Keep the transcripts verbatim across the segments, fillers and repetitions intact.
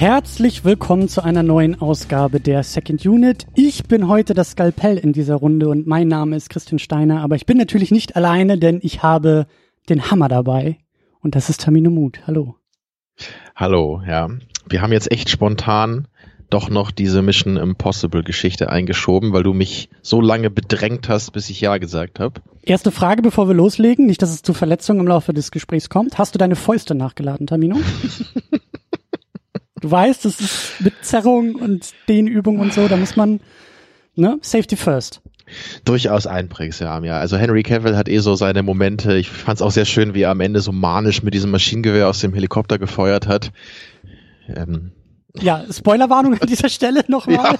Herzlich willkommen zu einer neuen Ausgabe der Second Unit. Ich bin heute das Skalpell in dieser Runde und mein Name ist Christian Steiner, aber ich bin natürlich nicht alleine, denn ich habe den Hammer dabei und das ist Tamino Mut. Hallo. Hallo, ja. Wir haben jetzt echt spontan doch noch diese Mission Impossible Geschichte eingeschoben, weil du mich so lange bedrängt hast, bis ich Ja gesagt habe. Erste Frage, bevor wir loslegen, nicht, dass es zu Verletzungen im Laufe des Gesprächs kommt. Hast du deine Fäuste nachgeladen, Tamino? Du weißt, das ist mit Zerrung und Dehnübung und so, da muss man, ne, Safety first. Durchaus einprägsam, ja. Also Henry Cavill hat eh so seine Momente. Ich fand es auch sehr schön, wie er am Ende so manisch mit diesem Maschinengewehr aus dem Helikopter gefeuert hat. Ähm. Ja, Spoilerwarnung an dieser Stelle nochmal.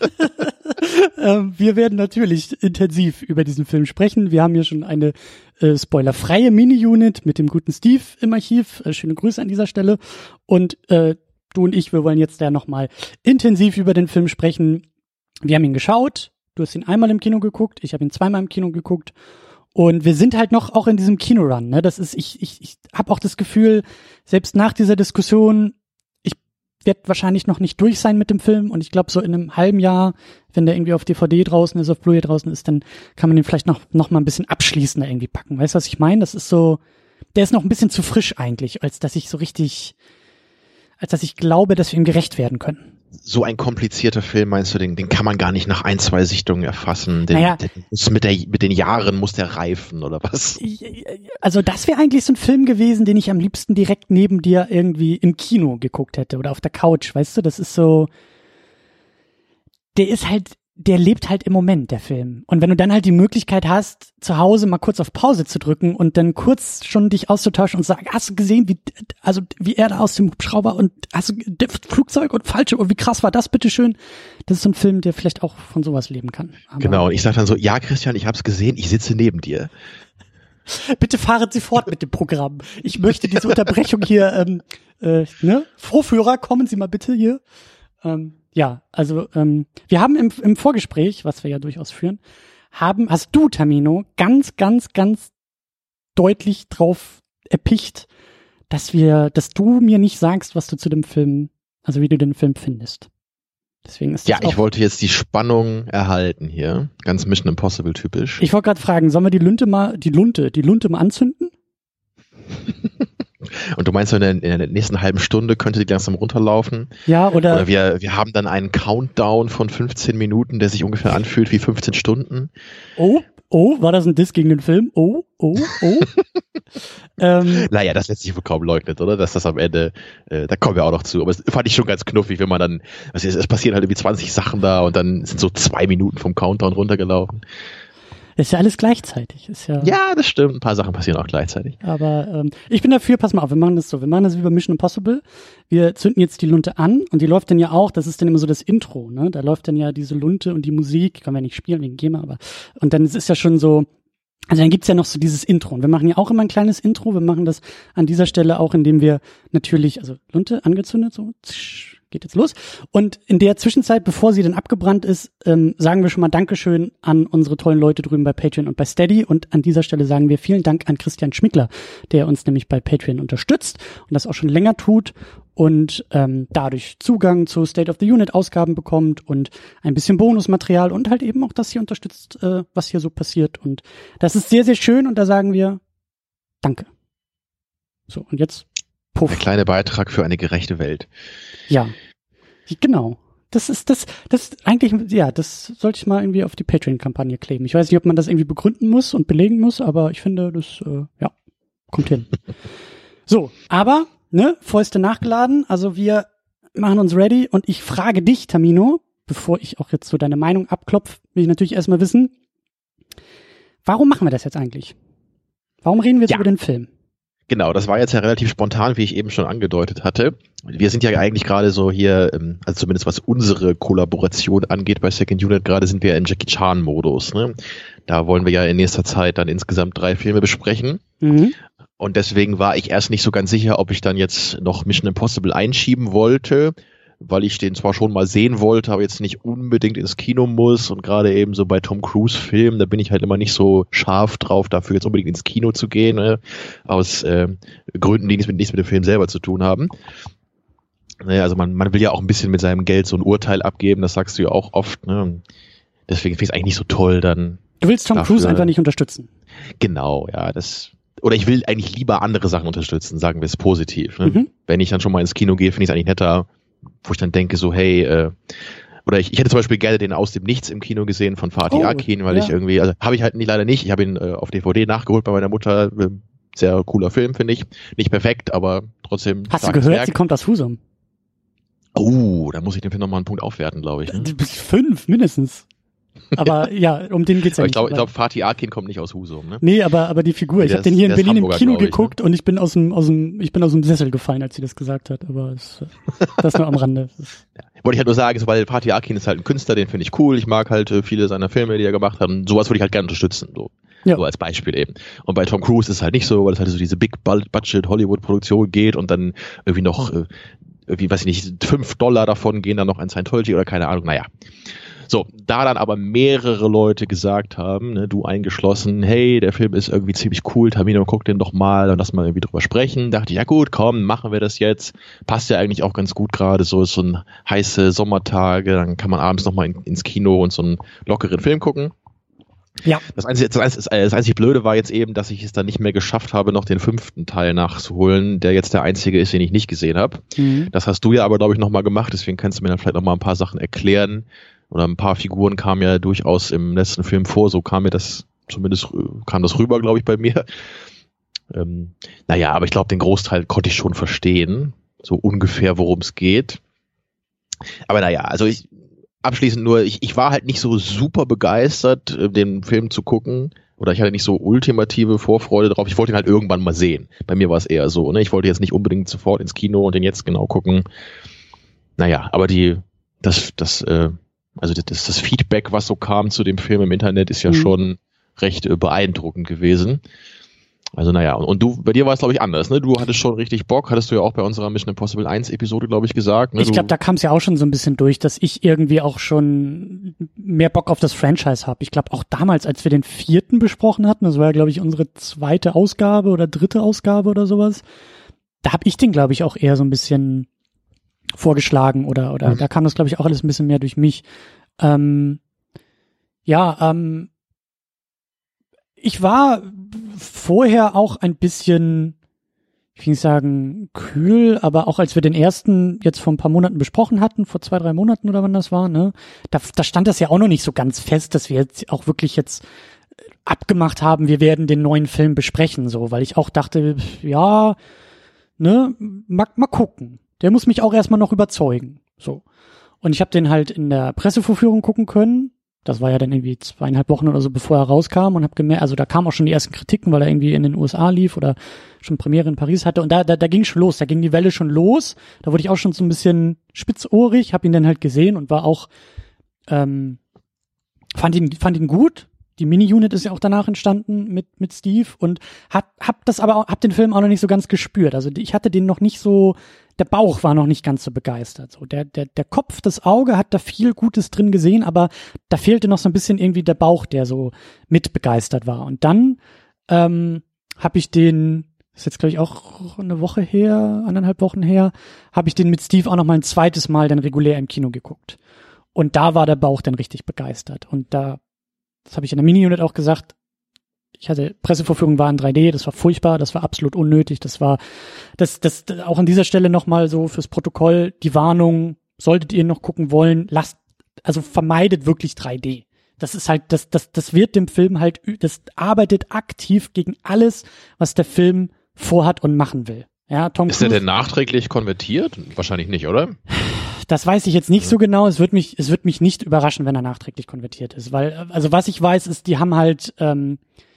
Ja. ähm, wir werden natürlich intensiv über diesen Film sprechen. Wir haben hier schon eine äh, spoilerfreie Mini-Unit mit dem guten Steve im Archiv. Äh, schöne Grüße an dieser Stelle. Und äh, du und ich, wir wollen jetzt ja nochmal intensiv über den Film sprechen. Wir haben ihn geschaut. Du hast ihn einmal im Kino geguckt. Ich habe ihn zweimal im Kino geguckt. Und wir sind halt noch auch in diesem Kinorun. Ne? Das ist, ich, ich, ich habe auch das Gefühl, selbst nach dieser Diskussion, ich werde wahrscheinlich noch nicht durch sein mit dem Film. Und ich glaube, so in einem halben Jahr, wenn der irgendwie auf D V D draußen ist, auf Blu-ray draußen ist, dann kann man den vielleicht noch, noch mal ein bisschen abschließender irgendwie packen. Weißt du, was ich meine? Das ist so, der ist noch ein bisschen zu frisch eigentlich, als dass ich so richtig, als dass ich glaube, dass wir ihm gerecht werden können. So ein komplizierter Film, meinst du, den, den kann man gar nicht nach ein, zwei Sichtungen erfassen? Den, naja, den muss mit, der, mit den Jahren muss der reifen, oder was? Also das wäre eigentlich so ein Film gewesen, den ich am liebsten direkt neben dir irgendwie im Kino geguckt hätte oder auf der Couch, weißt du? Das ist so, der ist halt, der lebt halt im Moment, der Film. Und wenn du dann halt die Möglichkeit hast, zu Hause mal kurz auf Pause zu drücken und dann kurz schon dich auszutauschen und sagen, hast du gesehen, wie, also, wie er da aus dem Hubschrauber und hast du Flugzeug und Fallschirm und wie krass war das, bitteschön? Das ist so ein Film, der vielleicht auch von sowas leben kann. Aber genau, und ich sag dann so, ja, Christian, ich hab's gesehen, ich sitze neben dir. Bitte fahren Sie fort mit dem Programm. Ich möchte diese Unterbrechung hier, ähm, äh, ne? Vorführer, kommen Sie mal bitte hier. Ähm, Ja, also ähm, wir haben im, im Vorgespräch, was wir ja durchaus führen, haben, hast du, Tamino, ganz, ganz, ganz deutlich drauf erpicht, dass wir, dass du mir nicht sagst, was du zu dem Film, also wie du den Film findest. Deswegen ist das ja, ich wollte jetzt die Spannung erhalten hier, ganz Mission Impossible typisch. Ich wollte gerade fragen, sollen wir die Lunte mal, die Lunte, die Lunte mal anzünden? Und du meinst, in der, in der nächsten halben Stunde könnte die langsam runterlaufen? Ja, oder? Oder wir, wir haben dann einen Countdown von fünfzehn Minuten, der sich ungefähr anfühlt wie fünfzehn Stunden. Oh, oh, war das ein Diss gegen den Film? Oh, oh, oh. ähm, naja, das lässt sich wohl kaum leugnet, oder? Dass das am Ende, äh, da kommen wir auch noch zu. Aber es fand ich schon ganz knuffig, wenn man dann, also es, es passieren halt irgendwie zwanzig Sachen da und dann sind so zwei Minuten vom Countdown runtergelaufen. Ist ja alles gleichzeitig. Ist ja, ja, das stimmt. Ein paar Sachen passieren auch gleichzeitig. Aber ähm, ich bin dafür, pass mal auf, wir machen das so. Wir machen das wie bei Mission Impossible. Wir zünden jetzt die Lunte an und die läuft dann ja auch, das ist dann immer so das Intro, ne? Da läuft dann ja diese Lunte und die Musik, können wir nicht spielen wegen GEMA, aber und dann ist es ja schon so, also dann gibt's ja noch so dieses Intro. Und wir machen ja auch immer ein kleines Intro. Wir machen das an dieser Stelle auch, indem wir natürlich, also Lunte angezündet, so, tsch, geht jetzt los. Und in der Zwischenzeit, bevor sie dann abgebrannt ist, ähm, sagen wir schon mal Dankeschön an unsere tollen Leute drüben bei Patreon und bei Steady. Und an dieser Stelle sagen wir vielen Dank an Christian Schmickler, der uns nämlich bei Patreon unterstützt und das auch schon länger tut und ähm, dadurch Zugang zu State of the Unit Ausgaben bekommt und ein bisschen Bonusmaterial und halt eben auch das hier unterstützt, äh, was hier so passiert. Und das ist sehr, sehr schön und da sagen wir Danke. So, und jetzt puff. Der kleine Beitrag für eine gerechte Welt. Ja, genau. Das ist das, das eigentlich, ja, das sollte ich mal irgendwie auf die Patreon-Kampagne kleben. Ich weiß nicht, ob man das irgendwie begründen muss und belegen muss, aber ich finde, das, äh, ja, kommt hin. So, aber, ne, Fäuste nachgeladen, also wir machen uns ready und ich frage dich, Tamino, bevor ich auch jetzt so deine Meinung abklopfe, will ich natürlich erstmal wissen, warum machen wir das jetzt eigentlich? Warum reden wir jetzt ja. über den Film? Genau, das war jetzt ja relativ spontan, wie ich eben schon angedeutet hatte. Wir sind ja eigentlich gerade so hier, also zumindest was unsere Kollaboration angeht bei Second Unit, gerade sind wir im Jackie Chan-Modus. Ne? Da wollen wir ja in nächster Zeit dann insgesamt drei Filme besprechen. Mhm. Und deswegen war ich erst nicht so ganz sicher, ob ich dann jetzt noch Mission Impossible einschieben wollte, weil ich den zwar schon mal sehen wollte, aber jetzt nicht unbedingt ins Kino muss und gerade eben so bei Tom Cruise Filmen, da bin ich halt immer nicht so scharf drauf, dafür jetzt unbedingt ins Kino zu gehen, ne? Aus äh, Gründen, die nichts mit, nichts mit dem Film selber zu tun haben. Naja, also man, man will ja auch ein bisschen mit seinem Geld so ein Urteil abgeben, das sagst du ja auch oft, ne? Deswegen finde ich es eigentlich nicht so toll, dann. Du willst Tom dafür, Cruise einfach nicht unterstützen. Genau, ja, das, oder ich will eigentlich lieber andere Sachen unterstützen, sagen wir es positiv. Ne? Mhm. Wenn ich dann schon mal ins Kino gehe, finde ich es eigentlich netter, wo ich dann denke so, hey, äh, oder ich, ich hätte zum Beispiel gerne den Aus dem Nichts im Kino gesehen von Fatih oh, Akin, weil ja. ich irgendwie, also habe ich halt nicht, leider nicht, ich habe ihn äh, auf D V D nachgeholt bei meiner Mutter, äh, sehr cooler Film, finde ich. Nicht perfekt, aber trotzdem. Hast du gehört, Werk. Sie kommt aus Husum? Oh, da muss ich den Film nochmal einen Punkt aufwerten, glaube ich. Ne? Fünf, mindestens. Aber ja, um den geht's ja aber nicht. Ich glaube, ich glaub, Fatih Akin kommt nicht aus Husum, ne? Nee, aber, aber die Figur. Ich habe den hier in Berlin im Kino geguckt und ich bin aus dem, aus dem, ich bin aus dem Sessel gefallen, als sie das gesagt hat. Aber es, das nur am Rande. Ja. Wollte ich halt nur sagen, so, weil Fatih Akin ist halt ein Künstler, den finde ich cool. Ich mag halt äh, viele seiner Filme, die er gemacht hat. Und sowas würde ich halt gerne unterstützen. So. Ja. So als Beispiel eben. Und bei Tom Cruise ist es halt nicht so, weil es halt so diese Big-Budget Hollywood-Produktion geht und dann irgendwie noch, äh, irgendwie, weiß ich nicht, fünf Dollar davon gehen dann noch an Scientology oder keine Ahnung. Naja. So, da dann aber mehrere Leute gesagt haben, ne, du eingeschlossen, hey, der Film ist irgendwie ziemlich cool, Tamino, guck den doch mal und lass mal irgendwie drüber sprechen. Dachte ich, ja gut, komm, machen wir das jetzt. Passt ja eigentlich auch ganz gut gerade, so ist so ein heiße Sommertage, dann kann man abends nochmal in, ins Kino und so einen lockeren Film gucken. Ja. Das einzige, das, einzige, das einzige Blöde war jetzt eben, dass ich es dann nicht mehr geschafft habe, noch den fünften Teil nachzuholen, der jetzt der einzige ist, den ich nicht gesehen habe. Mhm. Das hast du ja aber, glaube ich, nochmal gemacht, deswegen kannst du mir dann vielleicht nochmal ein paar Sachen erklären. Oder ein paar Figuren kamen ja durchaus im letzten Film vor, so kam mir das, zumindest kam das rüber, glaube ich, bei mir. Ähm, naja, aber ich glaube, den Großteil konnte ich schon verstehen, so ungefähr, worum es geht. Aber naja, also ich, abschließend nur, ich, ich war halt nicht so super begeistert, den Film zu gucken. Oder ich hatte nicht so ultimative Vorfreude drauf. Ich wollte ihn halt irgendwann mal sehen. Bei mir war es eher so, ne? Ich wollte jetzt nicht unbedingt sofort ins Kino und den jetzt genau gucken. Naja, aber die, das, das, äh, Also das, das Feedback, was so kam zu dem Film im Internet, ist ja mhm. schon recht äh, beeindruckend gewesen. Also naja, und, und du, bei dir war es glaube ich anders, ne? Du hattest schon richtig Bock, hattest du ja auch bei unserer Mission Impossible eins Episode, glaube ich, gesagt. Ne? Ich glaube, da kam es ja auch schon so ein bisschen durch, dass ich irgendwie auch schon mehr Bock auf das Franchise habe. Ich glaube auch damals, als wir den vierten besprochen hatten, das war ja glaube ich unsere zweite Ausgabe oder dritte Ausgabe oder sowas, da habe ich den glaube ich auch eher so ein bisschen vorgeschlagen oder oder mhm. da kam das glaube ich auch alles ein bisschen mehr durch mich. Ähm, ja, ähm, ich war vorher auch ein bisschen, ich will nicht sagen kühl, aber auch als wir den ersten jetzt vor ein paar Monaten besprochen hatten, vor zwei, drei Monaten oder wann das war, ne, da, da stand das ja auch noch nicht so ganz fest, dass wir jetzt auch wirklich jetzt abgemacht haben, wir werden den neuen Film besprechen, so, weil ich auch dachte, ja, ne, mal, mal gucken. Der muss mich auch erstmal noch überzeugen. So. Und ich habe den halt in der Pressevorführung gucken können. Das war ja dann irgendwie zweieinhalb Wochen oder so, bevor er rauskam und habe gemerkt, also da kamen auch schon die ersten Kritiken, weil er irgendwie in den U S A lief oder schon Premiere in Paris hatte. Und da, da, da ging schon los, da ging die Welle schon los. Da wurde ich auch schon so ein bisschen spitzohrig, habe ihn dann halt gesehen und war auch, ähm, fand ihn, fand ihn gut. Die Mini-Unit ist ja auch danach entstanden mit mit Steve und hat hab das aber auch, hab den Film auch noch nicht so ganz gespürt. Also ich hatte den noch nicht so, der Bauch war noch nicht ganz so begeistert. So der der der Kopf, das Auge hat da viel Gutes drin gesehen, aber da fehlte noch so ein bisschen irgendwie der Bauch, der so mit begeistert war. Und dann ähm, habe ich den, ist jetzt glaube ich auch eine Woche her, anderthalb Wochen her, habe ich den mit Steve auch noch mal ein zweites Mal dann regulär im Kino geguckt. Und da war der Bauch dann richtig begeistert. Und da Das habe ich in der Mini-Unit auch gesagt. Ich hatte, Pressevorführung war in drei D, das war furchtbar, das war absolut unnötig, das war, das, das, auch an dieser Stelle nochmal so fürs Protokoll, die Warnung, solltet ihr noch gucken wollen, lasst, also vermeidet wirklich drei D. Das ist halt, das, das, das wird dem Film halt, das arbeitet aktiv gegen alles, was der Film vorhat und machen will. Ja, Tom Ist Cruise, er denn nachträglich konvertiert? Wahrscheinlich nicht, oder? Das weiß ich jetzt nicht so genau. Es wird mich, es wird mich nicht überraschen, wenn er nachträglich konvertiert ist, weil, also was ich weiß, ist, die haben halt ähm,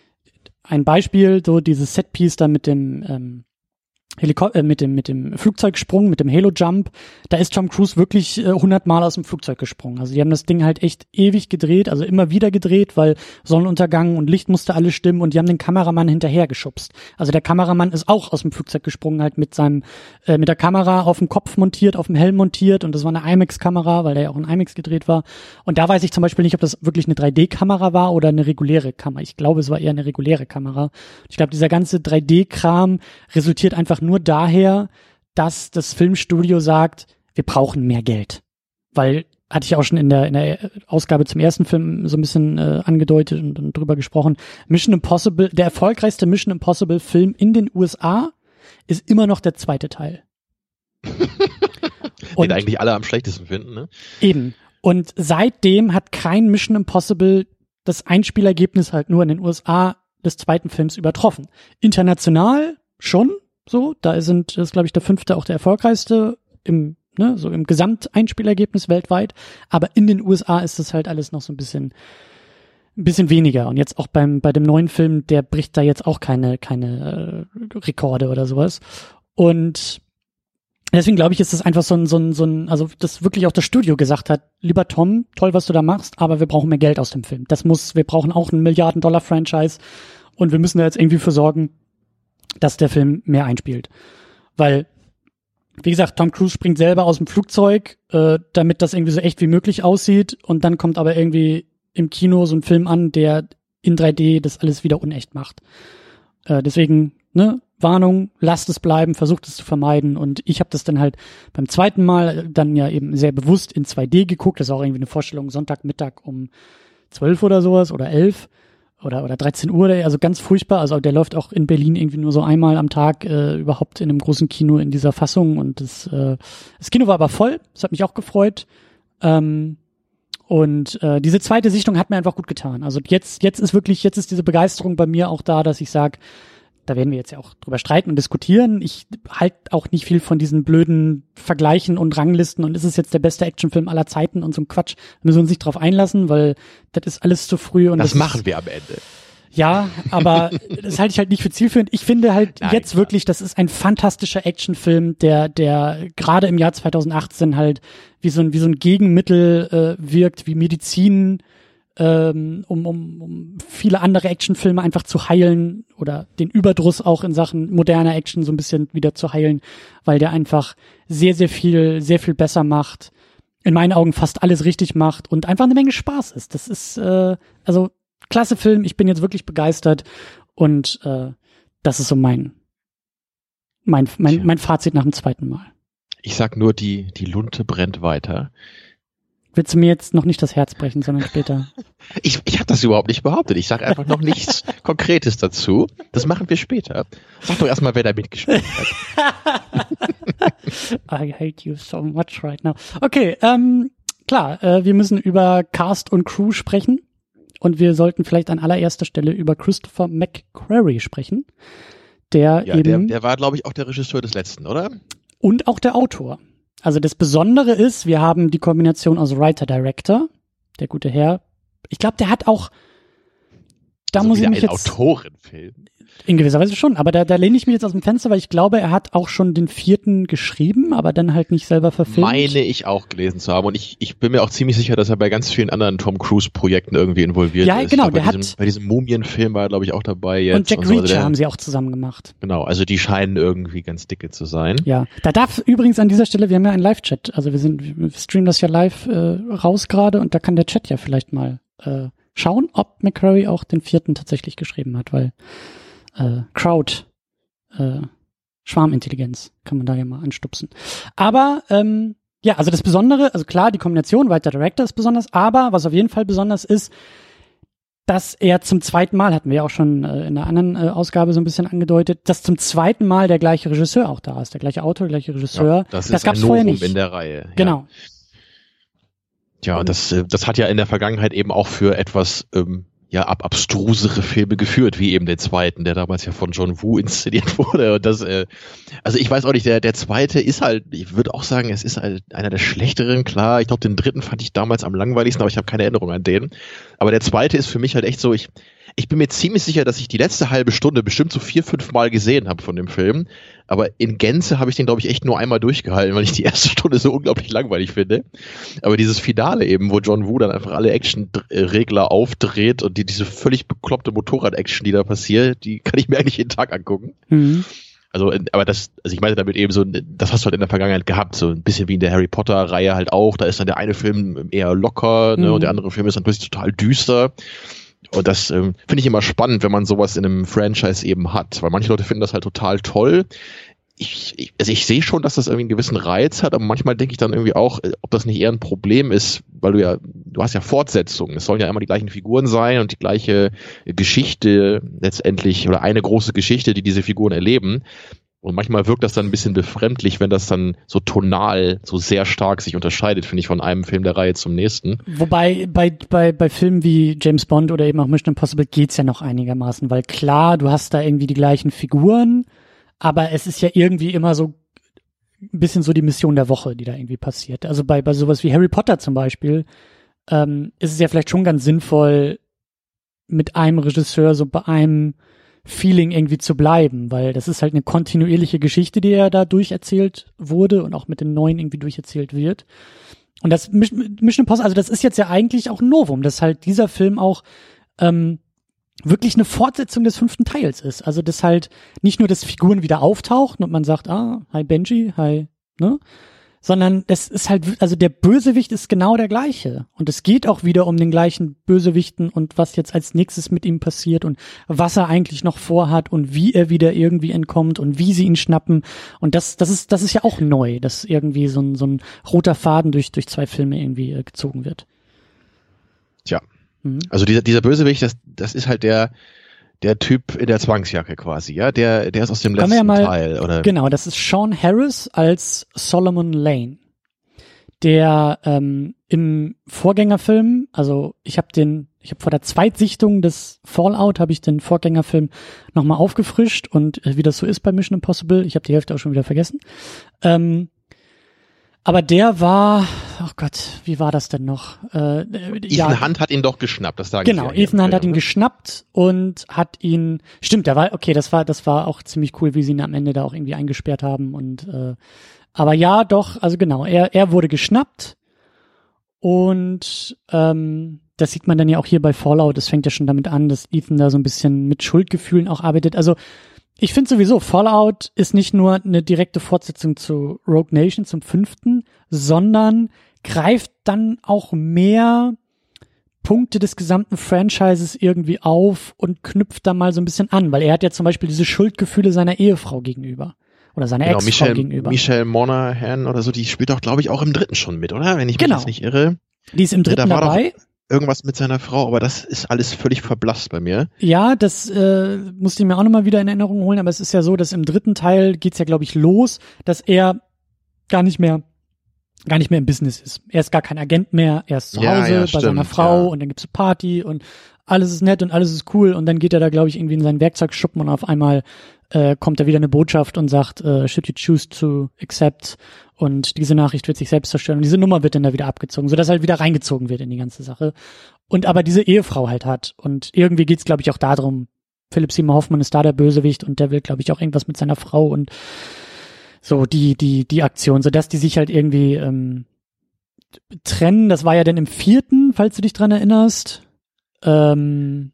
ein Beispiel, so dieses Setpiece da mit dem ähm, Helikopter, äh, mit dem mit dem Flugzeugsprung, mit dem Halo Jump. Da ist Tom Cruise wirklich äh, hundertmal aus dem Flugzeug gesprungen. Also die haben das Ding halt echt ewig gedreht, also immer wieder gedreht, weil Sonnenuntergang und Licht musste alles stimmen und die haben den Kameramann hinterher geschubst. Also der Kameramann ist auch aus dem Flugzeug gesprungen, halt mit seinem äh, mit der Kamera auf dem Kopf montiert, auf dem Helm montiert und das war eine IMAX-Kamera, weil der ja auch in IMAX gedreht war. Und da weiß ich zum Beispiel nicht, ob das wirklich eine drei D-Kamera war oder eine reguläre Kamera. Ich glaube, es war eher eine reguläre Kamera. Ich glaube, dieser ganze drei D-Kram resultiert einfach nur daher, dass das Filmstudio sagt, wir brauchen mehr Geld. Weil, hatte ich auch schon in der, in der Ausgabe zum ersten Film so ein bisschen äh, angedeutet und, und drüber gesprochen, Mission Impossible, der erfolgreichste Mission Impossible Film in den U S A ist immer noch der zweite Teil. Den eigentlich alle am schlechtesten finden, ne? Eben. Und seitdem hat kein Mission Impossible das Einspielergebnis halt nur in den U S A des zweiten Films übertroffen. International schon so, da sind, das ist glaube ich der fünfte auch der erfolgreichste im, ne, so im Gesamteinspielergebnis weltweit, aber in den U S A ist das halt alles noch so ein bisschen ein bisschen weniger. Und jetzt auch beim bei dem neuen Film, der bricht da jetzt auch keine keine äh, Rekorde oder sowas. Und deswegen glaube ich, ist das einfach so ein, so ein, so ein, also das wirklich auch das Studio gesagt hat, lieber Tom, toll, was du da machst, aber wir brauchen mehr Geld aus dem Film. Das muss, wir brauchen auch ein Milliarden-Dollar-Franchise und wir müssen da jetzt irgendwie für sorgen, dass der Film mehr einspielt. Weil, wie gesagt, Tom Cruise springt selber aus dem Flugzeug, äh, damit das irgendwie so echt wie möglich aussieht und dann kommt aber irgendwie im Kino so ein Film an, der in drei D das alles wieder unecht macht. Äh, deswegen, ne, Warnung, lasst es bleiben, versucht es zu vermeiden. Und ich habe das dann halt beim zweiten Mal dann ja eben sehr bewusst in zwei D geguckt. Das ist auch irgendwie eine Vorstellung Sonntagmittag um zwölf oder sowas oder elf oder oder dreizehn Uhr, also ganz furchtbar. Also der läuft auch in Berlin irgendwie nur so einmal am Tag äh, überhaupt in einem großen Kino in dieser Fassung. Und das, äh, das Kino war aber voll, das hat mich auch gefreut. Ähm, und äh, diese zweite Sichtung hat mir einfach gut getan. Also jetzt jetzt ist wirklich, jetzt ist diese Begeisterung bei mir auch da, dass ich sage, da werden wir jetzt ja auch drüber streiten und diskutieren. Ich halte auch nicht viel von diesen blöden Vergleichen und Ranglisten und ist es jetzt der beste Actionfilm aller Zeiten und so ein Quatsch. Da müssen wir uns nicht drauf einlassen, weil das ist alles zu früh. Und das, das machen ist, wir am Ende. Ja, aber das halte ich halt nicht für zielführend. Ich finde halt Nein, jetzt klar. wirklich, das ist ein fantastischer Actionfilm, der der gerade im Jahr zweitausendachtzehn halt wie so ein wie so ein Gegenmittel äh, wirkt, wie Medizin, Um, um, um viele andere Actionfilme einfach zu heilen oder den Überdruss auch in Sachen moderner Action so ein bisschen wieder zu heilen, weil der einfach sehr, sehr viel, sehr viel besser macht, in meinen Augen fast alles richtig macht und einfach eine Menge Spaß ist. Das ist, äh, also, klasse Film, ich bin jetzt wirklich begeistert und äh, das ist so mein, mein, mein, mein Fazit nach dem zweiten Mal. Ich sag nur, die, die Lunte brennt weiter. Willst du mir jetzt noch nicht das Herz brechen, sondern später? Ich, ich habe das überhaupt nicht behauptet. Ich sage einfach noch nichts Konkretes dazu. Das machen wir später. Sag doch erstmal, wer da mitgespielt hat. I hate you so much right now. Okay, ähm, klar, äh, wir müssen über Cast und Crew sprechen. Und wir sollten vielleicht an allererster Stelle über Christopher McQuarrie sprechen. Der ja, eben. Der, der war, glaube ich, auch der Regisseur des letzten, oder? Und auch der Autor. Also das Besondere ist, wir haben die Kombination aus Writer-Director, der gute Herr. Ich glaube, der hat auch, da also muss ich mich ein jetzt Autorenfilm. In gewisser Weise schon, aber da, da lehne ich mich jetzt aus dem Fenster, weil ich glaube, er hat auch schon den vierten geschrieben, aber dann halt nicht selber verfilmt. Meine ich auch gelesen zu haben und ich, ich bin mir auch ziemlich sicher, dass er bei ganz vielen anderen Tom Cruise Projekten irgendwie involviert ja, ist. Ja, genau, der bei hat diesem, bei diesem Mumienfilm war er, glaube ich, auch dabei jetzt. Und Jack und so. Reacher also der, haben sie auch zusammen gemacht. Genau, also die scheinen irgendwie ganz dicke zu sein. Ja, da darf übrigens an dieser Stelle, wir haben ja einen Live-Chat, also wir sind, wir streamen das ja live äh, raus gerade und da kann der Chat ja vielleicht mal äh, schauen, ob McQuarrie auch den vierten tatsächlich geschrieben hat, weil Äh, Crowd, äh, Schwarmintelligenz, kann man da ja mal anstupsen. Aber, ähm, ja, also das Besondere, also klar, die Kombination Writer Director ist besonders, aber was auf jeden Fall besonders ist, dass er zum zweiten Mal, hatten wir ja auch schon äh, in einer anderen äh, Ausgabe so ein bisschen angedeutet, dass zum zweiten Mal der gleiche Regisseur auch da ist, der gleiche Autor, der gleiche Regisseur. Ja, das, das ist gab's ein vorher Novum nicht in der Reihe. Genau. Ja, und das, das hat ja in der Vergangenheit eben auch für etwas ähm, ja ab abstrusere Filme geführt, wie eben den zweiten, der damals ja von John Woo inszeniert wurde. Und das, äh, also ich weiß auch nicht, der der zweite ist halt, ich würde auch sagen, es ist halt einer der schlechteren, klar. Ich glaube, den dritten fand ich damals am langweiligsten, aber ich habe keine Erinnerung an den. Aber der zweite ist für mich halt echt so, ich ich bin mir ziemlich sicher, dass ich die letzte halbe Stunde bestimmt so vier, fünf Mal gesehen habe von dem Film. Aber in Gänze habe ich den, glaube ich, echt nur einmal durchgehalten, weil ich die erste Stunde so unglaublich langweilig finde. Aber dieses Finale eben, wo John Woo dann einfach alle Action-Regler aufdreht und die, diese völlig bekloppte Motorrad-Action, die da passiert, die kann ich mir eigentlich jeden Tag angucken. Mhm. Also, aber das, also ich meine damit eben so, das hast du halt in der Vergangenheit gehabt, so ein bisschen wie in der Harry Potter-Reihe halt auch. Da ist dann der eine Film eher locker, ne, mhm. und der andere Film ist dann plötzlich total düster. Und das ähm, finde ich immer spannend, wenn man sowas in einem Franchise eben hat, weil manche Leute finden das halt total toll. ich, ich, also ich sehe schon, dass das irgendwie einen gewissen Reiz hat, aber manchmal denke ich dann irgendwie auch, ob das nicht eher ein Problem ist, weil du ja, du hast ja Fortsetzungen. Es sollen ja immer die gleichen Figuren sein und die gleiche Geschichte letztendlich oder eine große Geschichte, die diese Figuren erleben. Und manchmal wirkt das dann ein bisschen befremdlich, wenn das dann so tonal so sehr stark sich unterscheidet, finde ich, von einem Film der Reihe zum nächsten. Wobei bei bei bei Filmen wie James Bond oder eben auch Mission Impossible geht's ja noch einigermaßen, weil klar, du hast da irgendwie die gleichen Figuren, aber es ist ja irgendwie immer so ein bisschen so die Mission der Woche, die da irgendwie passiert. Also bei bei sowas wie Harry Potter zum Beispiel ähm, ist es ja vielleicht schon ganz sinnvoll, mit einem Regisseur so bei einem Feeling irgendwie zu bleiben, weil das ist halt eine kontinuierliche Geschichte, die ja da durcherzählt wurde und auch mit den neuen irgendwie durcherzählt wird. Und das Mission Impossible, also das ist jetzt ja eigentlich auch ein Novum, dass halt dieser Film auch ähm, wirklich eine Fortsetzung des fünften Teils ist. Also dass halt nicht nur, dass Figuren wieder auftauchen und man sagt, ah, hi Benji, hi, ne? Sondern das ist halt, also der Bösewicht ist genau der gleiche. Und es geht auch wieder um den gleichen Bösewichten und was jetzt als nächstes mit ihm passiert und was er eigentlich noch vorhat und wie er wieder irgendwie entkommt und wie sie ihn schnappen. Und das, das ist, das ist ja auch neu, dass irgendwie so ein, so ein roter Faden durch, durch zwei Filme irgendwie äh, gezogen wird. Tja. Mhm. Also dieser, dieser Bösewicht, das, das ist halt der, der Typ in der Zwangsjacke quasi, ja, der, der ist aus dem letzten ja mal, Teil, oder? Genau, das ist Sean Harris als Solomon Lane, der ähm, im Vorgängerfilm, also ich habe den, ich habe vor der Zweitsichtung des Fallout habe ich den Vorgängerfilm nochmal aufgefrischt und äh, wie das so ist bei Mission Impossible, ich habe die Hälfte auch schon wieder vergessen. Ähm, Aber der war, oh Gott, wie war das denn noch? Äh, Ethan ja, Hunt hat ihn doch geschnappt, das sage genau, ich ja. Ethan Hunt hat ihn geschnappt und hat ihn, stimmt, der war, okay, das war, das war auch ziemlich cool, wie sie ihn am Ende da auch irgendwie eingesperrt haben und, äh, aber ja, doch, also genau, er, er wurde geschnappt und, ähm, das sieht man dann ja auch hier bei Fallout, das fängt ja schon damit an, dass Ethan da so ein bisschen mit Schuldgefühlen auch arbeitet, also, ich finde sowieso, Fallout ist nicht nur eine direkte Fortsetzung zu Rogue Nation, zum fünften, sondern greift dann auch mehr Punkte des gesamten Franchises irgendwie auf und knüpft da mal so ein bisschen an, weil er hat ja zum Beispiel diese Schuldgefühle seiner Ehefrau gegenüber oder seiner genau, Ex-Frau Michelle, gegenüber. Michelle Monaghan oder so, die spielt auch, glaube ich, auch im dritten schon mit, oder? Wenn ich genau. mich jetzt nicht irre. Die ist im dritten da war dabei. Doch irgendwas mit seiner Frau, aber das ist alles völlig verblasst bei mir. Ja, das äh, musste ich mir auch nochmal wieder in Erinnerung holen, aber es ist ja so, dass im dritten Teil geht's ja, glaube ich, los, dass er gar nicht mehr gar nicht mehr im Business ist. Er ist gar kein Agent mehr, er ist zu ja, Hause ja, bei stimmt, seiner Frau ja. und dann gibt's eine Party und alles ist nett und alles ist cool und dann geht er da, glaube ich, irgendwie in seinen Werkzeugschuppen und auf einmal äh, kommt da wieder eine Botschaft und sagt, äh, should you choose to accept, und diese Nachricht wird sich selbst zerstören und diese Nummer wird dann da wieder abgezogen, sodass halt wieder reingezogen wird in die ganze Sache. Und aber diese Ehefrau halt hat und irgendwie geht's, glaube ich, auch darum, Philipp Seymour Hoffman ist da der Bösewicht und der will, glaube ich, auch irgendwas mit seiner Frau und so die die die Aktion, sodass die sich halt irgendwie ähm, trennen. Das war ja dann im vierten, falls du dich dran erinnerst. Ähm,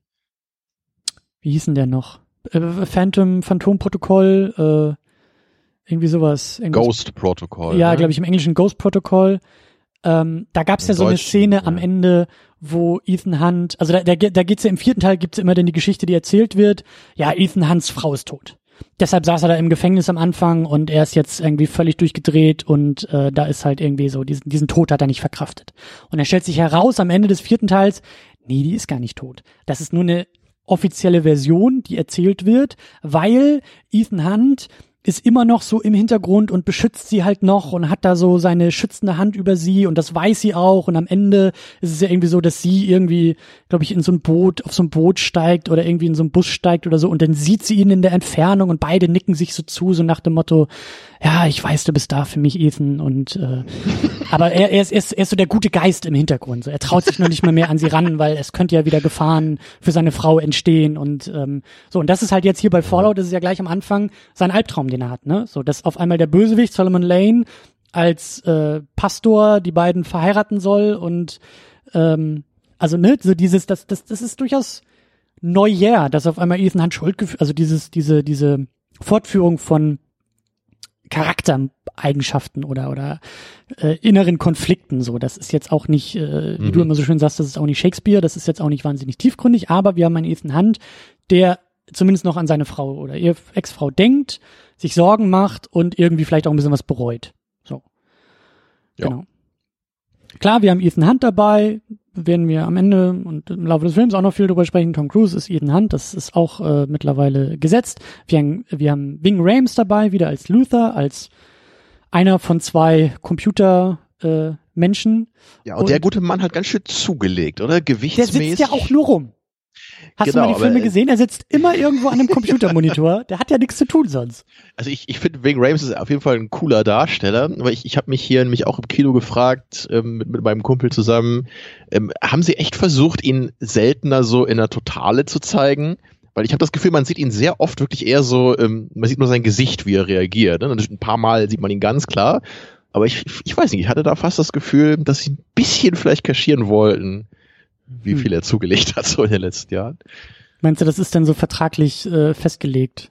wie hieß denn der noch? Äh, Phantom, Phantom-Protokoll, äh, irgendwie sowas. Irgendwas. Ghost Protocol. Ja, ne? glaube ich, im Englischen Ghost Protocol. Ähm, da gab's ja so eine Szene ja. am Ende, wo Ethan Hunt, also da, da, da geht's ja im vierten Teil, gibt's immer dann die Geschichte, die erzählt wird, ja, Ethan Hunts Frau ist tot. Deshalb saß er da im Gefängnis am Anfang und er ist jetzt irgendwie völlig durchgedreht und äh, da ist halt irgendwie so, diesen, diesen Tod hat er nicht verkraftet. Und er stellt sich heraus am Ende des vierten Teils, nee, die ist gar nicht tot. Das ist nur eine offizielle Version, die erzählt wird, weil Ethan Hunt ist immer noch so im Hintergrund und beschützt sie halt noch und hat da so seine schützende Hand über sie und das weiß sie auch und am Ende ist es ja irgendwie so, dass sie irgendwie, glaube ich, in so ein Boot, auf so ein Boot steigt oder irgendwie in so einen Bus steigt oder so und dann sieht sie ihn in der Entfernung und beide nicken sich so zu, so nach dem Motto, ja, ich weiß, du bist da für mich, Ethan, und äh, aber er, er, ist, er, ist, er ist so der gute Geist im Hintergrund, so. Er traut sich noch nicht mal mehr an sie ran, weil es könnte ja wieder Gefahren für seine Frau entstehen und ähm, so, und das ist halt jetzt hier bei Fallout, das ist ja gleich am Anfang sein Albtraum, den er hat, ne, so, dass auf einmal der Bösewicht Solomon Lane als äh, Pastor die beiden verheiraten soll und ähm, also, ne, so dieses, das, das, das ist durchaus Neujahr, dass auf einmal Ethan Hunt Schuldgefühl, also dieses, diese, diese Fortführung von Charaktereigenschaften oder oder äh, inneren Konflikten, so, das ist jetzt auch nicht, äh, wie mhm. du immer so schön sagst, das ist auch nicht Shakespeare, das ist jetzt auch nicht wahnsinnig tiefgründig, aber wir haben einen Ethan Hunt, der zumindest noch an seine Frau oder ihre Ex-Frau denkt, sich Sorgen macht und irgendwie vielleicht auch ein bisschen was bereut. So. Ja. Genau. Klar, wir haben Ethan Hunt dabei, werden wir am Ende und im Laufe des Films auch noch viel drüber sprechen. Tom Cruise ist Ethan Hunt, das ist auch äh, mittlerweile gesetzt. Wir haben, wir haben Ving Rhames dabei, wieder als Luther, als einer von zwei Computer äh, Menschen. Ja, und, und der gute Mann hat ganz schön zugelegt, oder? Gewichtsmäßig. Der sitzt ja auch nur rum. Hast genau, du mal die Filme aber, gesehen? Er sitzt immer irgendwo an einem Computermonitor. Der hat ja nichts zu tun sonst. Also ich, ich finde, Ving Rhames ist auf jeden Fall ein cooler Darsteller, aber ich, ich habe mich hier nämlich auch im Kino gefragt, ähm, mit, mit meinem Kumpel zusammen, ähm, haben sie echt versucht, ihn seltener so in der Totale zu zeigen? Weil ich habe das Gefühl, man sieht ihn sehr oft wirklich eher so, ähm, man sieht nur sein Gesicht, wie er reagiert. Ne? Und ein paar Mal sieht man ihn ganz klar. Aber ich, ich weiß nicht, ich hatte da fast das Gefühl, dass sie ein bisschen vielleicht kaschieren wollten, wie viel er zugelegt hat so in den letzten Jahren. Meinst du, das ist dann so vertraglich äh, festgelegt?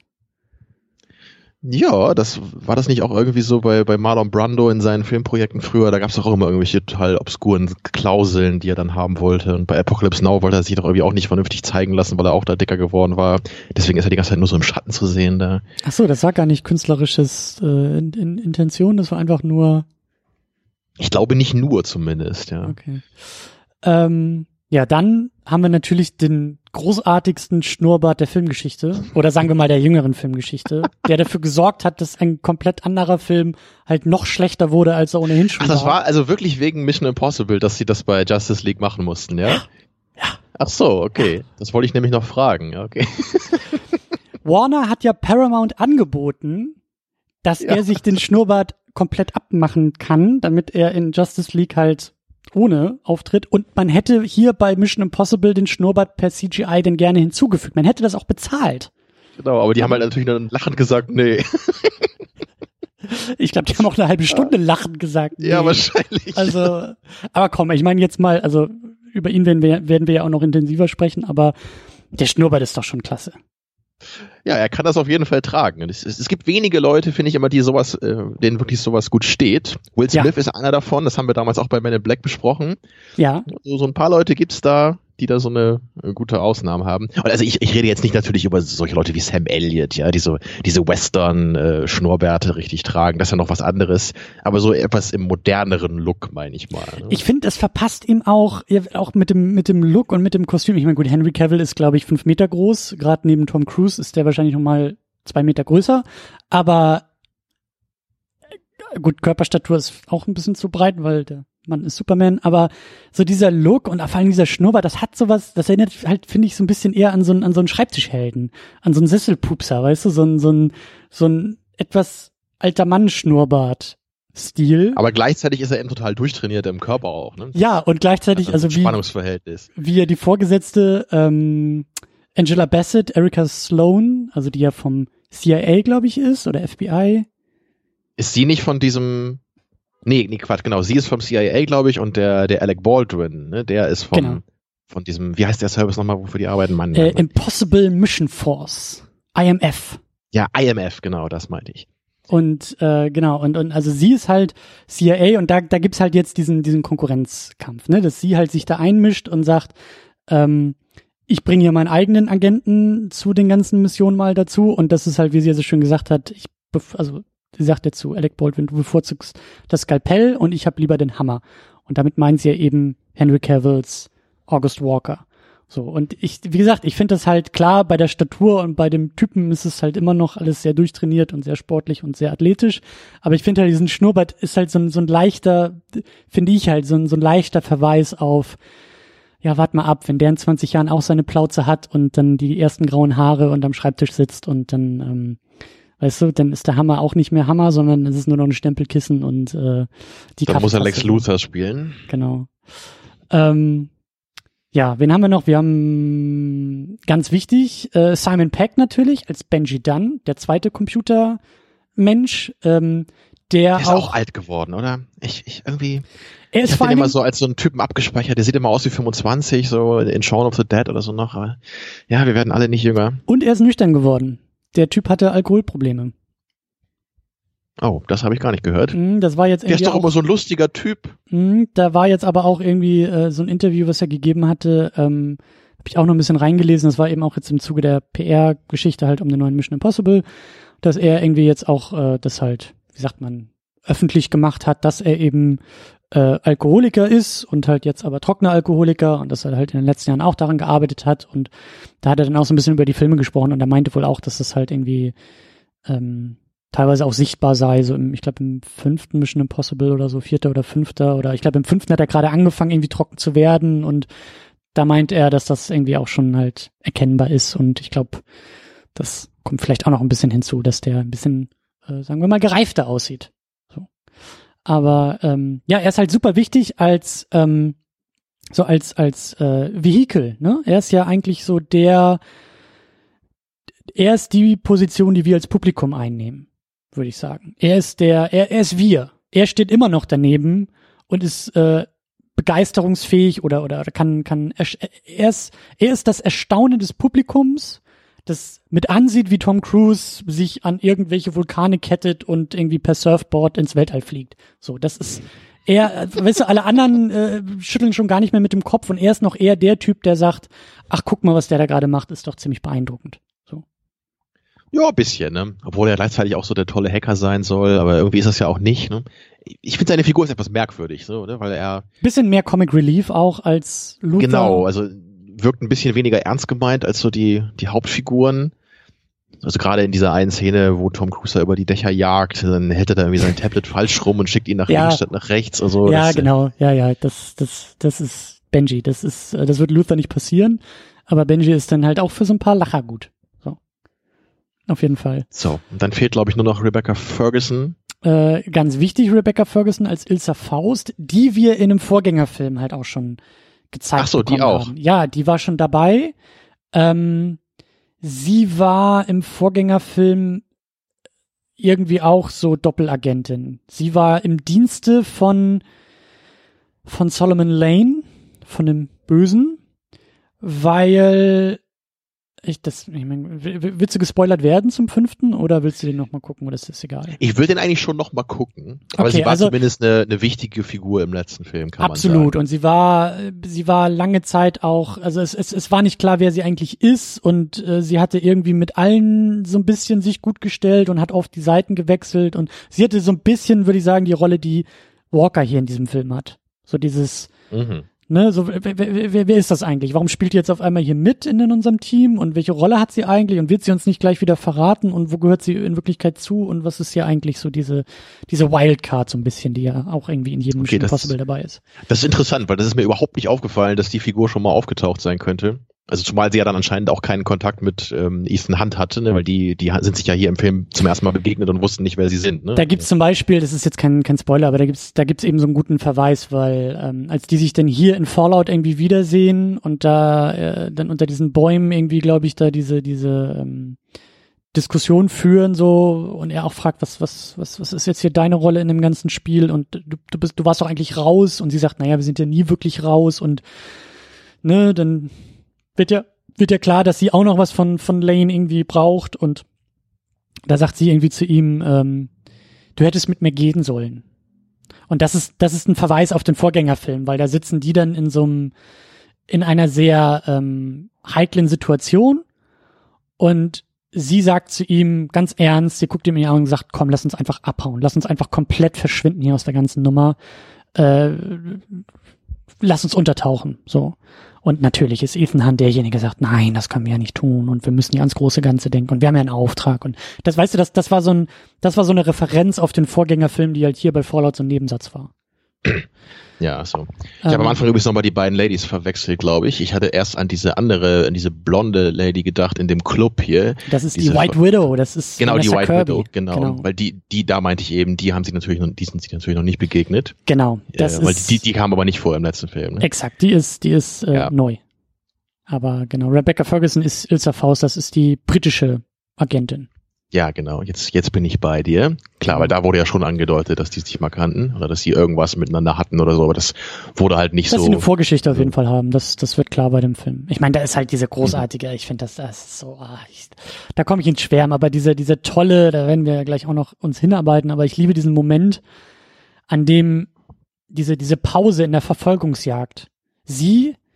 Ja, das war das nicht auch irgendwie so bei, bei Marlon Brando in seinen Filmprojekten früher? Da gab es doch auch immer irgendwelche total obskuren Klauseln, die er dann haben wollte. Und bei Apocalypse Now wollte er sich doch irgendwie auch nicht vernünftig zeigen lassen, weil er auch da dicker geworden war. Deswegen ist er die ganze Zeit nur so im Schatten zu sehen da. Ach so, das war gar nicht künstlerisches äh, in, in Intention, das war einfach nur... Ich glaube nicht nur zumindest, ja. Okay. Ähm, ja, dann haben wir natürlich den großartigsten Schnurrbart der Filmgeschichte oder sagen wir mal der jüngeren Filmgeschichte, der dafür gesorgt hat, dass ein komplett anderer Film halt noch schlechter wurde, als er ohnehin schon Ach, das war. war also wirklich wegen Mission Impossible, dass sie das bei Justice League machen mussten, ja? Ja. ja. Ach so, okay. Das wollte ich nämlich noch fragen, ja, okay. Warner hat ja Paramount angeboten, dass Ja. er sich den Schnurrbart komplett abmachen kann, damit er in Justice League halt ohne auftritt. Und man hätte hier bei Mission Impossible den Schnurrbart per C G I denn gerne hinzugefügt. Man hätte das auch bezahlt. Genau, aber die haben halt natürlich dann lachend gesagt, nee. Ich glaube, die haben auch eine halbe Stunde lachend gesagt. Nee. Ja, wahrscheinlich. Also, aber komm, ich meine jetzt mal, also über ihn werden wir, werden wir ja auch noch intensiver sprechen, aber der Schnurrbart ist doch schon klasse. Ja, er kann das auf jeden Fall tragen. Es, es, es gibt wenige Leute, finde ich immer, die sowas, äh, denen wirklich sowas gut steht. Will Smith Ja. ist einer davon, das haben wir damals auch bei Men in Black besprochen. Ja, So, so ein paar Leute gibt's da, die da so eine äh, gute Ausnahme haben. Und also ich, ich rede jetzt nicht natürlich über solche Leute wie Sam Elliott, ja, die so diese Western-Schnurrbärte richtig tragen. Das ist ja noch was anderes. Aber so etwas im moderneren Look, meine ich mal. Ne? ich finde, es verpasst ihm auch, ja, auch mit dem, mit dem Look und mit dem Kostüm. Ich meine, gut, Henry Cavill ist, glaube ich, fünf Meter groß. Gerade neben Tom Cruise ist der wahrscheinlich noch mal zwei Meter größer. Aber äh, gut, Körperstatur ist auch ein bisschen zu breit, weil der Mann ist Superman. Aber so dieser Look und vor allem dieser Schnurrbart, das hat sowas, das erinnert halt, finde ich, so ein bisschen eher an so einen, an so einen Schreibtischhelden, an so einen Sesselpupser, weißt du, so ein, so ein, so ein etwas alter Mann-Schnurrbart-Stil. Aber gleichzeitig ist er eben total durchtrainiert im Körper auch. Ne? Ja, und gleichzeitig, also wie, Spannungsverhältnis. wie er die Vorgesetzte ähm, Angela Bassett, Erica Sloan, also die ja vom C I A, glaube ich, ist, oder F B I. Ist sie nicht von diesem... Nee, nee, Quatsch, genau. Sie ist vom C I A, glaube ich, und der, der Alec Baldwin, ne, der ist vom, Genau. von diesem, wie heißt der Service nochmal, wofür die arbeiten? Mann, Äh, ja. Impossible Mission Force, I M F. ja, I M F, genau, das meinte ich. Und äh, genau, und, und also sie ist halt C I A und da, da gibt's halt jetzt diesen, diesen Konkurrenzkampf, ne, dass sie halt sich da einmischt und sagt, ähm, ich bringe hier meinen eigenen Agenten zu den ganzen Missionen mal dazu und das ist halt, wie sie ja so schön gesagt hat, ich, bef- also sie sagt ja zu Alec Baldwin, du bevorzugst das Skalpell und ich habe lieber den Hammer. Und damit meint sie ja eben Henry Cavills August Walker. So, und ich, wie gesagt, ich finde das halt klar, bei der Statur und bei dem Typen ist es halt immer noch alles sehr durchtrainiert und sehr sportlich und sehr athletisch. Aber ich finde halt, diesen Schnurrbart ist halt so ein, so ein leichter, finde ich halt, so ein, so ein leichter Verweis auf, ja, wart mal ab, wenn der in zwanzig Jahren auch seine Plauze hat und dann die ersten grauen Haare und am Schreibtisch sitzt und dann, ähm, weißt du, dann ist der Hammer auch nicht mehr Hammer, sondern es ist nur noch ein Stempelkissen und äh, die Dann muss er Lex Kaffeetasse. Luthor spielen. Genau. Ähm, ja, wen haben wir noch? Wir haben, ganz wichtig, äh, Simon Pegg natürlich als Benji Dunn, der zweite Computermensch, ähm, der, Der ist auch, auch alt geworden, oder? Ich, ich irgendwie, er ich ist hab vor den allem, immer so als so einen Typen abgespeichert, der sieht immer aus wie fünfundzwanzig, so in Shaun of the Dead oder so noch. Aber ja, wir werden alle nicht jünger. und er ist nüchtern geworden. Der Typ hatte Alkoholprobleme. Oh, das habe ich gar nicht gehört. Mm, Das war jetzt Der ist irgendwie doch auch, immer so ein lustiger Typ. Mm, da war jetzt aber auch irgendwie äh, so ein Interview, was er gegeben hatte, ähm, Habe ich auch noch ein bisschen reingelesen. Das war eben auch jetzt im Zuge der P R-Geschichte halt um den neuen Mission Impossible, dass er irgendwie jetzt auch äh, das halt, wie sagt man, öffentlich gemacht hat, dass er eben äh, Alkoholiker ist und halt jetzt aber trockener Alkoholiker und dass er halt in den letzten Jahren auch daran gearbeitet hat. Und da hat er dann auch so ein bisschen über die Filme gesprochen und er meinte wohl auch, dass das halt irgendwie ähm, teilweise auch sichtbar sei, so im, ich glaube im fünften Mission Impossible oder so, vierter oder fünfter oder ich glaube im fünften hat er gerade angefangen irgendwie trocken zu werden und da meint er, dass das irgendwie auch schon halt erkennbar ist und ich glaube, das kommt vielleicht auch noch ein bisschen hinzu, dass der ein bisschen, äh, sagen wir mal, gereifter aussieht. So. Aber ähm, ja, er ist halt super wichtig als ähm, so als als äh, Vehikel, ne? Er ist ja eigentlich so der, er ist die Position, die wir als Publikum einnehmen, würde ich sagen. Er ist der, er, er ist wir. Er steht immer noch daneben und ist äh, begeisterungsfähig oder oder kann kann er ist er ist das Erstaunen des Publikums, das mit ansieht, wie Tom Cruise sich an irgendwelche Vulkane kettet und irgendwie per Surfboard ins Weltall fliegt. So, das ist er, weißt du, alle anderen äh, schütteln schon gar nicht mehr mit dem Kopf und er ist noch eher der Typ, der sagt, ach, guck mal, was der da gerade macht, ist doch ziemlich beeindruckend. So. Ja, ein bisschen, ne? Obwohl er gleichzeitig auch so der tolle Hacker sein soll, aber irgendwie ist das ja auch nicht, ne? Ich finde seine Figur ist etwas merkwürdig, so, ne? Weil er bisschen mehr Comic Relief auch als Luther. Genau, also wirkt ein bisschen weniger ernst gemeint als so die die Hauptfiguren. Also gerade in dieser einen Szene, wo Tom Cruise da über die Dächer jagt, dann hält er da irgendwie sein Tablet falsch rum und schickt ihn nach ja. links statt nach rechts. Also ja, das, genau, ja, ja, das, das, das ist Benji. Das ist, das wird Luther nicht passieren, aber Benji ist dann halt auch für so ein paar Lacher gut. So, auf jeden Fall. So, und dann fehlt, glaube ich, nur noch Rebecca Ferguson. Äh, ganz wichtig, Rebecca Ferguson als Ilsa Faust, die wir in einem Vorgängerfilm halt auch schon gezeigt haben. Ach so, die auch. Haben. Ja, die war schon dabei. Ähm, sie war im Vorgängerfilm irgendwie auch so Doppelagentin. Sie war im Dienste von von Solomon Lane, von dem Bösen, weil ich das, ich meine, willst du gespoilert werden zum fünften oder willst du den nochmal gucken oder ist das egal? Ich will den eigentlich schon nochmal gucken, aber okay, sie war also, zumindest eine, eine wichtige Figur im letzten Film, kann man sagen. Absolut, und sie war, sie war lange Zeit auch, also es, es, es war nicht klar, wer sie eigentlich ist und äh, sie hatte irgendwie mit allen so ein bisschen sich gut gestellt und hat oft die Seiten gewechselt und sie hatte so ein bisschen, würde ich sagen, die Rolle, die Walker hier in diesem Film hat. So dieses, mhm. Ne, so, wer, wer, wer ist das eigentlich? Warum spielt die jetzt auf einmal hier mit in, in unserem Team? Und welche Rolle hat sie eigentlich? Und wird sie uns nicht gleich wieder verraten? Und wo gehört sie in Wirklichkeit zu? Und was ist hier eigentlich so diese, diese Wildcard so ein bisschen, die ja auch irgendwie in jedem okay, Mission Impossible dabei ist? Das ist interessant, weil das ist mir überhaupt nicht aufgefallen, dass die Figur schon mal aufgetaucht sein könnte. Also zumal sie ja dann anscheinend auch keinen Kontakt mit ähm, Ethan Hunt hatte, ne? Weil die die sind sich ja hier im Film zum ersten Mal begegnet und wussten nicht, wer sie sind. Ne? Da gibt's zum Beispiel, das ist jetzt kein kein Spoiler, aber da gibt's da gibt's eben so einen guten Verweis, weil ähm, als die sich dann hier in Fallout irgendwie wiedersehen und da äh, dann unter diesen Bäumen irgendwie, glaube ich, da diese diese ähm, Diskussion führen so und er auch fragt, was was was was ist jetzt hier deine Rolle in dem ganzen Spiel und du du bist du warst doch eigentlich raus und sie sagt, naja, wir sind ja nie wirklich raus und ne, dann wird ja, wird ja klar, dass sie auch noch was von, von Lane irgendwie braucht und da sagt sie irgendwie zu ihm, ähm, du hättest mit mir gehen sollen. Und das ist, das ist ein Verweis auf den Vorgängerfilm, weil da sitzen die dann in so einem, in einer sehr, ähm, heiklen Situation und sie sagt zu ihm ganz ernst, sie guckt ihm in die Augen und sagt, komm, lass uns einfach abhauen, lass uns einfach komplett verschwinden hier aus der ganzen Nummer, äh, lass uns untertauchen, so. Und natürlich ist Ethan Hunt derjenige, der sagt, nein, das können wir ja nicht tun und wir müssen ja ans große Ganze denken und wir haben ja einen Auftrag und das, weißt du, das, das war so ein, das war so eine Referenz auf den Vorgängerfilm, die halt hier bei Fallout so ein Nebensatz war. Ja, so. Ich ähm, habe am Anfang übrigens nochmal die beiden Ladies verwechselt, glaube ich. Ich hatte erst an diese andere, an diese blonde Lady gedacht in dem Club hier. Das ist die White Widow, das ist genau die White Kirby. Widow, genau. genau. Weil die, die da meinte ich eben, die haben sich natürlich noch, die sind sich natürlich noch nicht begegnet. Genau. Das äh, weil ist, die, die kam aber nicht vor im letzten Film. Ne? Exakt, die ist, die ist äh, ja. neu. Aber genau, Rebecca Ferguson ist Ilsa Faust, das ist die britische Agentin. Ja, genau. Jetzt, jetzt bin ich bei dir. Klar, weil da wurde ja schon angedeutet, dass die sich mal kannten oder dass sie irgendwas miteinander hatten oder so, aber das wurde halt nicht dass so. Dass sie eine Vorgeschichte auf jeden Fall haben, das, das wird klar bei dem Film. Ich meine, da ist halt diese großartige, ich finde das, das ist so, ah, ich, da komme ich ins Schwärmen, aber diese, diese tolle, da werden wir gleich auch noch uns hinarbeiten, aber ich liebe diesen Moment, an dem diese, diese Pause in der Verfolgungsjagd, sie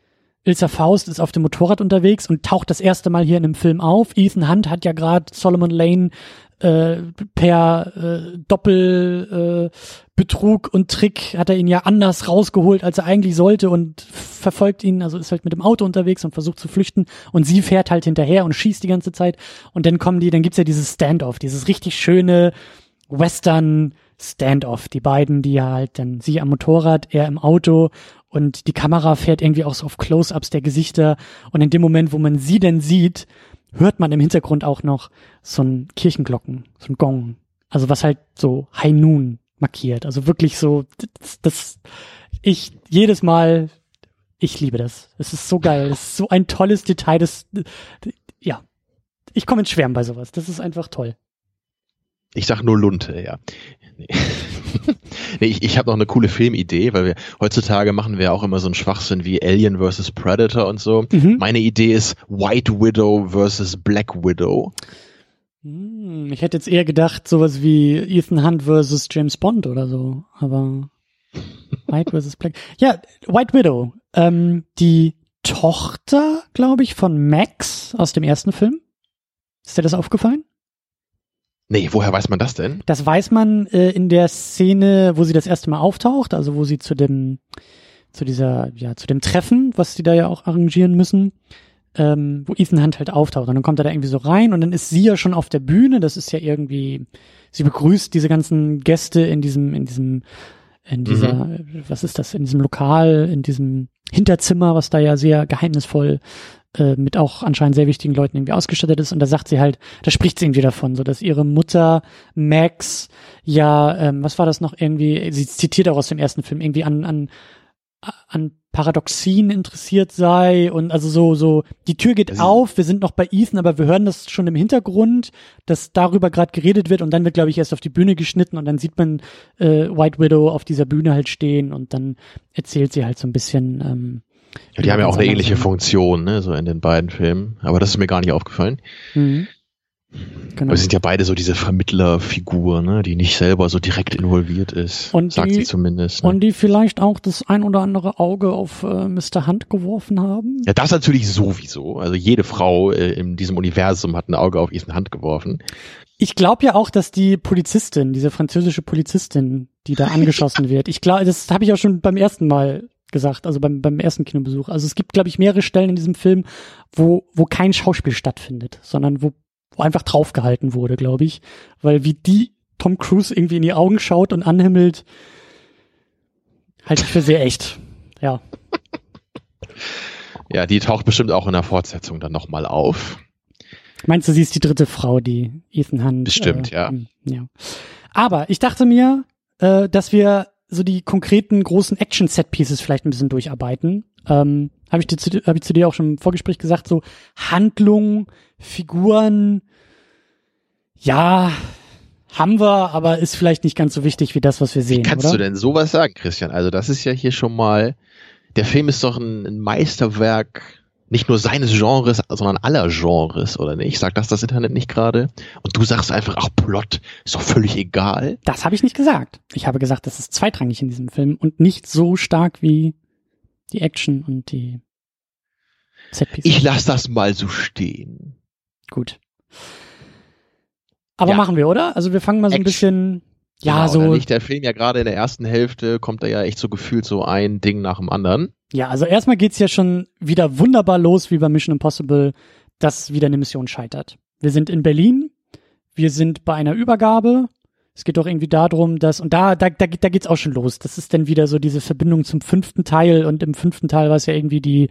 Ilsa Faust ist auf dem Motorrad unterwegs und taucht das erste Mal hier in einem Film auf. Ethan Hunt hat ja gerade Solomon Lane äh, per äh, Doppelbetrug äh, Betrug und Trick hat er ihn ja anders rausgeholt, als er eigentlich sollte und verfolgt ihn, also ist halt mit dem Auto unterwegs und versucht zu flüchten und sie fährt halt hinterher und schießt die ganze Zeit und dann kommen die, dann gibt's ja dieses Standoff, dieses richtig schöne Western Standoff, die beiden, die ja halt dann, sie am Motorrad, er im Auto und die Kamera fährt irgendwie auch so auf Close-Ups der Gesichter und in dem Moment, wo man sie denn sieht, hört man im Hintergrund auch noch so ein Kirchenglocken, so ein Gong, also was halt so High Noon markiert, also wirklich so, das, das ich jedes Mal, ich liebe das, es ist so geil, es ist so ein tolles Detail, das, ja, ich komme ins Schwärmen bei sowas, das ist einfach toll. Ich sag nur Lunte, ja. Nee. nee, ich, ich habe noch eine coole Filmidee, weil wir heutzutage machen wir auch immer so einen Schwachsinn wie Alien versus Predator und so. Mhm. Meine Idee ist White Widow versus Black Widow. Hm, ich hätte jetzt eher gedacht, sowas wie Ethan Hunt versus James Bond oder so, aber White versus Black. Ja, White Widow, ähm, die Tochter, glaube ich, von Max aus dem ersten Film. Ist dir das aufgefallen? Nee, woher weiß man das denn? Das weiß man äh, in der Szene, wo sie das erste Mal auftaucht, also wo sie zu dem, zu dieser, ja, zu dem Treffen, was die da ja auch arrangieren müssen, ähm, wo Ethan Hunt halt auftaucht. Und dann kommt er da irgendwie so rein und dann ist sie ja schon auf der Bühne. Das ist ja irgendwie, sie begrüßt diese ganzen Gäste in diesem, in diesem, in dieser, mhm. was ist das, in diesem Lokal, in diesem Hinterzimmer, was da ja sehr geheimnisvoll mit auch anscheinend sehr wichtigen Leuten irgendwie ausgestattet ist und da sagt sie halt, da spricht sie irgendwie davon, so dass ihre Mutter Max ja, ähm, was war das noch irgendwie, sie zitiert auch aus dem ersten Film, irgendwie an an an Paradoxien interessiert sei und also so, so, die Tür geht also, auf, wir sind noch bei Ethan, aber wir hören das schon im Hintergrund, dass darüber gerade geredet wird und dann wird, glaube ich, erst auf die Bühne geschnitten und dann sieht man äh, White Widow auf dieser Bühne halt stehen und dann erzählt sie halt so ein bisschen, ähm, ja, die haben ja auch eine ähnliche Funktion, ne, so in den beiden Filmen. Aber das ist mir gar nicht aufgefallen. Mhm. Genau. Wir sind ja beide so diese Vermittlerfigur, ne, die nicht selber so direkt involviert ist, und sagt die, sie zumindest. Ne? Und die vielleicht auch das ein oder andere Auge auf äh, Mister Hunt geworfen haben. Ja, das natürlich sowieso. Also jede Frau äh, in diesem Universum hat ein Auge auf Ethan Hunt geworfen. Ich glaube ja auch, dass die Polizistin, diese französische Polizistin, die da angeschossen wird, ich glaube, das habe ich auch schon beim ersten Mal gesagt, also beim beim ersten Kinobesuch. Also es gibt, glaube ich, mehrere Stellen in diesem Film, wo wo kein Schauspiel stattfindet, sondern wo, wo einfach draufgehalten wurde, glaube ich. Weil wie die Tom Cruise irgendwie in die Augen schaut und anhimmelt, halte ich für sehr echt. Ja. Ja, die taucht bestimmt auch in der Fortsetzung dann nochmal auf. Meinst du, sie ist die dritte Frau, die Ethan Hunt... Bestimmt, äh, ja. ja. Aber ich dachte mir, äh, dass wir so die konkreten großen Action-Set-Pieces vielleicht ein bisschen durcharbeiten. Ähm, habe ich, dir zu, hab ich zu dir auch schon im Vorgespräch gesagt, so Handlung, Figuren, ja, haben wir, aber ist vielleicht nicht ganz so wichtig wie das, was wir sehen, Wie kannst oder? du denn sowas sagen, Christian? Also das ist ja hier schon mal, der Film ist doch ein, ein Meisterwerk, nicht nur seines Genres, sondern aller Genres, oder nicht? Sagt das das Internet nicht gerade? Und du sagst einfach, ach, Plot, ist doch völlig egal. Das habe ich nicht gesagt. Ich habe gesagt, das ist zweitrangig in diesem Film und nicht so stark wie die Action und die Setpieces. Ich lass das mal so stehen. Gut. Aber ja. Machen wir, oder? Also wir fangen mal so ein bisschen, ja, genau, so. Nicht der Film ja gerade in der ersten Hälfte, kommt da ja echt so gefühlt so ein Ding nach dem anderen. Ja, also erstmal geht's ja schon wieder wunderbar los, wie bei Mission Impossible, dass wieder eine Mission scheitert. Wir sind in Berlin, wir sind bei einer Übergabe. Es geht doch irgendwie darum, dass, und da, da, da, da geht's auch schon los. Das ist dann wieder so diese Verbindung zum fünften Teil und im fünften Teil war es ja irgendwie die,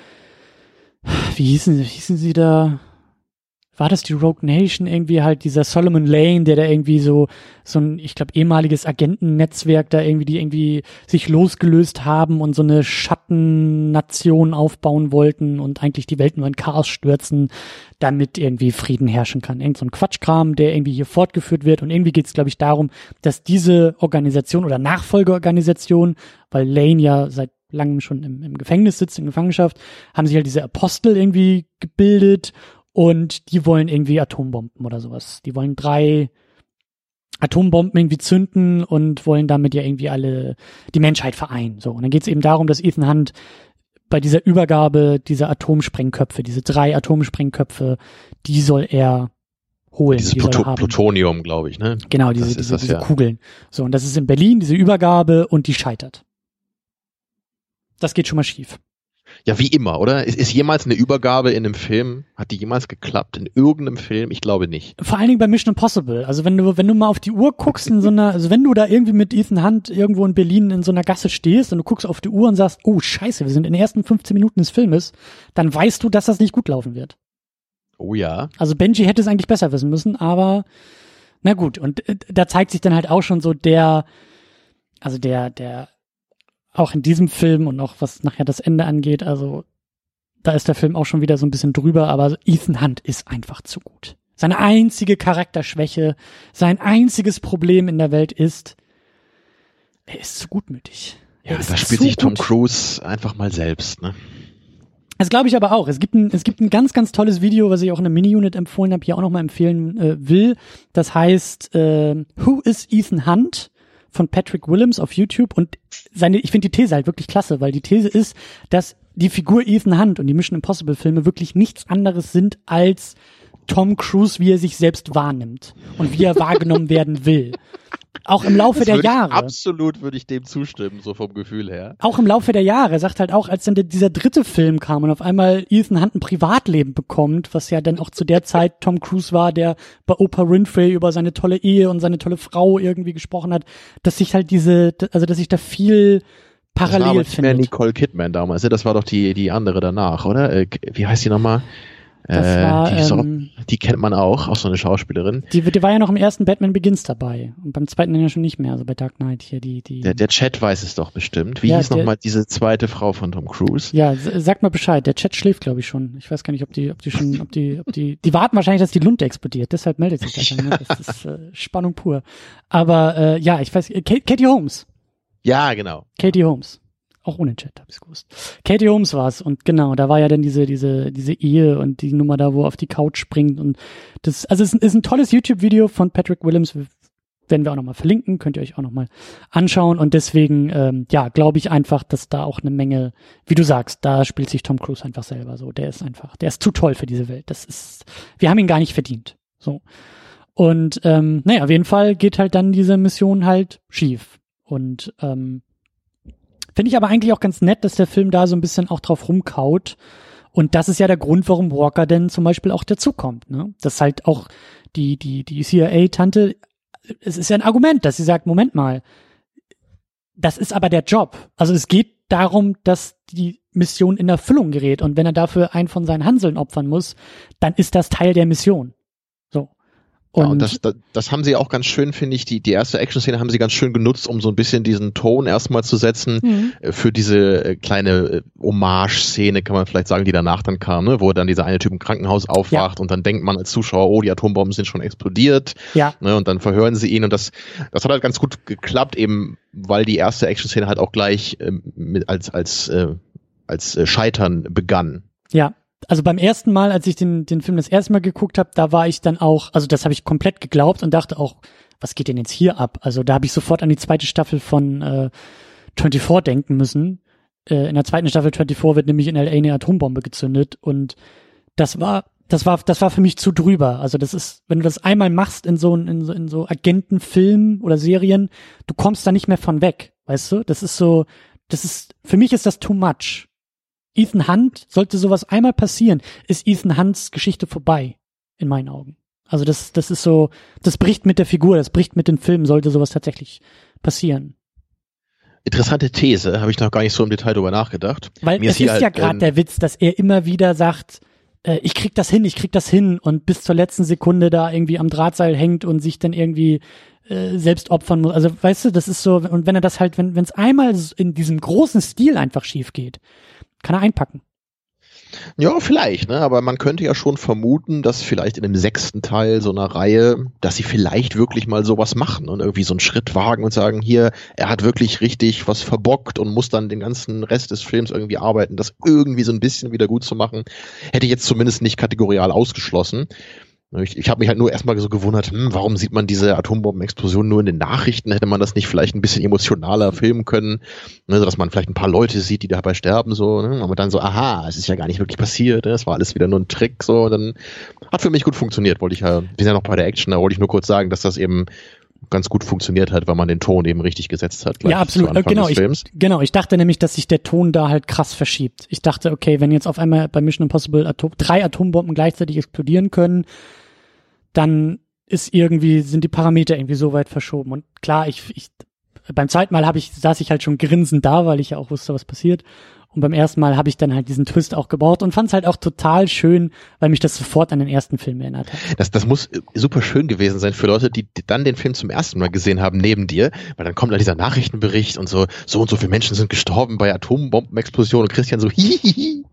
wie hießen, wie hießen sie da? War das die Rogue Nation irgendwie halt dieser Solomon Lane, der da irgendwie so so ein, ich glaube, ehemaliges Agentennetzwerk da irgendwie, die irgendwie sich losgelöst haben und so eine Schattennation aufbauen wollten und eigentlich die Welt nur in Chaos stürzen, damit irgendwie Frieden herrschen kann. Irgend so ein Quatschkram, der irgendwie hier fortgeführt wird und irgendwie geht es, glaube ich, darum, dass diese Organisation oder Nachfolgeorganisation, weil Lane ja seit langem schon im, im Gefängnis sitzt, in Gefangenschaft, haben sich halt diese Apostel irgendwie gebildet. Und die wollen irgendwie Atombomben oder sowas. Die wollen drei Atombomben irgendwie zünden und wollen damit ja irgendwie alle, die Menschheit vereinen. So. Und dann geht es eben darum, dass Ethan Hunt bei dieser Übergabe dieser Atomsprengköpfe, diese drei Atomsprengköpfe, die soll er holen. Dieses die soll Pluto- er haben. Plutonium, glaube ich, ne? Genau, diese, Das ist diese, das, diese ja. Kugeln. So, und das ist in Berlin, diese Übergabe, und die scheitert. Das geht schon mal schief. Ja, wie immer, oder? Ist, ist jemals eine Übergabe in einem Film, hat die jemals geklappt? In irgendeinem Film? Ich glaube nicht. Vor allen Dingen bei Mission Impossible. Also wenn du, wenn du mal auf die Uhr guckst in so einer, also wenn du da irgendwie mit Ethan Hunt irgendwo in Berlin in so einer Gasse stehst und du guckst auf die Uhr und sagst, oh scheiße, wir sind in den ersten fünfzehn Minuten des Filmes, dann weißt du, dass das nicht gut laufen wird. Oh ja. Also Benji hätte es eigentlich besser wissen müssen, aber na gut. Und äh, da zeigt sich dann halt auch schon so der, also der, der, auch in diesem Film und auch was nachher das Ende angeht, also da ist der Film auch schon wieder so ein bisschen drüber, aber Ethan Hunt ist einfach zu gut. Seine einzige Charakterschwäche, sein einziges Problem in der Welt ist, er ist zu gutmütig. Ja, da spielt sich Tom Cruise einfach mal selbst, ne? Das glaube ich aber auch. Es gibt ein, es gibt ein ganz, ganz tolles Video, was ich auch in der Mini-Unit empfohlen habe, hier auch nochmal empfehlen äh, will. Das heißt, äh, Who is Ethan Hunt? Von Patrick Willems auf YouTube, und seine, ich finde die These halt wirklich klasse, weil die These ist, dass die Figur Ethan Hunt und die Mission Impossible Filme wirklich nichts anderes sind als Tom Cruise, wie er sich selbst wahrnimmt und wie er wahrgenommen werden will. Auch im Laufe das der würde ich, Jahre. Absolut würde ich dem zustimmen, so vom Gefühl her. Auch im Laufe der Jahre, sagt halt auch, als dann der, dieser dritte Film kam und auf einmal Ethan Hunt ein Privatleben bekommt, was ja dann auch zu der Zeit Tom Cruise war, der bei Oprah Winfrey über seine tolle Ehe und seine tolle Frau irgendwie gesprochen hat, dass sich halt diese, also dass sich da viel parallel das war aber nicht findet. mehr Nicole Kidman damals, ne? Das war doch die, die andere danach, oder? Äh, wie heißt die nochmal? Das äh, war, die, ist doch, ähm, die kennt man auch, auch so eine Schauspielerin. Die, die war ja noch im ersten Batman Begins dabei und beim zweiten ja schon nicht mehr, also bei Dark Knight hier die die. Der, der Chat weiß es doch bestimmt. Wie Ja, hieß nochmal diese zweite Frau von Tom Cruise? Ja, sag mal Bescheid. Der Chat schläft, glaube ich, schon. Ich weiß gar nicht, ob die, ob die schon, ob die, ob die, die warten wahrscheinlich, dass die Lunte explodiert. Deshalb meldet sich das dann. Ne? Das ist äh, Spannung pur. Aber äh, ja, ich weiß. K- Katie Holmes. Ja, genau. Katie Holmes. Auch ohne Chat, hab ich's gewusst. Katie Holmes war's, und genau, da war ja dann diese diese diese Ehe und die Nummer da, wo er auf die Couch springt, und das, also es ist, ist ein tolles YouTube-Video von Patrick Willems, werden wir auch nochmal verlinken, könnt ihr euch auch nochmal anschauen, und deswegen, ähm, ja, glaube ich einfach, dass da auch eine Menge, wie du sagst, da spielt sich Tom Cruise einfach selber so, der ist einfach, der ist zu toll für diese Welt, das ist, wir haben ihn gar nicht verdient, so. Und, ähm, naja, auf jeden Fall geht halt dann diese Mission halt schief, und, ähm, finde ich aber eigentlich auch ganz nett, dass der Film da so ein bisschen auch drauf rumkaut. Und das ist ja der Grund, warum Walker denn zum Beispiel auch dazukommt, ne? Dass halt auch die, die, die C I A-Tante, es ist ja ein Argument, dass sie sagt, Moment mal, das ist aber der Job. Also es geht darum, dass die Mission in Erfüllung gerät. Und wenn er dafür einen von seinen Hanseln opfern muss, dann ist das Teil der Mission. So. Und, und, ja, und das, das, das haben sie auch ganz schön, finde ich, die, die erste Action-Szene haben sie ganz schön genutzt, um so ein bisschen diesen Ton erstmal zu setzen, mhm. für diese kleine Hommage-Szene, kann man vielleicht sagen, die danach dann kam, ne? Wo dann dieser eine Typ im Krankenhaus aufwacht, ja. Und dann denkt man als Zuschauer, oh, die Atombomben sind schon explodiert, ja. Ne? Und dann verhören sie ihn, und das, das hat halt ganz gut geklappt, eben weil die erste Action-Szene halt auch gleich äh, mit, als, als, äh, als äh, Scheitern begann. Ja. Also beim ersten Mal, als ich den den Film das erste Mal geguckt habe, da war ich dann auch, also das habe ich komplett geglaubt und dachte auch, was geht denn jetzt hier ab? Also da habe ich sofort an die zweite Staffel von äh, vierundzwanzig denken müssen. Äh, in der zweiten Staffel vierundzwanzig wird nämlich in L A eine Atombombe gezündet, und das war das war das war für mich zu drüber. Also das ist, wenn du das einmal machst in so in so in so Agentenfilmen oder Serien, du kommst da nicht mehr von weg, weißt du? Das ist so, das ist, für mich ist das too much. Ethan Hunt, sollte sowas einmal passieren, ist Ethan Hunts Geschichte vorbei, in meinen Augen. Also das, das ist so, das bricht mit der Figur, das bricht mit den Filmen, sollte sowas tatsächlich passieren. Interessante These, habe ich noch gar nicht so im Detail drüber nachgedacht. Weil Mir es ist, ist halt, ja gerade ähm, der Witz, dass er immer wieder sagt, äh, ich krieg das hin, ich krieg das hin, und bis zur letzten Sekunde da irgendwie am Drahtseil hängt und sich dann irgendwie äh, selbst opfern muss. Also weißt du, das ist so, und wenn er das halt, wenn es einmal in diesem großen Stil einfach schief geht, kann er einpacken. Ja, vielleicht, ne? Aber man könnte ja schon vermuten, dass vielleicht in dem sechsten Teil so einer Reihe, dass sie vielleicht wirklich mal sowas machen und irgendwie so einen Schritt wagen und sagen, hier, er hat wirklich richtig was verbockt und muss dann den ganzen Rest des Films irgendwie arbeiten, das irgendwie so ein bisschen wieder gut zu machen. Hätte ich jetzt zumindest nicht kategorial ausgeschlossen. Ich, ich habe mich halt nur erstmal so gewundert, hm, warum sieht man diese Atombombenexplosion nur in den Nachrichten? Hätte man das nicht vielleicht ein bisschen emotionaler filmen können, ne, dass man vielleicht ein paar Leute sieht, die dabei sterben, so, ne? Aber dann so, aha, es ist ja gar nicht wirklich passiert, ne? Es war alles wieder nur ein Trick, so. Und dann hat für mich gut funktioniert, wollte ich ja, wir sind ja noch bei der Action, da wollte ich nur kurz sagen, dass das eben ganz gut funktioniert hat, weil man den Ton eben richtig gesetzt hat. Ja, absolut. Genau ich, genau, ich dachte nämlich, dass sich der Ton da halt krass verschiebt. Ich dachte, okay, wenn jetzt auf einmal bei Mission Impossible Atom, drei Atombomben gleichzeitig explodieren können, dann ist irgendwie, sind die Parameter irgendwie so weit verschoben. Und klar, ich, ich beim zweiten Mal habe ich, saß ich halt schon grinsend da, weil ich ja auch wusste, was passiert. Und beim ersten Mal habe ich dann halt diesen Twist auch gebaut und fand es halt auch total schön, weil mich das sofort an den ersten Film erinnert hat. Das, das muss super schön gewesen sein für Leute, die, die dann den Film zum ersten Mal gesehen haben neben dir, weil dann kommt da dieser Nachrichtenbericht und so, so und so viele Menschen sind gestorben bei Atombombenexplosionen und Christian so, hihihi.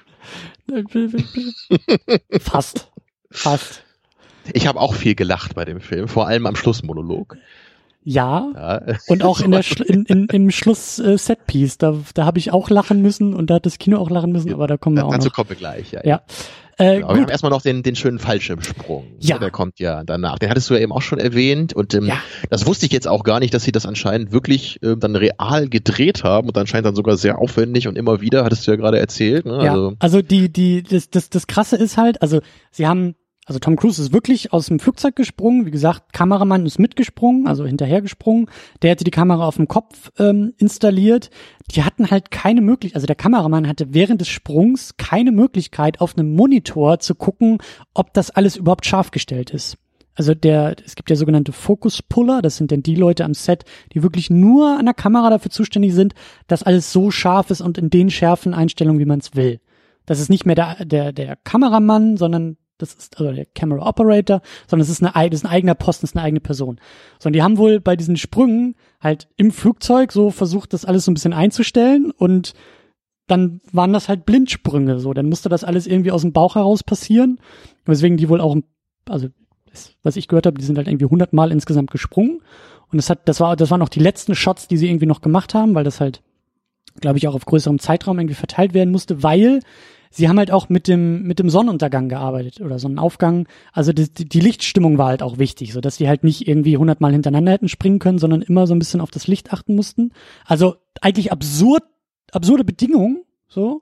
Fast. Fast. Ich habe auch viel gelacht bei dem Film, vor allem am Schlussmonolog. Ja, ja. Und auch in der Schlu- in, in, im Schluss äh, Setpiece, da, da habe ich auch lachen müssen und da hat das Kino auch lachen müssen, aber da kommen wir auch Dazu noch. kommen wir gleich, ja. ja. Äh, genau, aber wir haben erstmal noch den, den schönen Fallschirmsprung. Ja. Der kommt ja danach. Den hattest du ja eben auch schon erwähnt und ähm, ja. das wusste ich jetzt auch gar nicht, dass sie das anscheinend wirklich äh, dann real gedreht haben und anscheinend dann sogar sehr aufwendig und immer wieder, hattest du ja gerade erzählt. Ne? Ja, also, also die, die, das, das, das Krasse ist halt, also sie haben Also Tom Cruise ist wirklich aus dem Flugzeug gesprungen. Wie gesagt, Kameramann ist mitgesprungen, also hinterhergesprungen. Der hatte die Kamera auf dem Kopf ähm, installiert. Die hatten halt keine Möglichkeit, also der Kameramann hatte während des Sprungs keine Möglichkeit, auf einem Monitor zu gucken, ob das alles überhaupt scharf gestellt ist. Also der, es gibt ja sogenannte Focus-Puller, das sind denn die Leute am Set, die wirklich nur an der Kamera dafür zuständig sind, dass alles so scharf ist und in den schärfen Einstellungen, wie man es will. Das ist nicht mehr der, der, der Kameramann, sondern das ist also der Camera Operator, sondern es ist eine, das ist ein eigener Posten, das ist eine eigene Person. So, und die haben wohl bei diesen Sprüngen halt im Flugzeug so versucht, das alles so ein bisschen einzustellen und dann waren das halt Blindsprünge, so. Dann musste das alles irgendwie aus dem Bauch heraus passieren, weswegen die wohl auch, also das, was ich gehört habe, die sind halt irgendwie hundertmal insgesamt gesprungen und das hat, das war, das waren auch die letzten Shots, die sie irgendwie noch gemacht haben, weil das halt, glaube ich, auch auf größerem Zeitraum irgendwie verteilt werden musste, weil sie haben halt auch mit dem mit dem Sonnenuntergang gearbeitet oder Sonnenaufgang. Also die, die Lichtstimmung war halt auch wichtig, so dass die halt nicht irgendwie hundertmal hintereinander hätten springen können, sondern immer so ein bisschen auf das Licht achten mussten. Also eigentlich absurd absurde Bedingungen, so.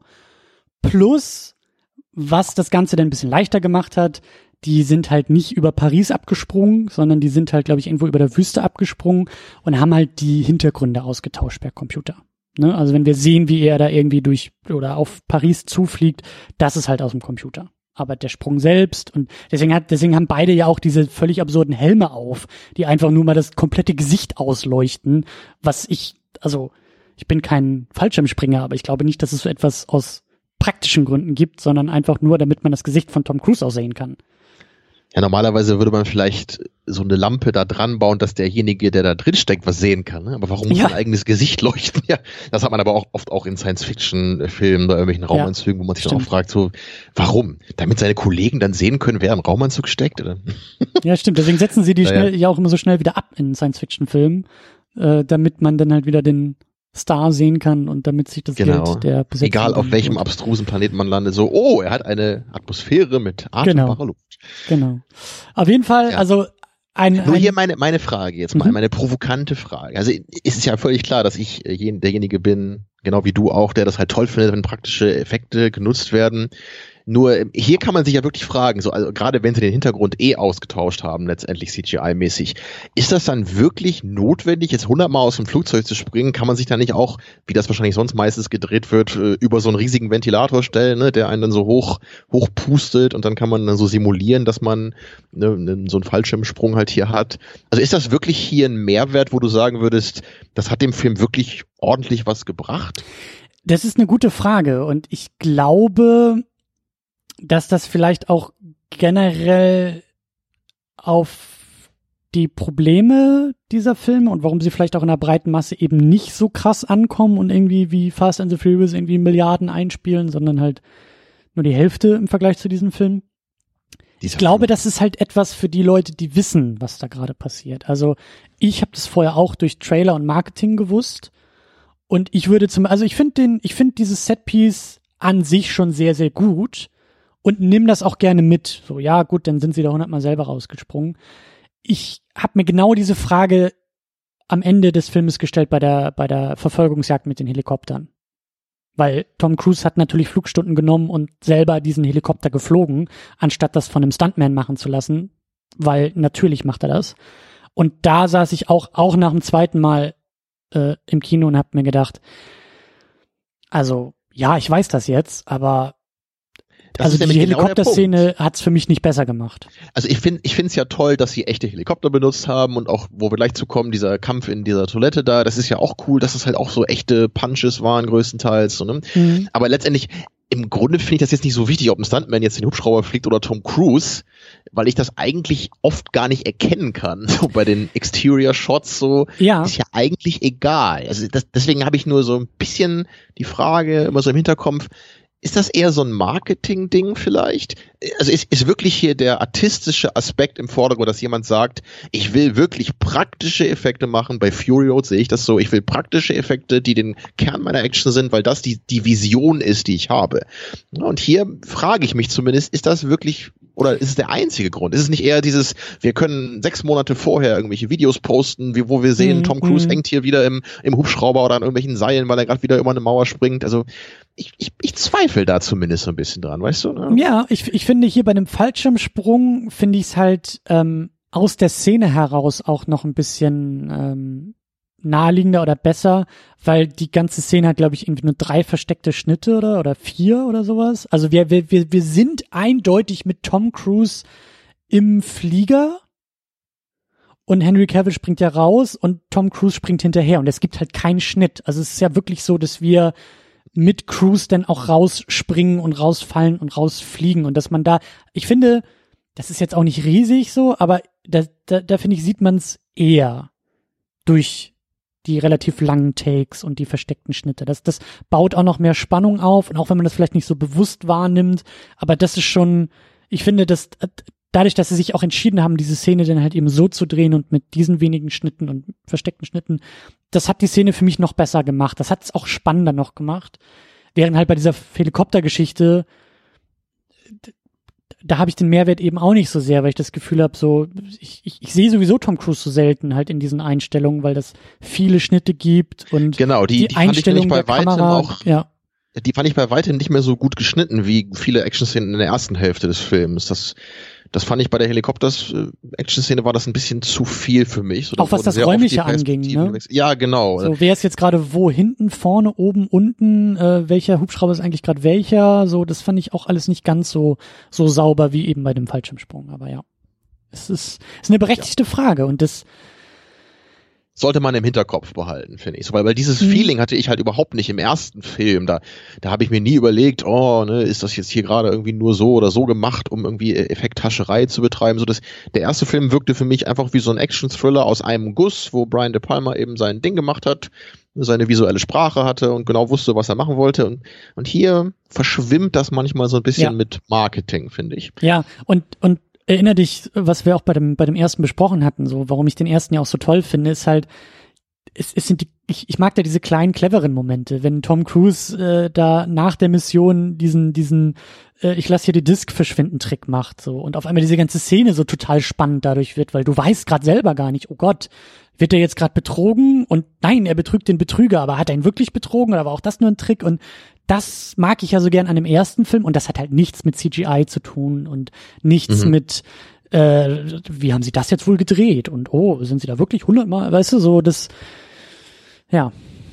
Plus, was das Ganze dann ein bisschen leichter gemacht hat, die sind halt nicht über Paris abgesprungen, sondern die sind halt, glaube ich, irgendwo über der Wüste abgesprungen und haben halt die Hintergründe ausgetauscht per Computer. Ne? Also wenn wir sehen, wie er da irgendwie durch oder auf Paris zufliegt, das ist halt aus dem Computer. Aber der Sprung selbst und deswegen hat, deswegen haben beide ja auch diese völlig absurden Helme auf, die einfach nur mal das komplette Gesicht ausleuchten, was ich, also ich bin kein Fallschirmspringer, aber ich glaube nicht, dass es so etwas aus praktischen Gründen gibt, sondern einfach nur, damit man das Gesicht von Tom Cruise auch sehen kann. Ja, normalerweise würde man vielleicht so eine Lampe da dran bauen, dass derjenige, der da drin steckt, was sehen kann. Ne? Aber warum muss ja. sein eigenes Gesicht leuchten? Ja, das hat man aber auch oft auch in Science-Fiction-Filmen oder irgendwelchen Raumanzügen, ja, wo man sich stimmt. dann auch fragt, so, warum? Damit seine Kollegen dann sehen können, wer im Raumanzug steckt? Oder? Ja, stimmt. Deswegen setzen sie die ja, schnell, ja. ja auch immer so schnell wieder ab in Science-Fiction-Filmen, äh, damit man dann halt wieder den Star sehen kann und damit sich das genau. Bild der Besetzung... Egal auf welchem abstrusen Planeten man landet, so, oh, er hat eine Atmosphäre mit atembarer genau. Luft. Genau. Auf jeden Fall, ja. also ein... Nur ein, hier meine meine Frage jetzt mal, mhm. meine provokante Frage. Also ist es ja völlig klar, dass ich derjenige bin, genau wie du auch, der das halt toll findet, wenn praktische Effekte genutzt werden. Nur hier kann man sich ja wirklich fragen, so also gerade wenn sie den Hintergrund eh ausgetauscht haben, letztendlich C G I-mäßig, ist das dann wirklich notwendig, jetzt hundertmal aus dem Flugzeug zu springen? Kann man sich da nicht auch, wie das wahrscheinlich sonst meistens gedreht wird, über so einen riesigen Ventilator stellen, ne, der einen dann so hoch hoch pustet und dann kann man dann so simulieren, dass man ne, so einen Fallschirmsprung halt hier hat? Also ist das wirklich hier ein Mehrwert, wo du sagen würdest, das hat dem Film wirklich ordentlich was gebracht? Das ist eine gute Frage und ich glaube, dass das vielleicht auch generell auf die Probleme dieser Filme und warum sie vielleicht auch in der breiten Masse eben nicht so krass ankommen und irgendwie wie Fast and the Furious irgendwie Milliarden einspielen, sondern halt nur die Hälfte im Vergleich zu diesem Film. Ich glaube, das ist halt etwas für die Leute, die wissen, was da gerade passiert. Also ich habe das vorher auch durch Trailer und Marketing gewusst und ich würde zum, also ich finde den, ich finde dieses Setpiece an sich schon sehr, sehr gut. und nimm das auch gerne mit. So, ja gut, dann sind sie da hundertmal selber rausgesprungen. Ich habe mir genau diese Frage am Ende des Filmes gestellt bei der bei der Verfolgungsjagd mit den Helikoptern. Weil Tom Cruise hat natürlich Flugstunden genommen und selber diesen Helikopter geflogen, anstatt das von einem Stuntman machen zu lassen, weil natürlich macht er das. Und da saß ich auch auch nach dem zweiten Mal äh, im Kino und hab mir gedacht, also ja, ich weiß das jetzt, aber Das also ist die genau Helikopterszene hat's für mich nicht besser gemacht. Also ich finde ich finde es ja toll, dass sie echte Helikopter benutzt haben und auch, wo wir gleich zu kommen, dieser Kampf in dieser Toilette da, das ist ja auch cool, dass es halt auch so echte Punches waren größtenteils. So, ne? Mhm. Aber letztendlich, im Grunde finde ich das jetzt nicht so wichtig, ob ein Stuntman jetzt den Hubschrauber fliegt oder Tom Cruise, weil ich das eigentlich oft gar nicht erkennen kann. So bei den Exterior-Shots so, ja. Ist ja eigentlich egal. Also das, deswegen habe ich nur so ein bisschen die Frage immer so im Hinterkopf, ist das eher so ein Marketing-Ding vielleicht? Also ist, ist wirklich hier der artistische Aspekt im Vordergrund, dass jemand sagt, ich will wirklich praktische Effekte machen. Bei Fury Road sehe ich das so. Ich will praktische Effekte, die den Kern meiner Action sind, weil das die, die Vision ist, die ich habe. Und hier frage ich mich zumindest, ist das wirklich, oder ist es der einzige Grund? Ist es nicht eher dieses, wir können sechs Monate vorher irgendwelche Videos posten, wie, wo wir sehen, mm, Tom Cruise mm. hängt hier wieder im, im Hubschrauber oder an irgendwelchen Seilen, weil er gerade wieder über eine Mauer springt. Also ich, ich, ich zweifle da zumindest so ein bisschen dran, weißt du? Ne? Ja, ich, ich finde hier bei einem Fallschirmsprung finde ich es halt ähm, aus der Szene heraus auch noch ein bisschen ähm, naheliegender oder besser, weil die ganze Szene hat, glaube ich, irgendwie nur drei versteckte Schnitte oder oder vier oder sowas. Also wir wir wir wir sind eindeutig mit Tom Cruise im Flieger und Henry Cavill springt ja raus und Tom Cruise springt hinterher und es gibt halt keinen Schnitt. Also es ist ja wirklich so, dass wir mit Cruise dann auch rausspringen und rausfallen und rausfliegen und dass man da, ich finde, das ist jetzt auch nicht riesig so, aber da, da, da finde ich, sieht man es eher durch die relativ langen Takes und die versteckten Schnitte. Das, das baut auch noch mehr Spannung auf und auch wenn man das vielleicht nicht so bewusst wahrnimmt, aber das ist schon, ich finde, dass dadurch, dass sie sich auch entschieden haben, diese Szene dann halt eben so zu drehen und mit diesen wenigen Schnitten und versteckten Schnitten, das hat die Szene für mich noch besser gemacht. Das hat es auch spannender noch gemacht. Während halt bei dieser Helikoptergeschichte, da habe ich den Mehrwert eben auch nicht so sehr, weil ich das Gefühl habe, so ich, ich, ich sehe sowieso Tom Cruise so selten halt in diesen Einstellungen, weil das viele Schnitte gibt und genau, die, die, die Einstellung fand ich bei der weitem Kamera, auch, ja. Die fand ich bei weitem nicht mehr so gut geschnitten wie viele Action-Szenen in der ersten Hälfte des Films. Das, das fand ich bei der Helikopters-Action-Szene war das ein bisschen zu viel für mich. So, auch was das Räumliche anging, ne? Ja, genau. So, wer ist jetzt gerade wo? Hinten, vorne, oben, unten? Äh, welcher Hubschrauber ist eigentlich gerade welcher? So, das fand ich auch alles nicht ganz so so sauber wie eben bei dem Fallschirmsprung. Aber ja, es ist, es ist eine berechtigte ja. Frage und das sollte man im Hinterkopf behalten, finde ich. So, weil, weil dieses mhm. Feeling hatte ich halt überhaupt nicht im ersten Film. Da, da habe ich mir nie überlegt, oh, ne, ist das jetzt hier gerade irgendwie nur so oder so gemacht, um irgendwie Effekthascherei zu betreiben. So, das, der erste Film wirkte für mich einfach wie so ein Action-Thriller aus einem Guss, wo Brian De Palma eben sein Ding gemacht hat, seine visuelle Sprache hatte und genau wusste, was er machen wollte. Und, und hier verschwimmt das manchmal so ein bisschen ja. mit Marketing, finde ich. Ja, und, und erinner dich, was wir auch bei dem bei dem ersten besprochen hatten, so warum ich den ersten ja auch so toll finde, ist halt, es, es sind die, ich, ich mag da diese kleinen cleveren Momente, wenn Tom Cruise äh, da nach der Mission diesen diesen äh, ich lasse hier die Disk verschwinden Trick macht so und auf einmal diese ganze Szene so total spannend dadurch wird, weil du weißt gerade selber gar nicht, oh Gott, wird er jetzt gerade betrogen und nein, er betrügt den Betrüger, aber hat er ihn wirklich betrogen oder war auch das nur ein Trick und das mag ich ja so gern an dem ersten Film und das hat halt nichts mit C G I zu tun und nichts mhm. mit, äh, wie haben sie das jetzt wohl gedreht und oh, sind sie da wirklich hundertmal, weißt du, so das, ja,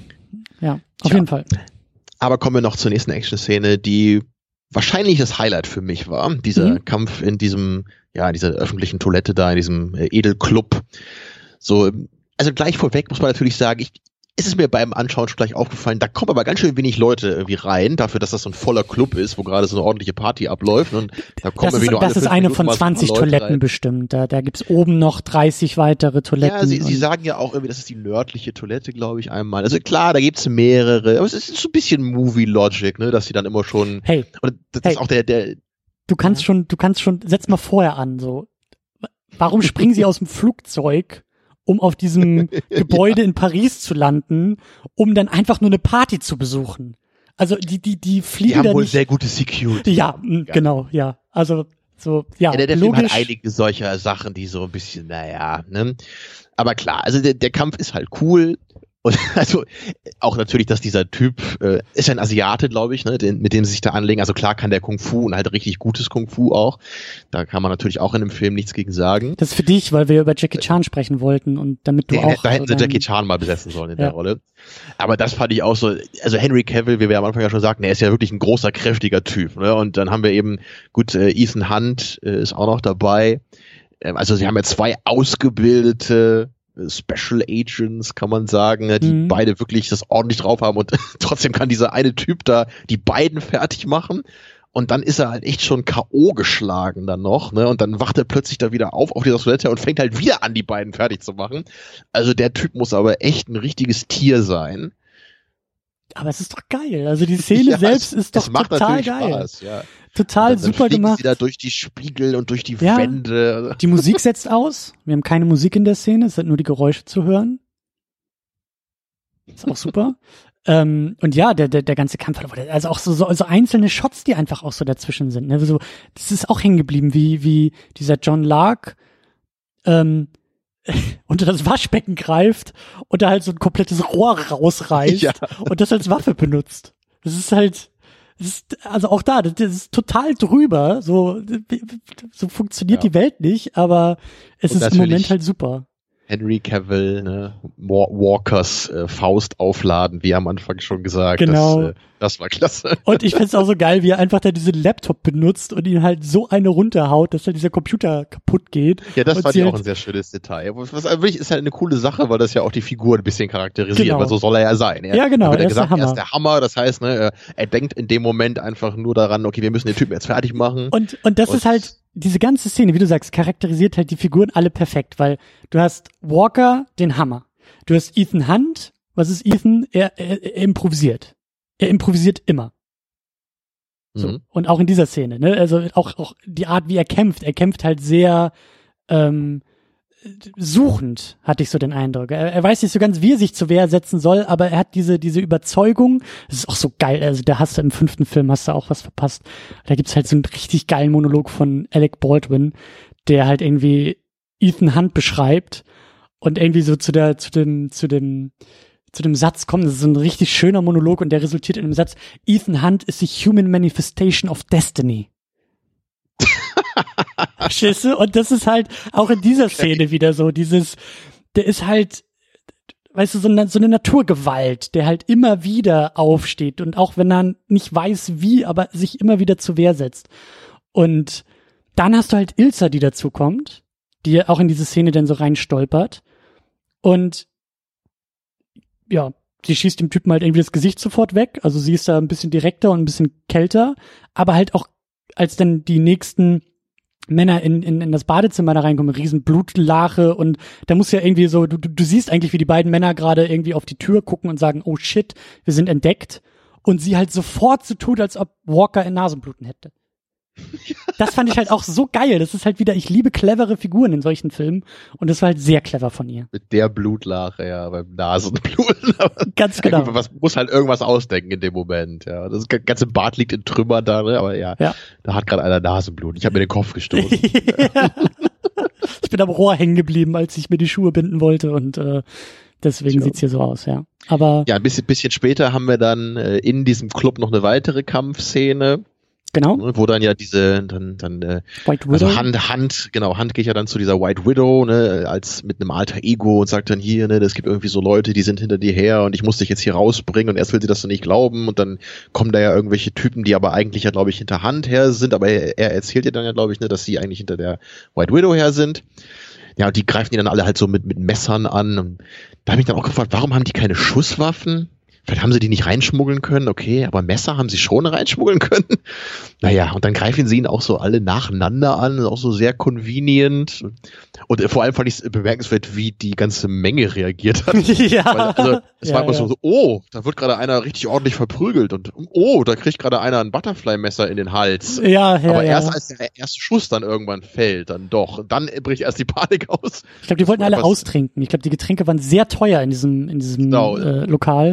ja, auf Tja. jeden Fall. Aber kommen wir noch zur nächsten Action-Szene, die wahrscheinlich das Highlight für mich war, dieser mhm. Kampf in diesem, ja, in dieser öffentlichen Toilette da, in diesem äh, Edelclub. So, also gleich vorweg muss man natürlich sagen, ich ist es mir beim Anschauen schon gleich aufgefallen, da kommen aber ganz schön wenig Leute irgendwie rein, dafür, dass das so ein voller Club ist, wo gerade so eine ordentliche Party abläuft. Und da kommen das ist, nur das ist eine von zwanzig Toiletten rein. Bestimmt. Da, da gibt's oben noch dreißig weitere Toiletten. Ja, sie, sie sagen ja auch irgendwie, das ist die nördliche Toilette, glaube ich, einmal. Also klar, da gibt's mehrere, aber es ist so ein bisschen Movie-Logic, ne, dass sie dann immer schon. Hey, und das hey, ist auch der, der. Du kannst schon, du kannst schon, setz mal vorher an, so. Warum springen sie aus dem Flugzeug, um auf diesem Gebäude ja. in Paris zu landen, um dann einfach nur eine Party zu besuchen? Also die, die, die fliegen Die haben da wohl nicht. sehr gute Security. Ja, mh, Ja. genau, ja. Also so, ja, Ja, der, der Film logisch. hat einige solcher Sachen, die so ein bisschen, naja, ne? Aber klar, also der, der Kampf ist halt cool. Und also auch natürlich, dass dieser Typ, äh, ist ja ein Asiate, glaube ich, ne, den, mit dem sie sich da anlegen. Also klar kann der Kung Fu und halt richtig gutes Kung Fu auch. Da kann man natürlich auch in dem Film nichts gegen sagen. Das ist für dich, weil wir über Jackie Chan sprechen wollten und damit du Ja, auch. da hätten sie dein- Jackie Chan mal besetzen sollen in Ja. der Rolle. Aber das fand ich auch so, also Henry Cavill, wie wir am Anfang ja schon sagten, er ist ja wirklich ein großer, kräftiger Typ. Ne? Und dann haben wir eben, gut, äh, Ethan Hunt äh, ist auch noch dabei. Ähm, also sie haben ja zwei ausgebildete Special Agents, kann man sagen, ne, die Mhm. beide wirklich das ordentlich drauf haben und trotzdem kann dieser eine Typ da die beiden fertig machen und dann ist er halt echt schon K O geschlagen dann noch, ne, und dann wacht er plötzlich da wieder auf auf dieser Toilette und fängt halt wieder an, die beiden fertig zu machen. Also der Typ muss aber echt ein richtiges Tier sein. Aber es ist doch geil. Also die Szene Ja, selbst es, ist doch es macht total natürlich geil. Spaß, ja. Total Und dann, dann super fliegen gemacht. sie da durch die Spiegel und durch die Ja. Wände. Die Musik setzt aus. Wir haben keine Musik in der Szene, es sind nur die Geräusche zu hören. Ist auch super. ähm, und ja, der, der, der ganze Kampf, also auch so, so, so einzelne Shots, die einfach auch so dazwischen sind. Ne? So, das ist auch hängen geblieben, wie, wie dieser John Lark ähm, unter das Waschbecken greift und da halt so ein komplettes Rohr rausreißt Ja. und das als Waffe benutzt. Das ist halt, das ist, also auch da, das, das ist total drüber, so, so funktioniert Ja. die Welt nicht, aber es Und ist im Moment natürlich- halt super. Henry Cavill, ne, Wa- Walkers äh, Faust aufladen, wie am Anfang schon gesagt. Genau. Das, äh, das war klasse. Und ich find's auch so geil, wie er einfach da diesen Laptop benutzt und ihn halt so eine runterhaut, dass halt dieser Computer kaputt geht. Ja, das und fand sie ich auch halt- ein sehr schönes Detail. Was was wirklich ist halt eine coole Sache, weil das ja auch die Figur ein bisschen charakterisiert, Genau. weil so soll er ja sein. Er, Ja, genau, da wird er ja ist der gesagt, er Hammer. ist der Hammer, das heißt, ne, er, er denkt in dem Moment einfach nur daran, okay, wir müssen den Typen jetzt fertig machen. Und, und das Und- ist halt, diese ganze Szene, wie du sagst, charakterisiert halt die Figuren alle perfekt, weil du hast Walker, den Hammer. Du hast Ethan Hunt. Was ist Ethan? Er, er, er improvisiert. Er improvisiert immer. So. Mhm. Und auch in dieser Szene, ne? Also auch, auch die Art, wie er kämpft. Er kämpft halt sehr ähm, suchend, hatte ich so den Eindruck. Er, er weiß nicht so ganz, wie er sich zur Wehr setzen soll, aber er hat diese diese Überzeugung. Das ist auch so geil. Also da hast du im fünften Film hast du auch was verpasst. Da gibt's halt so einen richtig geilen Monolog von Alec Baldwin, der halt irgendwie Ethan Hunt beschreibt und irgendwie so zu der zu dem zu dem zu dem Satz kommt. Das ist so ein richtig schöner Monolog und der resultiert in dem Satz: Ethan Hunt is the human manifestation of destiny. Verstehst du? Und das ist halt auch in dieser Szene wieder so, dieses, der ist halt, weißt du, so eine, so eine Naturgewalt, der halt immer wieder aufsteht und auch wenn er nicht weiß wie, aber sich immer wieder zur Wehr setzt. Und dann hast du halt Ilsa, die dazu kommt, die auch in diese Szene dann so reinstolpert und ja, sie schießt dem Typen halt irgendwie das Gesicht sofort weg, also sie ist da ein bisschen direkter und ein bisschen kälter, aber halt auch als dann die nächsten Männer in, in, in das Badezimmer da reinkommen, riesen Blutlache und da muss ja irgendwie so, du, du, du siehst eigentlich, wie die beiden Männer gerade irgendwie auf die Tür gucken und sagen, oh shit, wir sind entdeckt und sie halt sofort so tut, als ob Walker ein Nasenbluten hätte. Das fand ich halt auch so geil. Das ist halt wieder, ich liebe clevere Figuren in solchen Filmen und das war halt sehr clever von ihr. Mit der Blutlache, ja, beim Nasenbluten. Aber Ganz genau. ja, gut, was muss halt irgendwas ausdenken in dem Moment, ja. Das ganze Bad liegt in Trümmern da, ne? Aber ja, Ja. da hat gerade einer Nasenblut. Ich habe mir den Kopf gestoßen. Ja. Ich bin am Rohr hängen geblieben, als ich mir die Schuhe binden wollte und äh, deswegen Tja. sieht's hier so aus, ja. Aber Ja, ein bisschen, bisschen später haben wir dann äh, in diesem Club noch eine weitere Kampfszene, genau, ne, wo dann ja diese, dann, dann, äh, White Widow. also Hand, Hand, genau, Hand geht ja dann zu dieser White Widow, ne, als mit einem alter Ego und sagt dann hier, ne, es gibt irgendwie so Leute, die sind hinter dir her und ich muss dich jetzt hier rausbringen und erst will sie das so nicht glauben und dann kommen da ja irgendwelche Typen, die aber eigentlich ja, glaube ich, hinter Hand her sind, aber er, er erzählt ihr dann ja, glaube ich, ne, dass sie eigentlich hinter der White Widow her sind. Ja, und die greifen die dann alle halt so mit, mit Messern an. Und da habe ich dann auch gefragt, warum haben die keine Schusswaffen? Vielleicht haben sie die nicht reinschmuggeln können, okay, aber Messer haben sie schon reinschmuggeln können. Naja, und dann greifen sie ihn auch so alle nacheinander an, auch so sehr convenient. Und vor allem fand ich es bemerkenswert, wie die ganze Menge reagiert hat. Ja. Weil, also, es Ja, war immer ja. so, oh, da wird gerade einer richtig ordentlich verprügelt und oh, da kriegt gerade einer ein Butterfly-Messer in den Hals. Ja, ja, Aber ja. erst als der erste Schuss dann irgendwann fällt, dann doch. Dann bricht erst die Panik aus. Ich glaube, die wollten alle Was- austrinken. Ich glaube, die Getränke waren sehr teuer in diesem, in diesem Genau. äh, Lokal. Dann,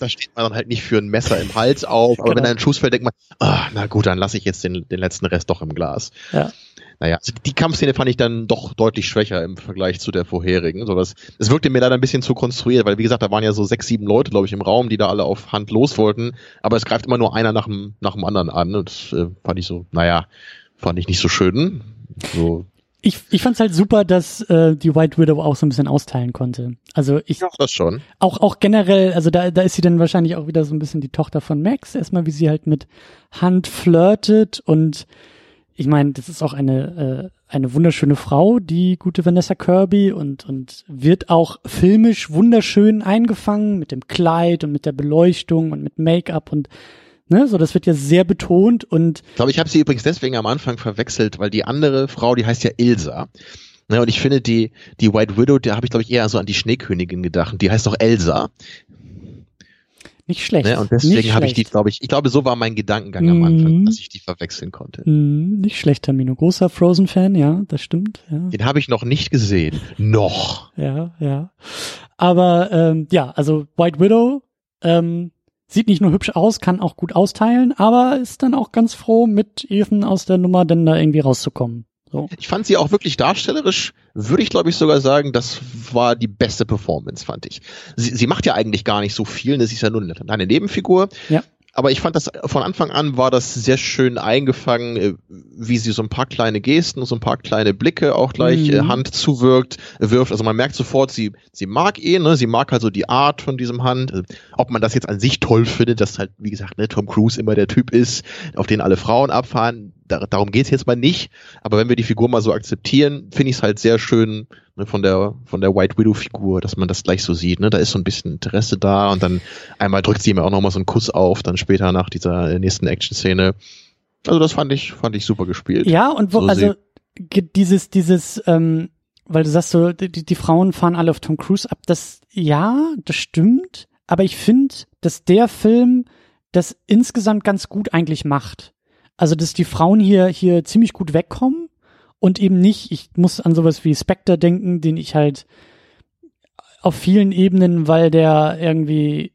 da steht man dann halt nicht für ein Messer im Hals auf, aber genau. Wenn da ein Schuss fällt, denkt man, ah, na gut, dann lasse ich jetzt den, den letzten Rest doch im Glas. Ja. Naja, also die Kampfszene fand ich dann doch deutlich schwächer im Vergleich zu der vorherigen. So, das, das wirkte mir leider ein bisschen zu konstruiert, weil wie gesagt, da waren ja so sechs, sieben Leute, glaube ich, im Raum, die da alle auf Hand los wollten, aber es greift immer nur einer nach dem, nach dem anderen an und das äh, fand ich so, naja, fand ich nicht so schön. So. Ich, ich fand's halt super, dass äh, die White Widow auch so ein bisschen austeilen konnte. Also ich ja, das schon. Auch auch generell, also da da ist sie dann wahrscheinlich auch wieder so ein bisschen die Tochter von Max. Erstmal, wie sie halt mit Hunt flirtet und ich meine, das ist auch eine äh, eine wunderschöne Frau, die gute Vanessa Kirby und und wird auch filmisch wunderschön eingefangen mit dem Kleid und mit der Beleuchtung und mit Make-up und ne, so das wird ja sehr betont und ich glaube, ich habe sie übrigens deswegen am Anfang verwechselt, weil die andere Frau, die heißt ja Ilsa. Ne, und ich finde die die White Widow, da habe ich glaube ich eher so an die Schneekönigin gedacht und die heißt doch Elsa. Nicht schlecht. Ne, und deswegen habe ich die, glaube ich, ich glaube, so war mein Gedankengang am Anfang, mm. dass ich die verwechseln konnte. Mm, nicht schlecht, Tamino. Großer Frozen-Fan, ja, das stimmt. Ja. Den habe ich noch nicht gesehen. Noch. Ja, ja. Aber ähm, ja, also White Widow ähm, sieht nicht nur hübsch aus, kann auch gut austeilen, aber ist dann auch ganz froh, mit Ethan aus der Nummer denn da irgendwie rauszukommen. So. Ich fand sie auch wirklich darstellerisch, würde ich glaube ich sogar sagen, das war die beste Performance, fand ich. Sie, sie macht ja eigentlich gar nicht so viel, das ist ja nur eine Nebenfigur. Ja. Aber ich fand das, von Anfang an war das sehr schön eingefangen, wie sie so ein paar kleine Gesten, so ein paar kleine Blicke auch gleich mhm. Hand zuwirkt, wirft. Also man merkt sofort, sie, sie mag ihn, ne, sie mag halt so die Art von diesem Hand. Ob man das jetzt an sich toll findet, dass halt, wie gesagt, ne, Tom Cruise immer der Typ ist, auf den alle Frauen abfahren, da, darum geht's jetzt mal nicht. Aber wenn wir die Figur mal so akzeptieren, finde ich es halt sehr schön, ne, von der, von der White Widow Figur, dass man das gleich so sieht, ne, da ist so ein bisschen Interesse da und dann einmal drückt sie ihm auch nochmal so einen Kuss auf, dann später nach dieser nächsten Action-Szene. Also das fand ich, fand ich super gespielt. Ja, und wo, so also, dieses, dieses, ähm, weil du sagst so, die, die Frauen fahren alle auf Tom Cruise ab, das, ja, das stimmt, aber ich finde, dass der Film das insgesamt ganz gut eigentlich macht. Also, dass die Frauen hier, hier ziemlich gut wegkommen und eben nicht, ich muss an sowas wie Spectre denken, den ich halt auf vielen Ebenen, weil der irgendwie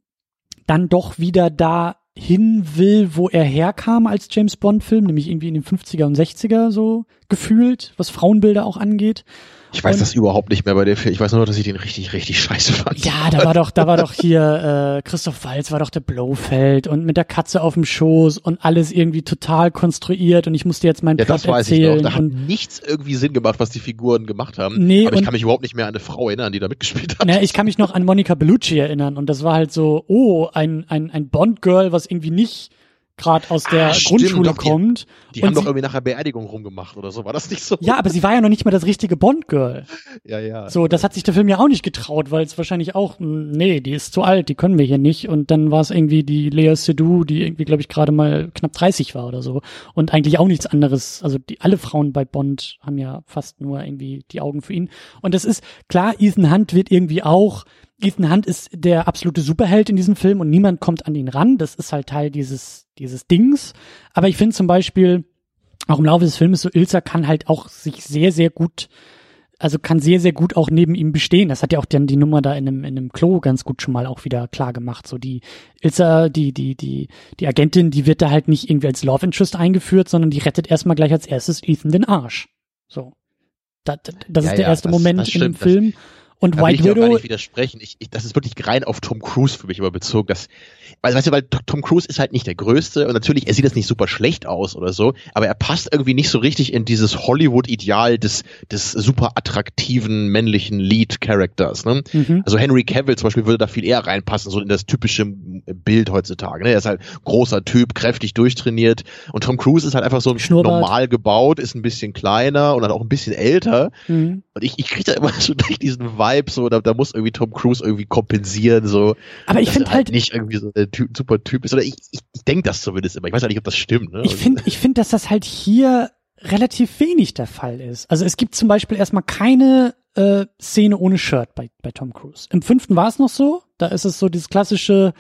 dann doch wieder da hin will, wo er herkam als James Bond-Film, nämlich irgendwie in den fünfziger und sechziger so gefühlt, was Frauenbilder auch angeht. Ich weiß und, das überhaupt nicht mehr bei dem Film. Ich weiß nur, dass ich den richtig, richtig scheiße fand. Ja, da war doch, da war doch hier äh, Christoph Waltz war doch der Blofeld und mit der Katze auf dem Schoß und alles irgendwie total konstruiert und ich musste jetzt meinen ja, Plot das weiß erzählen. Ich noch. Da und, hat nichts irgendwie Sinn gemacht, was die Figuren gemacht haben. Nee, aber ich und, kann mich überhaupt nicht mehr an eine Frau erinnern, die da mitgespielt hat. Na, ich kann mich noch an Monica Bellucci erinnern und das war halt so, oh, ein ein ein Bond-Girl, was irgendwie nicht gerade aus der ah, Grundschule doch, kommt. Die, die haben sie, doch irgendwie nach der Beerdigung rumgemacht oder so, war das nicht so? Ja, aber sie war ja noch nicht mal das richtige Bond-Girl. Ja, ja. So, das hat sich der Film ja auch nicht getraut, weil es wahrscheinlich auch, nee, die ist zu alt, die können wir hier nicht. Und dann war es irgendwie die Lea Seydoux, die irgendwie, glaube ich, gerade mal knapp dreißig war oder so. Und eigentlich auch nichts anderes. Also die alle Frauen bei Bond haben ja fast nur irgendwie die Augen für ihn. Und das ist, klar, Ethan Hunt wird irgendwie auch Ethan Hunt ist der absolute Superheld in diesem Film und niemand kommt an ihn ran. Das ist halt Teil dieses, dieses Dings. Aber ich finde zum Beispiel, auch im Laufe des Filmes, so Ilsa kann halt auch sich sehr, sehr gut, also kann sehr, sehr gut auch neben ihm bestehen. Das hat ja auch dann die Nummer da in einem, in einem Klo ganz gut schon mal auch wieder klar gemacht. So die Ilsa, die, die, die, die Agentin, die wird da halt nicht irgendwie als Love Interest eingeführt, sondern die rettet erstmal gleich als erstes Ethan den Arsch. So. Das, das ja, ist der ja, erste das, Moment das stimmt, in dem Film. Das, Und da White will ich Widow. auch gar nicht widersprechen. Ich, ich, das ist wirklich rein auf Tom Cruise für mich immer bezogen. Das, weil, weißt du, weil Tom Cruise ist halt nicht der Größte und natürlich, er sieht das nicht super schlecht aus oder so, aber er passt irgendwie nicht so richtig in dieses Hollywood-Ideal des, des super attraktiven männlichen Lead-Characters. Ne? Mhm. Also Henry Cavill zum Beispiel würde da viel eher reinpassen, so in das typische Bild heutzutage. Ne? Er ist halt großer Typ, kräftig durchtrainiert und Tom Cruise ist halt einfach so normal gebaut, ist ein bisschen kleiner und dann auch ein bisschen älter. Mhm. Und ich, ich kriege da immer so durch diesen Vibe, so, da, da muss irgendwie Tom Cruise irgendwie kompensieren, so. Aber ich finde halt, halt nicht irgendwie so der typ, super Typ ist, oder ich, ich, ich denke das zumindest immer. Ich weiß ja nicht, ob das stimmt, ne? Ich finde, ich finde, dass das halt hier relativ wenig der Fall ist. Also es gibt zum Beispiel erstmal keine äh, Szene ohne Shirt bei, bei Tom Cruise. Im fünften war es noch so, da ist es so dieses klassische,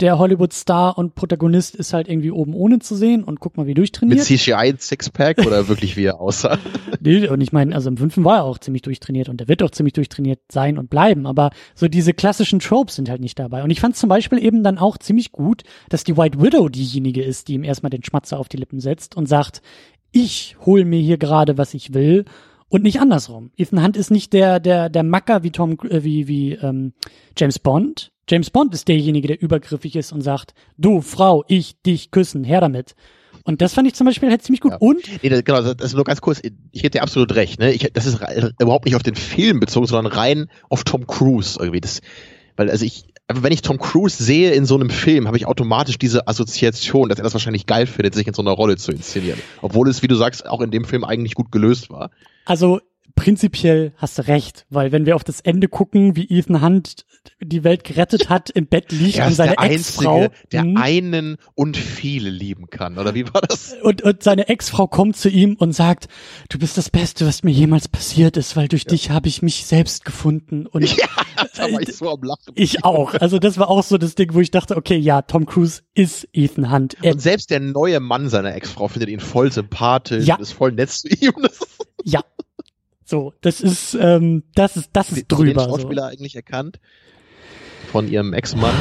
der Hollywood-Star und Protagonist ist halt irgendwie oben ohne zu sehen und guck mal, wie durchtrainiert. Mit C G I-Sixpack oder wirklich wie er aussah? Nee, und ich meine, also im fünften war er auch ziemlich durchtrainiert und er wird auch ziemlich durchtrainiert sein und bleiben, aber so diese klassischen Tropes sind halt nicht dabei. Und ich fand zum Beispiel eben dann auch ziemlich gut, dass die White Widow diejenige ist, die ihm erstmal den Schmatzer auf die Lippen setzt und sagt, ich hol mir hier gerade, was ich will. Und nicht andersrum. Ethan Hunt ist nicht der der der Macker wie Tom äh, wie wie ähm, James Bond. James Bond ist derjenige, der übergriffig ist und sagt, du Frau, ich dich küssen, her damit. Und das fand ich zum Beispiel halt ziemlich gut. Ja. Und nee, das, genau, das ist nur ganz kurz. Ich hätte dir absolut recht. Ne, ich, das ist überhaupt nicht auf den Film bezogen, sondern rein auf Tom Cruise irgendwie. Das, weil also ich wenn ich Tom Cruise sehe in so einem Film, habe ich automatisch diese Assoziation, dass er das wahrscheinlich geil findet, sich in so einer Rolle zu inszenieren. Obwohl es, wie du sagst, auch in dem Film eigentlich gut gelöst war. Also prinzipiell hast du recht, weil wenn wir auf das Ende gucken, wie Ethan Hunt die Welt gerettet hat, im Bett liegt er und seine der Ex-Frau, Einzige, der mh, einen und viele lieben kann, oder wie war das? Und, und seine Ex-Frau kommt zu ihm und sagt, du bist das Beste, was mir jemals passiert ist, weil durch ja. dich habe ich mich selbst gefunden. Und ja, da war ich so am Lachen. Ich auch. Also das war auch so das Ding, wo ich dachte, okay, ja, Tom Cruise ist Ethan Hunt. Er und selbst der neue Mann seiner Ex-Frau findet ihn voll sympathisch, ja. ist voll nett zu ihm. Ja. So, das ist, ähm, das ist, das ist drüber. Hast du den Schauspieler so. eigentlich erkannt? Von ihrem Ex-Mann?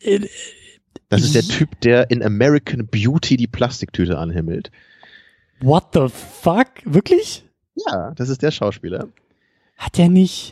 Das ist der Typ, der in American Beauty die Plastiktüte anhimmelt. What the fuck? Wirklich? Ja, das ist der Schauspieler. Hat er nicht,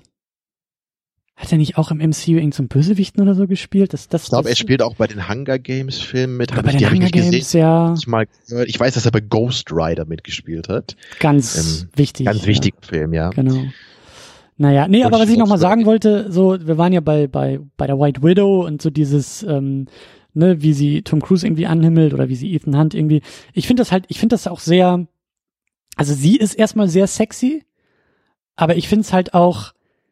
hat er nicht auch im M C U irgend so einen Bösewichten oder so gespielt? Das, das, ich glaube, das, er spielt auch bei den Hunger Games Filmen mit. Hab bei ich, den Hunger Games, gesehen. Ja. Ich, mal gehört. Ich weiß, dass er bei Ghost Rider mitgespielt hat. Ganz ähm, wichtig. Ganz ja. wichtiger Film, ja. Genau. Naja, nee, und aber was ich nochmal sagen wollte, so, wir waren ja bei, bei, bei der White Widow und so dieses, ähm, ne, wie sie Tom Cruise irgendwie anhimmelt oder wie sie Ethan Hunt irgendwie, ich finde das halt, ich finde das auch sehr, also sie ist erstmal sehr sexy, aber ich finde es halt auch,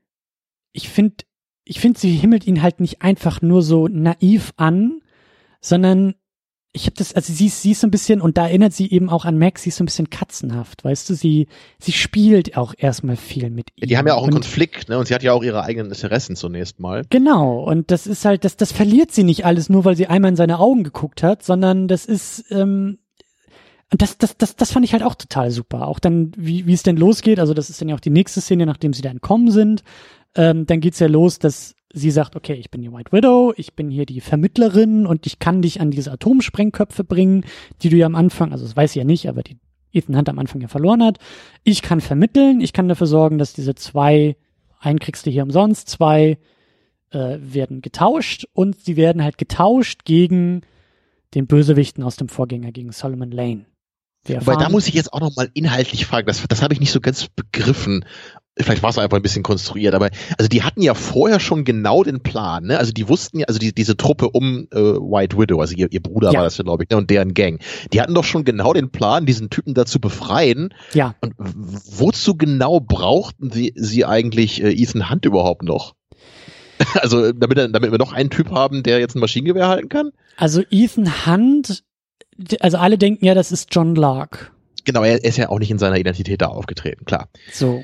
ich finde, ich finde, sie himmelt ihn halt nicht einfach nur so naiv an, sondern ich habe das, also sie, sie ist so ein bisschen, und da erinnert sie eben auch an Max, sie ist so ein bisschen katzenhaft, weißt du, sie, sie spielt auch erstmal viel mit ihm. Ja, die haben ja auch einen und, Konflikt, ne, und sie hat ja auch ihre eigenen Interessen zunächst mal. Genau, und das ist halt, das, das verliert sie nicht alles nur, weil sie einmal in seine Augen geguckt hat, sondern das ist, ähm, das, das, das, das fand ich halt auch total super. Auch dann, wie, wie es denn losgeht, also das ist dann ja auch die nächste Szene, nachdem sie da entkommen sind, ähm, dann geht's ja los, dass sie sagt, okay, ich bin die White Widow, ich bin hier die Vermittlerin und ich kann dich an diese Atomsprengköpfe bringen, die du ja am Anfang, also das weiß sie ja nicht, aber die Ethan Hunt am Anfang ja verloren hat. Ich kann vermitteln, ich kann dafür sorgen, dass diese zwei, einen kriegst du hier umsonst, zwei äh, werden getauscht und sie werden halt getauscht gegen den Bösewichten aus dem Vorgänger, gegen Solomon Lane. Weil da muss ich jetzt auch nochmal inhaltlich fragen, das, das habe ich nicht so ganz begriffen. Vielleicht war es einfach ein bisschen konstruiert, aber also die hatten ja vorher schon genau den Plan, ne? Also die wussten ja, also die, diese Truppe um äh, White Widow, also ihr, ihr Bruder ja. war das ja, glaube ich, ne? Und deren Gang, die hatten doch schon genau den Plan, diesen Typen da zu befreien. Ja. Und wozu genau brauchten sie, sie eigentlich äh, Ethan Hunt überhaupt noch? Also damit, damit wir noch einen Typ haben, der jetzt ein Maschinengewehr halten kann? Also Ethan Hunt, also alle denken ja, das ist John Lark. Genau, er ist ja auch nicht in seiner Identität da aufgetreten, klar. So.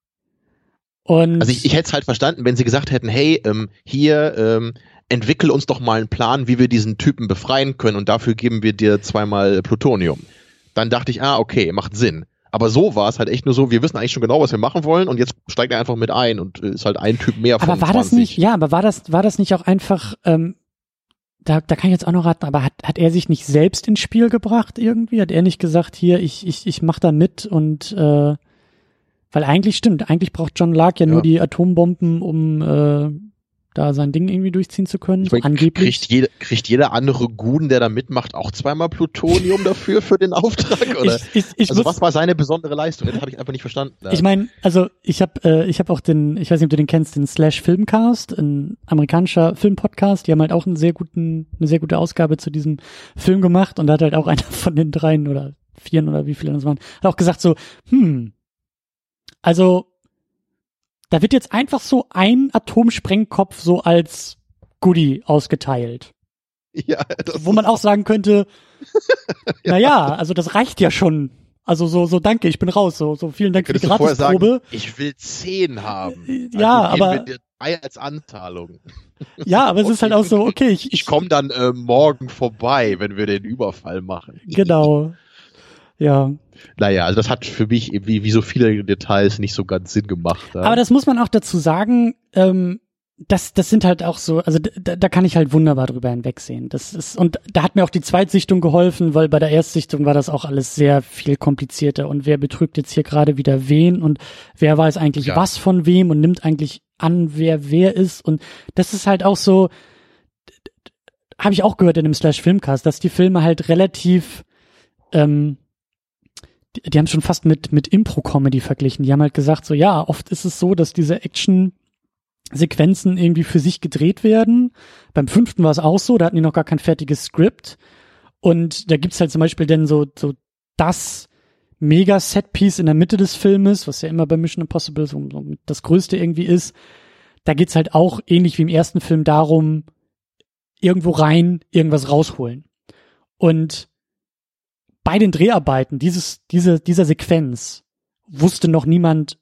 Und also ich, ich hätte es halt verstanden, wenn sie gesagt hätten, hey, ähm, hier, ähm, entwickel uns doch mal einen Plan, wie wir diesen Typen befreien können und dafür geben wir dir zweimal Plutonium. Dann dachte ich, ah, okay, macht Sinn. Aber so war es halt echt nur so, wir wissen eigentlich schon genau, was wir machen wollen und jetzt steigt er einfach mit ein und ist halt ein Typ mehr von aber war zwanzig. Das nicht, ja, aber war das, war das nicht auch einfach, ähm, da, da kann ich jetzt auch noch raten, aber hat, hat er sich nicht selbst ins Spiel gebracht irgendwie? Hat er nicht gesagt, hier, ich, ich, ich mach da mit und, äh, weil eigentlich stimmt, eigentlich braucht John Lark ja, ja. nur die Atombomben, um äh, da sein Ding irgendwie durchziehen zu können. Ich mein, angeblich. Kriegt, jede, kriegt jeder andere Guden, der da mitmacht, auch zweimal Plutonium dafür für den Auftrag? Oder? Ich, ich, ich also muss, was war seine besondere Leistung? Das habe ich einfach nicht verstanden. Ich meine, also ich habe äh, ich habe auch den, ich weiß nicht, ob du den kennst, den Slash Filmcast, ein amerikanischer Filmpodcast. Die haben halt auch einen sehr guten, eine sehr gute Ausgabe zu diesem Film gemacht und da hat halt auch einer von den dreien oder vieren oder wie viele das waren, hat auch gesagt so, hm, also, da wird jetzt einfach so ein Atomsprengkopf so als Goodie ausgeteilt. Ja, das wo man auch sagen könnte, ja. naja, also das reicht ja schon. Also so, so danke, ich bin raus. So, so vielen Dank für die Gratisprobe. Ich will zehn haben. Ja, also aber wir dir drei als Anzahlung. Ja, aber es ist halt auch so, okay, ich, ich komme dann äh, morgen vorbei, wenn wir den Überfall machen. Genau. Ja. Naja, also das hat für mich wie, wie so viele Details nicht so ganz Sinn gemacht. Ja. Aber das muss man auch dazu sagen, ähm, das, das sind halt auch so, also da, da kann ich halt wunderbar drüber hinwegsehen. Das ist, und da hat mir auch die Zweitsichtung geholfen, weil bei der Erstsichtung war das auch alles sehr viel komplizierter und wer betrügt jetzt hier gerade wieder wen und wer weiß eigentlich ja. was von wem und nimmt eigentlich an, wer wer ist und das ist halt auch so, habe ich auch gehört in dem Slash-Filmcast, dass die Filme halt relativ, ähm, die, die haben schon fast mit, mit Impro-Comedy verglichen. Die haben halt gesagt so, ja, oft ist es so, dass diese Action Sequenzen irgendwie für sich gedreht werden. Beim fünften war es auch so, da hatten die noch gar kein fertiges Skript. Und da gibt's halt zum Beispiel dann so, so das Mega-Set-Piece in der Mitte des Filmes, was ja immer bei Mission Impossible so, so das Größte irgendwie ist. Da geht's halt auch ähnlich wie im ersten Film darum, irgendwo rein, irgendwas rausholen. Und bei den Dreharbeiten dieses, diese, dieser Sequenz wusste noch niemand,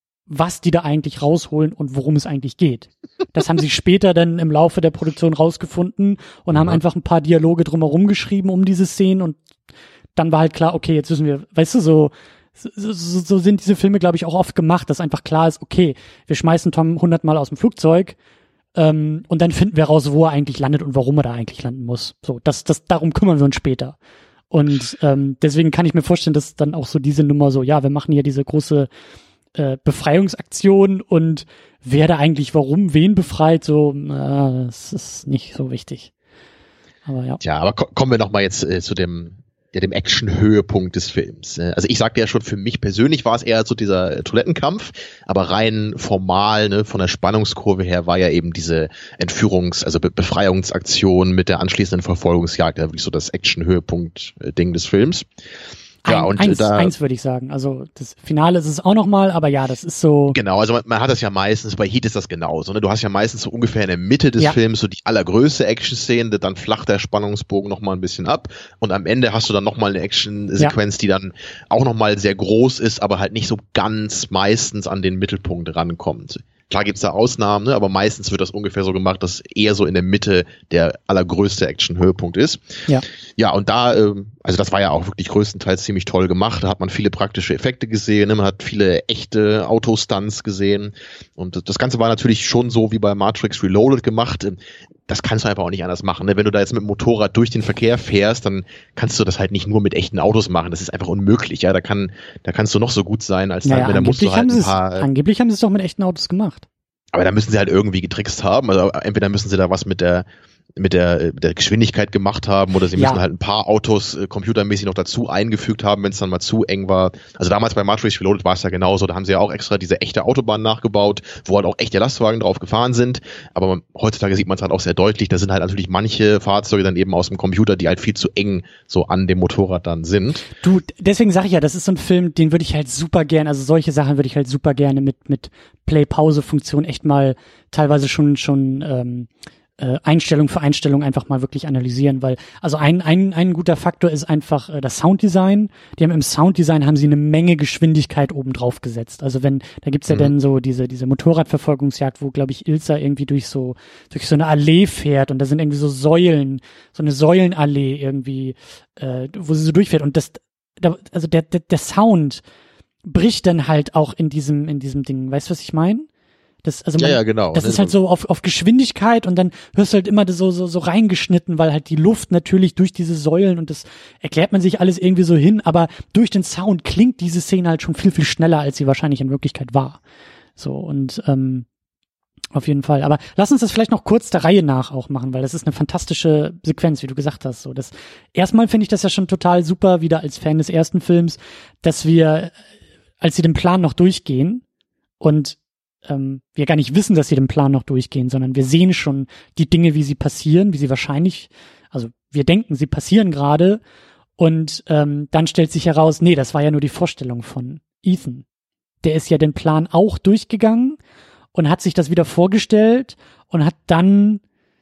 was die da eigentlich rausholen und worum es eigentlich geht. Das haben sie später dann im Laufe der Produktion rausgefunden und haben ja. einfach ein paar Dialoge drumherum geschrieben um diese Szenen und dann war halt klar, okay, jetzt wissen wir, weißt du, so, so, so sind diese Filme, glaube ich, auch oft gemacht, dass einfach klar ist, okay, wir schmeißen Tom hundertmal aus dem Flugzeug ähm, und dann finden wir raus, wo er eigentlich landet und warum er da eigentlich landen muss. So, das, das, darum kümmern wir uns später. Und ähm, deswegen kann ich mir vorstellen, dass dann auch so diese Nummer so, ja, wir machen hier diese große Äh, Befreiungsaktion und wer da eigentlich warum wen befreit, so, äh, das ist nicht so wichtig. Aber ja. Tja, aber ko- kommen wir nochmal jetzt äh, zu dem, ja, dem Action-Höhepunkt des Films. Äh, also ich sagte ja schon, für mich persönlich war es eher so dieser äh, Toilettenkampf, aber rein formal, ne, von der Spannungskurve her war ja eben diese Entführungs-, also Be- Befreiungsaktion mit der anschließenden Verfolgungsjagd ja wirklich so das Action-Höhepunkt-Ding äh, des Films. Ja, Ein, und eins, da, eins würde ich sagen. Also das Finale ist es auch nochmal, aber ja, das ist so. Genau, also man, man hat das ja meistens, bei Heat ist das genauso, ne? Du hast ja meistens so ungefähr in der Mitte des Ja. Films so die allergrößte Action-Szene, dann flacht der Spannungsbogen nochmal ein bisschen ab und am Ende hast du dann nochmal eine Action-Sequenz, ja. die dann auch nochmal sehr groß ist, aber halt nicht so ganz meistens an den Mittelpunkt rankommt. Klar gibt's da Ausnahmen, ne? Aber meistens wird das ungefähr so gemacht, dass eher so in der Mitte der allergrößte Action-Höhepunkt ist. Ja. Ja, und da, ähm, also das war ja auch wirklich größtenteils ziemlich toll gemacht. Da hat man viele praktische Effekte gesehen, ne? Man hat viele echte Autostunts gesehen. Und das Ganze war natürlich schon so wie bei Matrix Reloaded gemacht. Das kannst du einfach auch nicht anders machen, ne? Wenn du da jetzt mit dem Motorrad durch den Verkehr fährst, dann kannst du das halt nicht nur mit echten Autos machen. Das ist einfach unmöglich, ja. Da kann, da kannst du noch so gut sein als naja, dann, da musst du halt ein paar. Angeblich haben sie es doch mit echten Autos gemacht. Aber da müssen sie halt irgendwie getrickst haben. Also entweder müssen sie da was mit der mit der, mit der Geschwindigkeit gemacht haben oder sie müssen ja. halt ein paar Autos äh, computermäßig noch dazu eingefügt haben, wenn es dann mal zu eng war. Also damals bei Matrix Reloaded war es ja genauso. Da haben sie ja auch extra diese echte Autobahn nachgebaut, wo halt auch echte Lastwagen drauf gefahren sind. Aber man, heutzutage sieht man es halt auch sehr deutlich. Da sind halt natürlich manche Fahrzeuge dann eben aus dem Computer, die halt viel zu eng so an dem Motorrad dann sind. Du, deswegen sage ich ja, das ist so ein Film, den würde ich halt super gerne, also solche Sachen würde ich halt super gerne mit mit Play-Pause-Funktion echt mal teilweise schon schon ähm, äh, Einstellung für Einstellung einfach mal wirklich analysieren, weil also ein ein ein guter Faktor ist einfach äh, das Sounddesign. Die haben im Sounddesign haben sie eine Menge Geschwindigkeit oben drauf gesetzt. Also wenn da gibt's ja mhm. dann so diese diese Motorradverfolgungsjagd, wo glaube ich Ilsa irgendwie durch so durch so eine Allee fährt und da sind irgendwie so Säulen, so eine Säulenallee irgendwie, äh, wo sie so durchfährt und das da, also der, der der Sound bricht dann halt auch in diesem in diesem Ding. Weißt du, was ich meine? Das, also man, ja, ja, genau. Das ne, ist halt so auf, auf Geschwindigkeit und dann hörst du halt immer so, so, so reingeschnitten, weil halt die Luft natürlich durch diese Säulen und das erklärt man sich alles irgendwie so hin, aber durch den Sound klingt diese Szene halt schon viel, viel schneller, als sie wahrscheinlich in Wirklichkeit war. So, und, ähm, auf jeden Fall. Aber lass uns das vielleicht noch kurz der Reihe nach auch machen, weil das ist eine fantastische Sequenz, wie du gesagt hast. So, das, erstmal finde ich das ja schon total super, wieder als Fan des ersten Films, dass wir, als sie den Plan noch durchgehen und ähm, wir gar nicht wissen, dass sie den Plan noch durchgehen, sondern wir sehen schon die Dinge, wie sie passieren, wie sie wahrscheinlich, also wir denken, sie passieren gerade und ähm, dann stellt sich heraus, nee, das war ja nur die Vorstellung von Ethan. Der ist ja den Plan auch durchgegangen und hat sich das wieder vorgestellt und hat dann,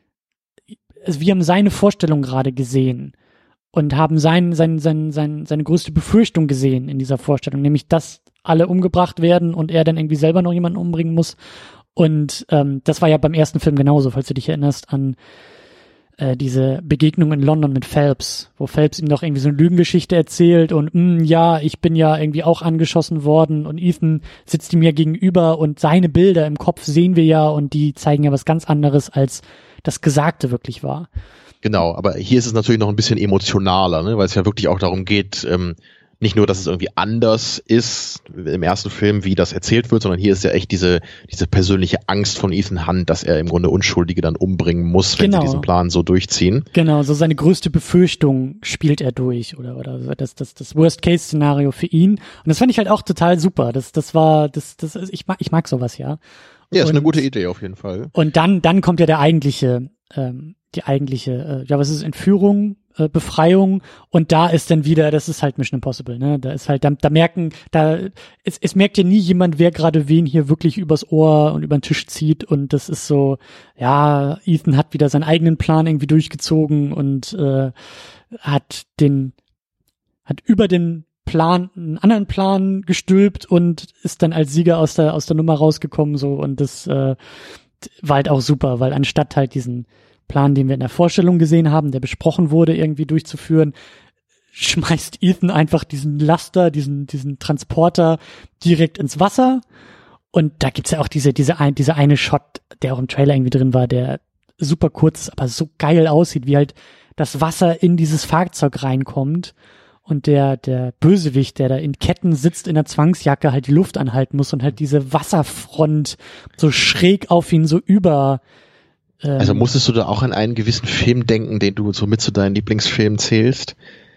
also wir haben seine Vorstellung gerade gesehen und haben sein, sein, sein, sein, seine größte Befürchtung gesehen in dieser Vorstellung, nämlich dass alle umgebracht werden und er dann irgendwie selber noch jemanden umbringen muss. Und ähm, das war ja beim ersten Film genauso, falls du dich erinnerst an äh, diese Begegnung in London mit Phelps, wo Phelps ihm doch irgendwie so eine Lügengeschichte erzählt und mh, ja, ich bin ja irgendwie auch angeschossen worden und Ethan sitzt ihm ja gegenüber und seine Bilder im Kopf sehen wir ja und die zeigen ja was ganz anderes, als das Gesagte wirklich war. Genau, aber hier ist es natürlich noch ein bisschen emotionaler, ne? Weil es ja wirklich auch darum geht, ähm, nicht nur, dass es irgendwie anders ist im ersten Film, wie das erzählt wird, sondern hier ist ja echt diese diese persönliche Angst von Ethan Hunt, dass er im Grunde Unschuldige dann umbringen muss, wenn Genau. sie diesen Plan so durchziehen. Genau, so seine größte Befürchtung spielt er durch oder oder das das das Worst-Case-Szenario für ihn. Und das fand ich halt auch total super. Das das war das das ist, ich mag ich mag sowas ja. Ja, ist und, eine gute Idee auf jeden Fall. Und dann dann kommt ja der eigentliche ähm, die eigentliche äh, ja was ist Entführung, äh, Befreiung und da ist dann wieder, das ist halt Mission Impossible, ne? Da ist halt, da, da merken, da es, es merkt ja nie jemand, wer gerade wen hier wirklich übers Ohr und über den Tisch zieht und das ist so, ja, Ethan hat wieder seinen eigenen Plan irgendwie durchgezogen und äh, hat den hat über den Plan, einen anderen Plan gestülpt und ist dann als Sieger aus der aus der Nummer rausgekommen so und das äh, war halt auch super, weil anstatt halt diesen Plan, den wir in der Vorstellung gesehen haben, der besprochen wurde, irgendwie durchzuführen, schmeißt Ethan einfach diesen Laster, diesen diesen Transporter direkt ins Wasser und da gibt's ja auch diese diese ein, diese eine Shot, der auch im Trailer irgendwie drin war, der super kurz ist, aber so geil aussieht, wie halt das Wasser in dieses Fahrzeug reinkommt und der der Bösewicht, der da in Ketten sitzt in der Zwangsjacke, halt die Luft anhalten muss und halt diese Wasserfront so schräg auf ihn so über. Ähm, also musstest du da auch an einen gewissen Film denken, den du so mit zu deinen Lieblingsfilmen zählst?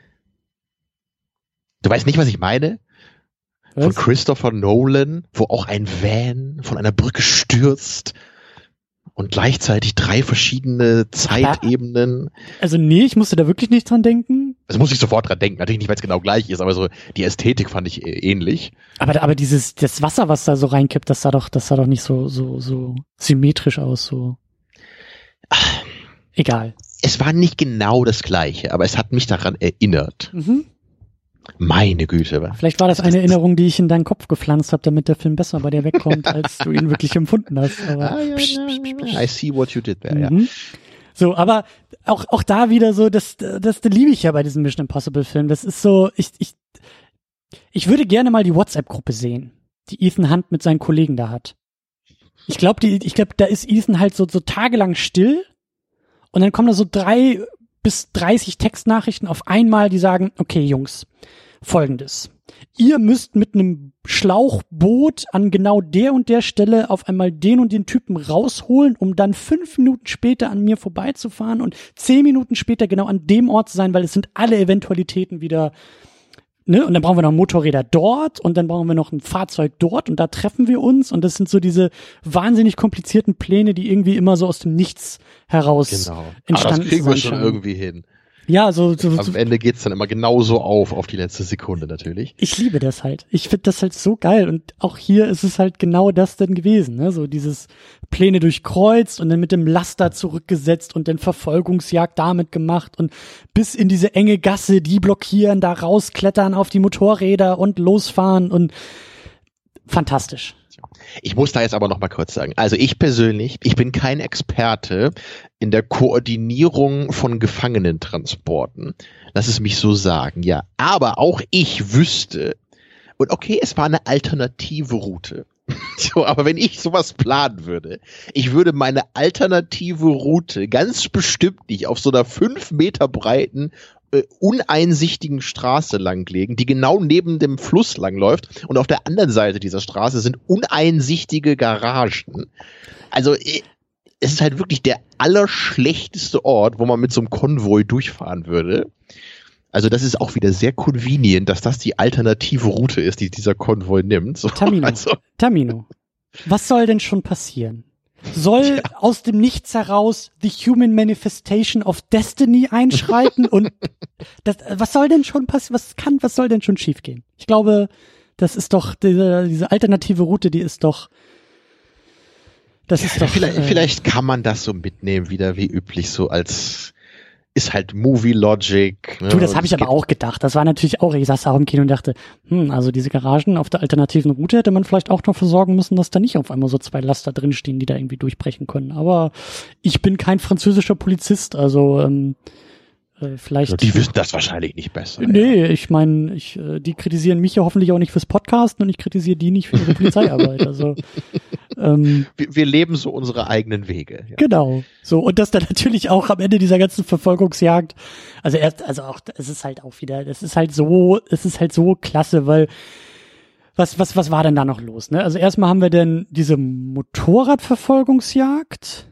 Du weißt nicht, was ich meine? was? Von Christopher Nolan, wo auch ein Van von einer Brücke stürzt und gleichzeitig drei verschiedene Zeitebenen. Also nee, ich musste da wirklich nicht dran denken. Also muss ich sofort dran denken, natürlich nicht, weil es genau gleich ist, aber so die Ästhetik fand ich ähnlich. Aber aber dieses das Wasser, was da so reinkippt, das sah doch das sah doch nicht so so so symmetrisch aus, so. Egal. Es war nicht genau das Gleiche, aber es hat mich daran erinnert. Mhm. Meine Güte. Vielleicht war das eine Erinnerung, die ich in deinen Kopf gepflanzt habe, damit der Film besser bei dir wegkommt, als du ihn wirklich empfunden hast. Aber Ah, ja, psch, ja, psch, psch, psch. I see what you did there, ja. Mhm. So, aber auch auch da wieder so, das das, das liebe ich ja bei diesem Mission Impossible Film. Das ist so, ich ich ich würde gerne mal die WhatsApp-Gruppe sehen, die Ethan Hunt mit seinen Kollegen da hat. Ich glaube, die ich glaube, da ist Ethan halt so so tagelang still und dann kommen da so drei bis dreißig Textnachrichten auf einmal, die sagen, okay, Jungs, Folgendes. Ihr müsst mit einem Schlauchboot an genau der und der Stelle auf einmal den und den Typen rausholen, um dann fünf Minuten später an mir vorbeizufahren und zehn Minuten später genau an dem Ort zu sein, weil es sind alle Eventualitäten wieder, ne? Und dann brauchen wir noch Motorräder dort und dann brauchen wir noch ein Fahrzeug dort und da treffen wir uns und das sind so diese wahnsinnig komplizierten Pläne, die irgendwie immer so aus dem Nichts heraus Genau. entstanden Aber das kriegen wir sein schon scheinen. irgendwie hin. Ja, so, so, Am so Ende geht's dann immer genauso auf, auf die letzte Sekunde natürlich. ich liebe das halt. Ich finde das halt so geil und auch hier ist es halt genau das denn gewesen, ne? So dieses Pläne durchkreuzt und dann mit dem Laster zurückgesetzt und dann Verfolgungsjagd damit gemacht und bis in diese enge Gasse, die blockieren, da rausklettern auf die Motorräder und losfahren und fantastisch. Ich muss da jetzt aber noch mal kurz sagen, also ich persönlich, ich bin kein Experte in der Koordinierung von Gefangenentransporten. Lass es mich so sagen, ja. Aber auch ich wüsste, und okay, es war eine alternative Route. So, aber wenn ich sowas planen würde, ich würde meine alternative Route ganz bestimmt nicht auf so einer fünf Meter breiten äh, uneinsichtigen Straße langlegen, die genau neben dem Fluss langläuft und auf der anderen Seite dieser Straße sind uneinsichtige Garagen. Also äh, es ist halt wirklich der allerschlechteste Ort, wo man mit so einem Konvoi durchfahren würde. Also das ist auch wieder sehr convenient, dass das die alternative Route ist, die dieser Konvoi nimmt. So, Tamino, also, Tamino, was soll denn schon passieren? Soll ja. aus dem Nichts heraus the Human Manifestation of Destiny einschreiten und das, was soll denn schon passieren? Was kann, was soll denn schon schiefgehen? Ich glaube, das ist doch diese, diese alternative Route, die ist doch, das ist doch. Vielleicht, äh, vielleicht kann man das so mitnehmen, wieder wie üblich, so als ist halt Movie Logic. Ne? Du, das habe ich aber auch gedacht. Das war natürlich auch, ich saß auch im Kino und dachte, hm, also diese Garagen auf der alternativen Route hätte man vielleicht auch noch versorgen müssen, dass da nicht auf einmal so zwei Laster drinstehen, die da irgendwie durchbrechen können. Aber ich bin kein französischer Polizist, also ähm, äh, vielleicht... Die wissen das wahrscheinlich nicht besser. Nee, ja. ich meine, ich, äh, die kritisieren mich ja hoffentlich auch nicht fürs Podcasten und ich kritisiere die nicht für ihre Polizeiarbeit. Also ähm, wir, wir leben so unsere eigenen Wege. Ja. Genau. So, und das dann natürlich auch am Ende dieser ganzen Verfolgungsjagd, also erst, also auch, es ist halt auch wieder, es ist halt so, es ist halt so klasse, weil was, was, was war denn da noch los, ne? Also erstmal haben wir denn diese Motorradverfolgungsjagd,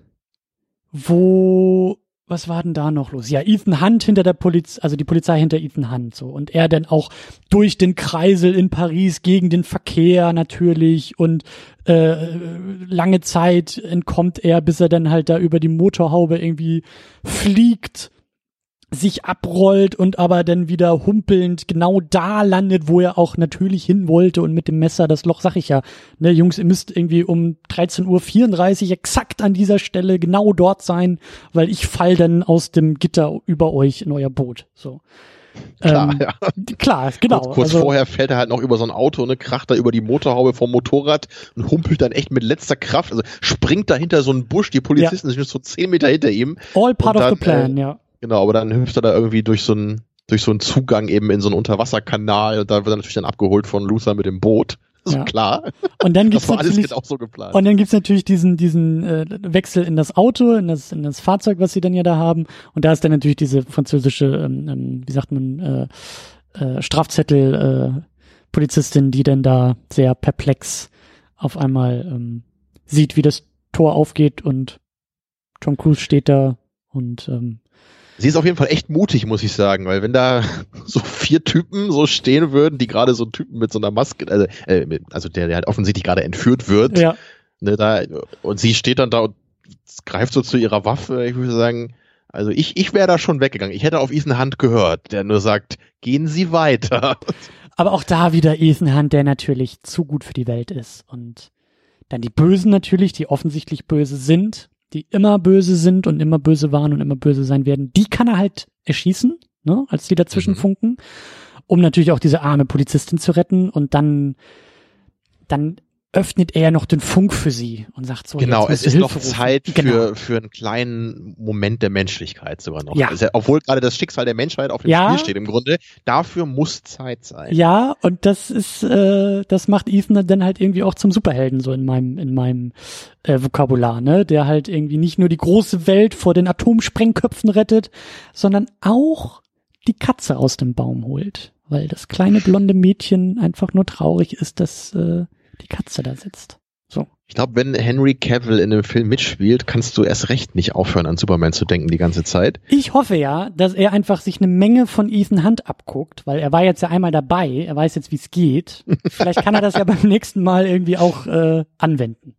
wo, was war denn da noch los? Ja, Ethan Hunt hinter der Polizei, also die Polizei hinter Ethan Hunt, so. Und er dann auch durch den Kreisel in Paris gegen den Verkehr natürlich und äh, lange Zeit entkommt er, bis er dann halt da über die Motorhaube irgendwie fliegt, sich abrollt und aber dann wieder humpelnd genau da landet, wo er auch natürlich hin wollte und mit dem Messer das Loch, sag ich ja, ne, Jungs, ihr müsst irgendwie um dreizehn Uhr vierunddreißig exakt an dieser Stelle genau dort sein, weil ich fall dann aus dem Gitter über euch in euer Boot, so. Klar, ähm, ja. Klar, genau. Kurz, kurz also, vorher fällt er halt noch über so ein Auto, ne, kracht da über die Motorhaube vom Motorrad und humpelt dann echt mit letzter Kraft, also springt da hinter so einen Busch, die Polizisten ja. sind so zehn Meter hinter ihm. All part dann, of the plan, äh, ja. Genau, aber dann hüpft er da irgendwie durch so einen, durch so einen Zugang eben in so einen Unterwasserkanal und da wird er natürlich dann abgeholt von Luther mit dem Boot. Das ist ja. klar. Und dann gibt's das war alles natürlich, genau so geplant. Und dann gibt's natürlich diesen, diesen äh, Wechsel in das Auto, in das, in das Fahrzeug, was sie dann ja da haben. Und da ist dann natürlich diese französische, ähm, ähm, wie sagt man, äh, äh, Strafzettel, äh, Polizistin, die dann da sehr perplex auf einmal ähm, sieht, wie das Tor aufgeht und Tom Cruise steht da und ähm, sie ist auf jeden Fall echt mutig, muss ich sagen, weil wenn da so vier Typen so stehen würden, die gerade so einen Typen mit so einer Maske, also, äh, also der, der halt offensichtlich gerade entführt wird, ja. ne, da, und sie steht dann da und greift so zu ihrer Waffe, ich würde sagen, also ich, ich wäre da schon weggegangen. Ich hätte auf Ethan Hunt gehört, der nur sagt, gehen Sie weiter. Aber auch da wieder Ethan Hunt, der natürlich zu gut für die Welt ist. Und dann die Bösen natürlich, die offensichtlich böse sind, die immer böse sind und immer böse waren und immer böse sein werden, die kann er halt erschießen, ne, als die dazwischen mhm. funken, um natürlich auch diese arme Polizistin zu retten und dann, dann öffnet er ja noch den Funk für sie und sagt so, genau, es ist noch rufen. Zeit für, genau. für einen kleinen Moment der Menschlichkeit sogar noch. Ja. Also, obwohl gerade das Schicksal der Menschheit auf dem ja. Spiel steht im Grunde, dafür muss Zeit sein. Ja, und das ist, äh, das macht Ethan dann halt irgendwie auch zum Superhelden so in meinem, in meinem äh, Vokabular, ne, der halt irgendwie nicht nur die große Welt vor den Atomsprengköpfen rettet, sondern auch die Katze aus dem Baum holt, weil das kleine blonde Mädchen einfach nur traurig ist, dass äh, die Katze da sitzt. So. Ich glaube, wenn Henry Cavill in einem Film mitspielt, kannst du erst recht nicht aufhören, an Superman zu denken die ganze Zeit. Ich hoffe ja, dass er einfach sich eine Menge von Ethan Hunt abguckt, weil er war jetzt ja einmal dabei, er weiß jetzt, wie es geht. Vielleicht kann er das ja beim nächsten Mal irgendwie auch äh, anwenden.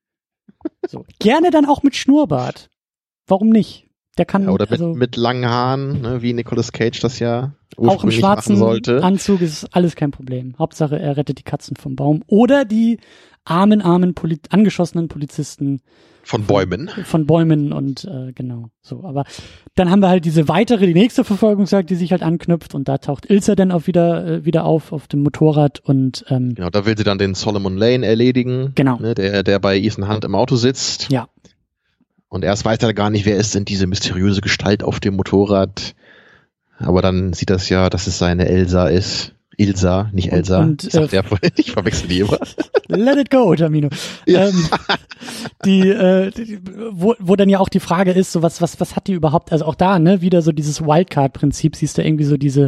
So. Gerne dann auch mit Schnurrbart. Warum nicht? Der kann ja, oder mit, also, mit langen Haaren, ne, wie Nicolas Cage das ja auch im ursprünglich machen schwarzen sollte. Anzug ist alles kein Problem. Hauptsache, er rettet die Katzen vom Baum. Oder die armen, armen, Poli- angeschossenen Polizisten Von Bäumen. Von, von Bäumen und äh, genau so. Aber dann haben wir halt diese weitere, die nächste Verfolgungsjagd, die sich halt anknüpft und da taucht Ilsa dann auch wieder äh, wieder auf auf dem Motorrad und ähm, genau, da will sie dann den Solomon Lane erledigen, genau. ne, der der bei Ethan Hunt im Auto sitzt. Ja. Und erst weiß er gar nicht, wer ist denn diese mysteriöse Gestalt auf dem Motorrad. Aber dann sieht das ja, dass es seine Elsa ist. Ilsa, nicht Elsa. Und, ich, sag äh, der, ich verwechsel die immer. Let it go, Tamino. Ja. Ähm, die, äh, die, wo, wo dann ja auch die Frage ist, so was, was, was hat die überhaupt, also auch da, ne, wieder so dieses Wildcard-Prinzip, siehst du irgendwie so diese,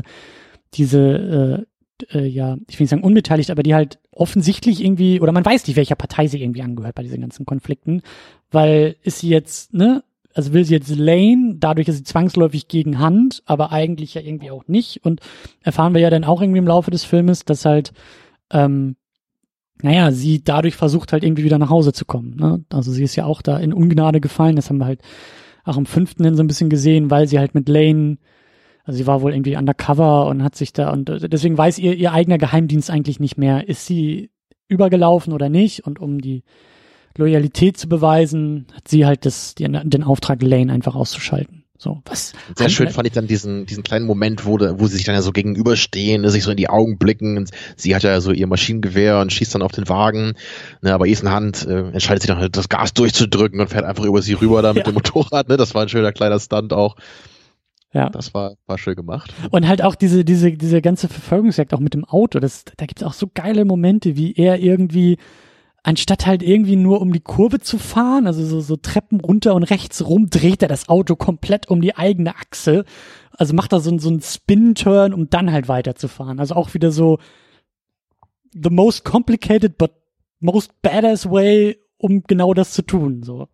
diese, äh, äh, ja, ich will nicht sagen unbeteiligt, aber die halt offensichtlich irgendwie, oder man weiß nicht, welcher Partei sie irgendwie angehört bei diesen ganzen Konflikten, weil ist sie jetzt, ne, also will sie jetzt Lane, dadurch ist sie zwangsläufig gegen Hunt, aber eigentlich ja irgendwie auch nicht. Und erfahren wir ja dann auch irgendwie im Laufe des Filmes, dass halt, ähm, naja, sie dadurch versucht halt irgendwie wieder nach Hause zu kommen. Ne? Also sie ist ja auch da in Ungnade gefallen. Das haben wir halt auch im fünften dann so ein bisschen gesehen, weil sie halt mit Lane, also sie war wohl irgendwie undercover und hat sich da, und deswegen weiß ihr ihr eigener Geheimdienst eigentlich nicht mehr, ist sie übergelaufen oder nicht. Und um die Loyalität zu beweisen, hat sie halt das, den, den Auftrag, Lane einfach auszuschalten. So, was? Sehr schön fand ich dann diesen, diesen kleinen Moment, wo, wo sie sich dann ja so gegenüberstehen, ne, sich so in die Augen blicken. Und sie hat ja so ihr Maschinengewehr und schießt dann auf den Wagen. Ne, aber Ethan Hunt äh, entscheidet sich dann halt, das Gas durchzudrücken und fährt einfach über sie rüber da mit ja. dem Motorrad. Ne, das war ein schöner kleiner Stunt auch. Ja. Das war, war schön gemacht. Und halt auch diese, diese, diese ganze Verfolgungsjagd auch mit dem Auto. Das, da gibt's auch so geile Momente, wie er irgendwie anstatt halt irgendwie nur um die Kurve zu fahren, also so, so Treppen runter und rechts rum, dreht er das Auto komplett um die eigene Achse. Also macht er so, so einen Spin-Turn, um dann halt weiterzufahren. Also auch wieder so the most complicated but most badass way, um genau das zu tun. So.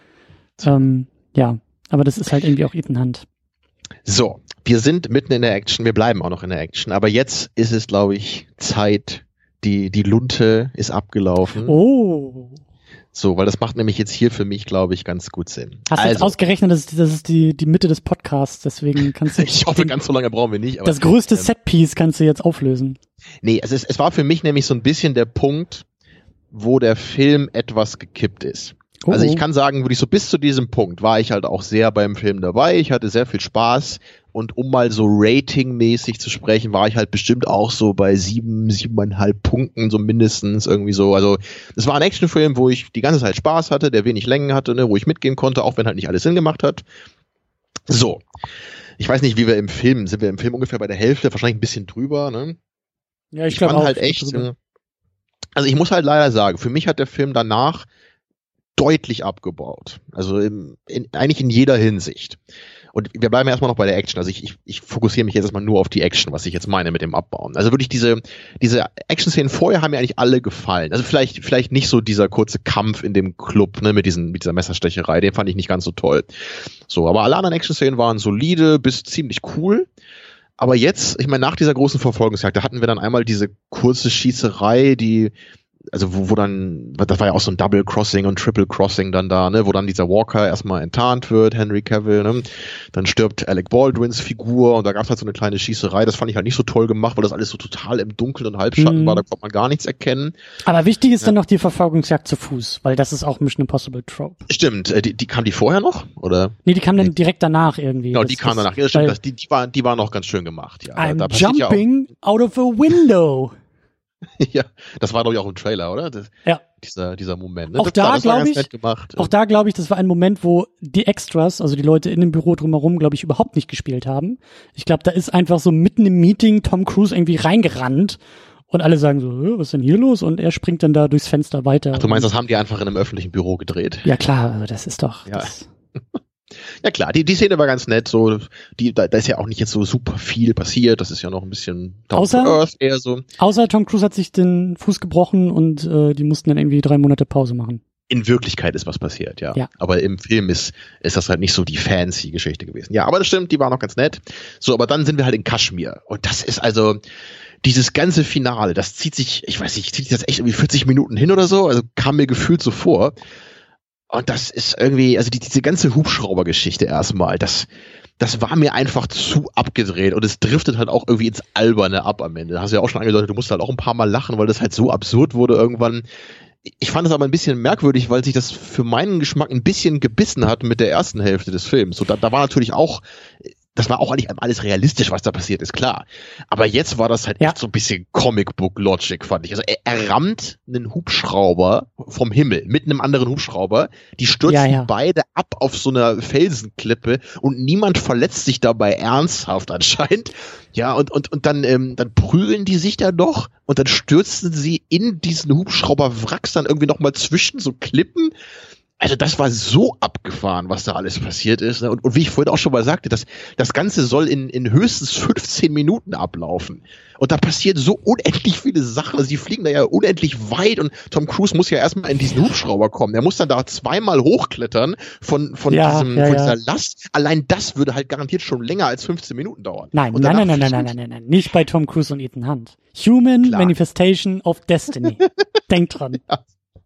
Ähm, ja, aber das ist halt irgendwie auch Ethan Hunt. So, wir sind mitten in der Action, wir bleiben auch noch in der Action, aber jetzt ist es, glaube ich, Zeit. Die, die Lunte ist abgelaufen. Oh. So, weil das macht nämlich jetzt hier für mich, glaube ich, ganz gut Sinn. Hast du also, jetzt ausgerechnet, das ist, das ist die, die Mitte des Podcasts, deswegen kannst du... ich hoffe, den, ganz so lange brauchen wir nicht. Aber, das größte ähm, Setpiece kannst du jetzt auflösen. Nee, es, ist, es war für mich nämlich so ein bisschen der Punkt, wo der Film etwas gekippt ist. Oh. Also ich kann sagen, wirklich so bis zu diesem Punkt war ich halt auch sehr beim Film dabei. Ich hatte sehr viel Spaß. Und um mal so ratingmäßig zu sprechen, war ich halt bestimmt auch so bei sieben, siebeneinhalb Punkten, so mindestens irgendwie so. Also es war ein Actionfilm, wo ich die ganze Zeit Spaß hatte, der wenig Längen hatte, ne, wo ich mitgehen konnte, auch wenn halt nicht alles Sinn gemacht hat. So. Ich weiß nicht, wie wir im Film, sind wir im Film ungefähr bei der Hälfte, wahrscheinlich ein bisschen drüber, ne? Ja, ich, ich glaube auch. Halt echt, also ich muss halt leider sagen, für mich hat der Film danach deutlich abgebaut. Also im, in, eigentlich in jeder Hinsicht. Und wir bleiben erstmal noch bei der Action. Also ich, ich, ich fokussiere mich jetzt erstmal nur auf die Action, was ich jetzt meine mit dem Abbauen. Also wirklich diese, diese Action-Szenen vorher haben mir eigentlich alle gefallen. Also vielleicht, vielleicht nicht so dieser kurze Kampf in dem Club, ne, mit diesen, mit dieser Messerstecherei, den fand ich nicht ganz so toll. So, aber alle anderen Action-Szenen waren solide bis ziemlich cool. Aber jetzt, ich meine, nach dieser großen Verfolgungsjagd, da hatten wir dann einmal diese kurze Schießerei, die, also wo, wo dann, das war ja auch so ein Double Crossing und Triple Crossing dann da, ne, wo dann dieser Walker erstmal enttarnt wird, Henry Cavill, ne, dann stirbt Alec Baldwins Figur und da gab es halt so eine kleine Schießerei, das fand ich halt nicht so toll gemacht, weil das alles so total im Dunkeln und Halbschatten mhm. war, da konnte man gar nichts erkennen. Aber wichtig ist ja dann noch die Verfolgungsjagd zu Fuß, weil das ist auch Mission Impossible Trope. Stimmt, die, die kam die vorher noch, oder? Nee, die kam dann nee. direkt danach irgendwie. Genau, das, die kam danach, ja, stimmt, das, die, die, war, die war noch ganz schön gemacht, ja. I'm da, da jumping ja out of a window. Ja, das war doch auch im Trailer, oder? Das, ja. Dieser, dieser Moment. Ne? Auch da glaube ich, auch da glaube ich, das war ein Moment, wo die Extras, also die Leute in dem Büro drumherum, glaube ich, überhaupt nicht gespielt haben. Ich glaube, da ist einfach so mitten im Meeting Tom Cruise irgendwie reingerannt und alle sagen so, was ist denn hier los? Und er springt dann da durchs Fenster weiter. Ach, du meinst, das haben die einfach in einem öffentlichen Büro gedreht? Ja klar, also das ist doch... Ja. Das Ja klar, die, die Szene war ganz nett, so, die, da, da ist ja auch nicht jetzt so super viel passiert, das ist ja noch ein bisschen down außer, to earth eher so. Außer Tom Cruise hat sich den Fuß gebrochen und äh, die mussten dann irgendwie drei Monate Pause machen. In Wirklichkeit ist was passiert, ja. ja. Aber im Film ist, ist das halt nicht so die fancy Geschichte gewesen. Ja, aber das stimmt, die war noch ganz nett. So, aber dann sind wir halt in Kaschmir und das ist also, dieses ganze Finale, das zieht sich, ich weiß nicht, zieht sich das echt irgendwie vierzig Minuten hin oder so, also kam mir gefühlt so vor. Und das ist irgendwie, also die, diese ganze Hubschraubergeschichte erstmal, das, das war mir einfach zu abgedreht und es driftet halt auch irgendwie ins Alberne ab am Ende. Da hast du ja auch schon angedeutet, du musst halt auch ein paar Mal lachen, weil das halt so absurd wurde irgendwann. Ich fand es aber ein bisschen merkwürdig, weil sich das für meinen Geschmack ein bisschen gebissen hat mit der ersten Hälfte des Films. So, da, da war natürlich auch, das war auch eigentlich alles realistisch, was da passiert ist, klar. Aber jetzt war das halt ja. echt so ein bisschen Comic-Book-Logic, fand ich. Also er, er rammt einen Hubschrauber vom Himmel mit einem anderen Hubschrauber. Die stürzen ja, ja. beide ab auf so einer Felsenklippe und niemand verletzt sich dabei ernsthaft anscheinend. Ja, und, und, und dann, ähm, dann prügeln die sich da doch und dann stürzen sie in diesen Hubschrauberwracks dann irgendwie nochmal zwischen so Klippen. Also das war so abgefahren, was da alles passiert ist. Und, und wie ich vorhin auch schon mal sagte, das, das Ganze soll in, in höchstens fünfzehn Minuten ablaufen. Und da passiert so unendlich viele Sachen. Also die fliegen da ja unendlich weit und Tom Cruise muss ja erstmal in diesen Hubschrauber kommen. Er muss dann da zweimal hochklettern von, von, ja, diesem, ja, von ja. dieser Last. Allein das würde halt garantiert schon länger als fünfzehn Minuten dauern. Nein, nein, nein, nein, nein, nein, nein, nein, nein, nicht bei Tom Cruise und Ethan Hunt. Human Klar. Manifestation of Destiny. Denkt dran. Ja.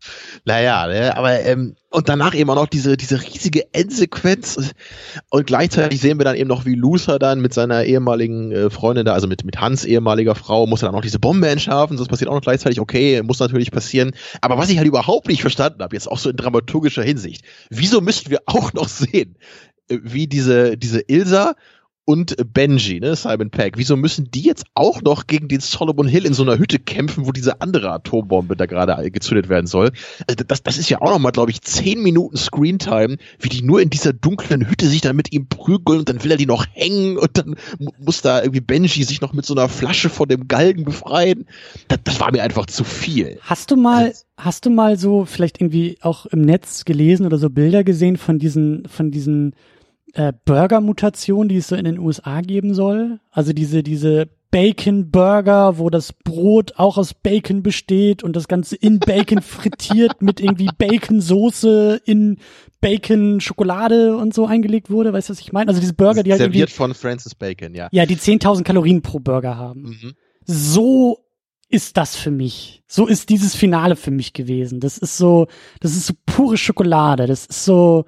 Naja, ne, aber ähm, und danach eben auch noch diese diese riesige Endsequenz und gleichzeitig sehen wir dann eben noch, wie Luther dann mit seiner ehemaligen äh, Freundin da, also mit mit Hans ehemaliger Frau, muss er dann noch diese Bombe entschärfen, das passiert auch noch gleichzeitig, okay, muss natürlich passieren, aber was ich halt überhaupt nicht verstanden habe, jetzt auch so in dramaturgischer Hinsicht, wieso müssten wir auch noch sehen, wie diese, diese Ilsa und Benji, ne, Simon Pegg. Wieso müssen die jetzt auch noch gegen den Solomon Hill in so einer Hütte kämpfen, wo diese andere Atombombe da gerade gezündet werden soll? Also das, das ist ja auch nochmal, glaube ich, zehn Minuten Screentime, wie die nur in dieser dunklen Hütte sich dann mit ihm prügeln und dann will er die noch hängen und dann muss da irgendwie Benji sich noch mit so einer Flasche von dem Galgen befreien. Das, das war mir einfach zu viel. Hast du mal, also, hast du mal so vielleicht irgendwie auch im Netz gelesen oder so Bilder gesehen von diesen, von diesen Äh, Burger-Mutation, die es so in den U S A geben soll? Also diese, diese Bacon-Burger, wo das Brot auch aus Bacon besteht und das Ganze in Bacon frittiert mit irgendwie Bacon-Soße in Bacon-Schokolade und so eingelegt wurde. Weißt du, was ich meine? Also diese Burger, die halt serviert irgendwie, von Francis Bacon, ja. Ja, die zehntausend Kalorien pro Burger haben. Mhm. So ist das für mich. So ist dieses Finale für mich gewesen. Das ist so, das ist so pure Schokolade. Das ist so,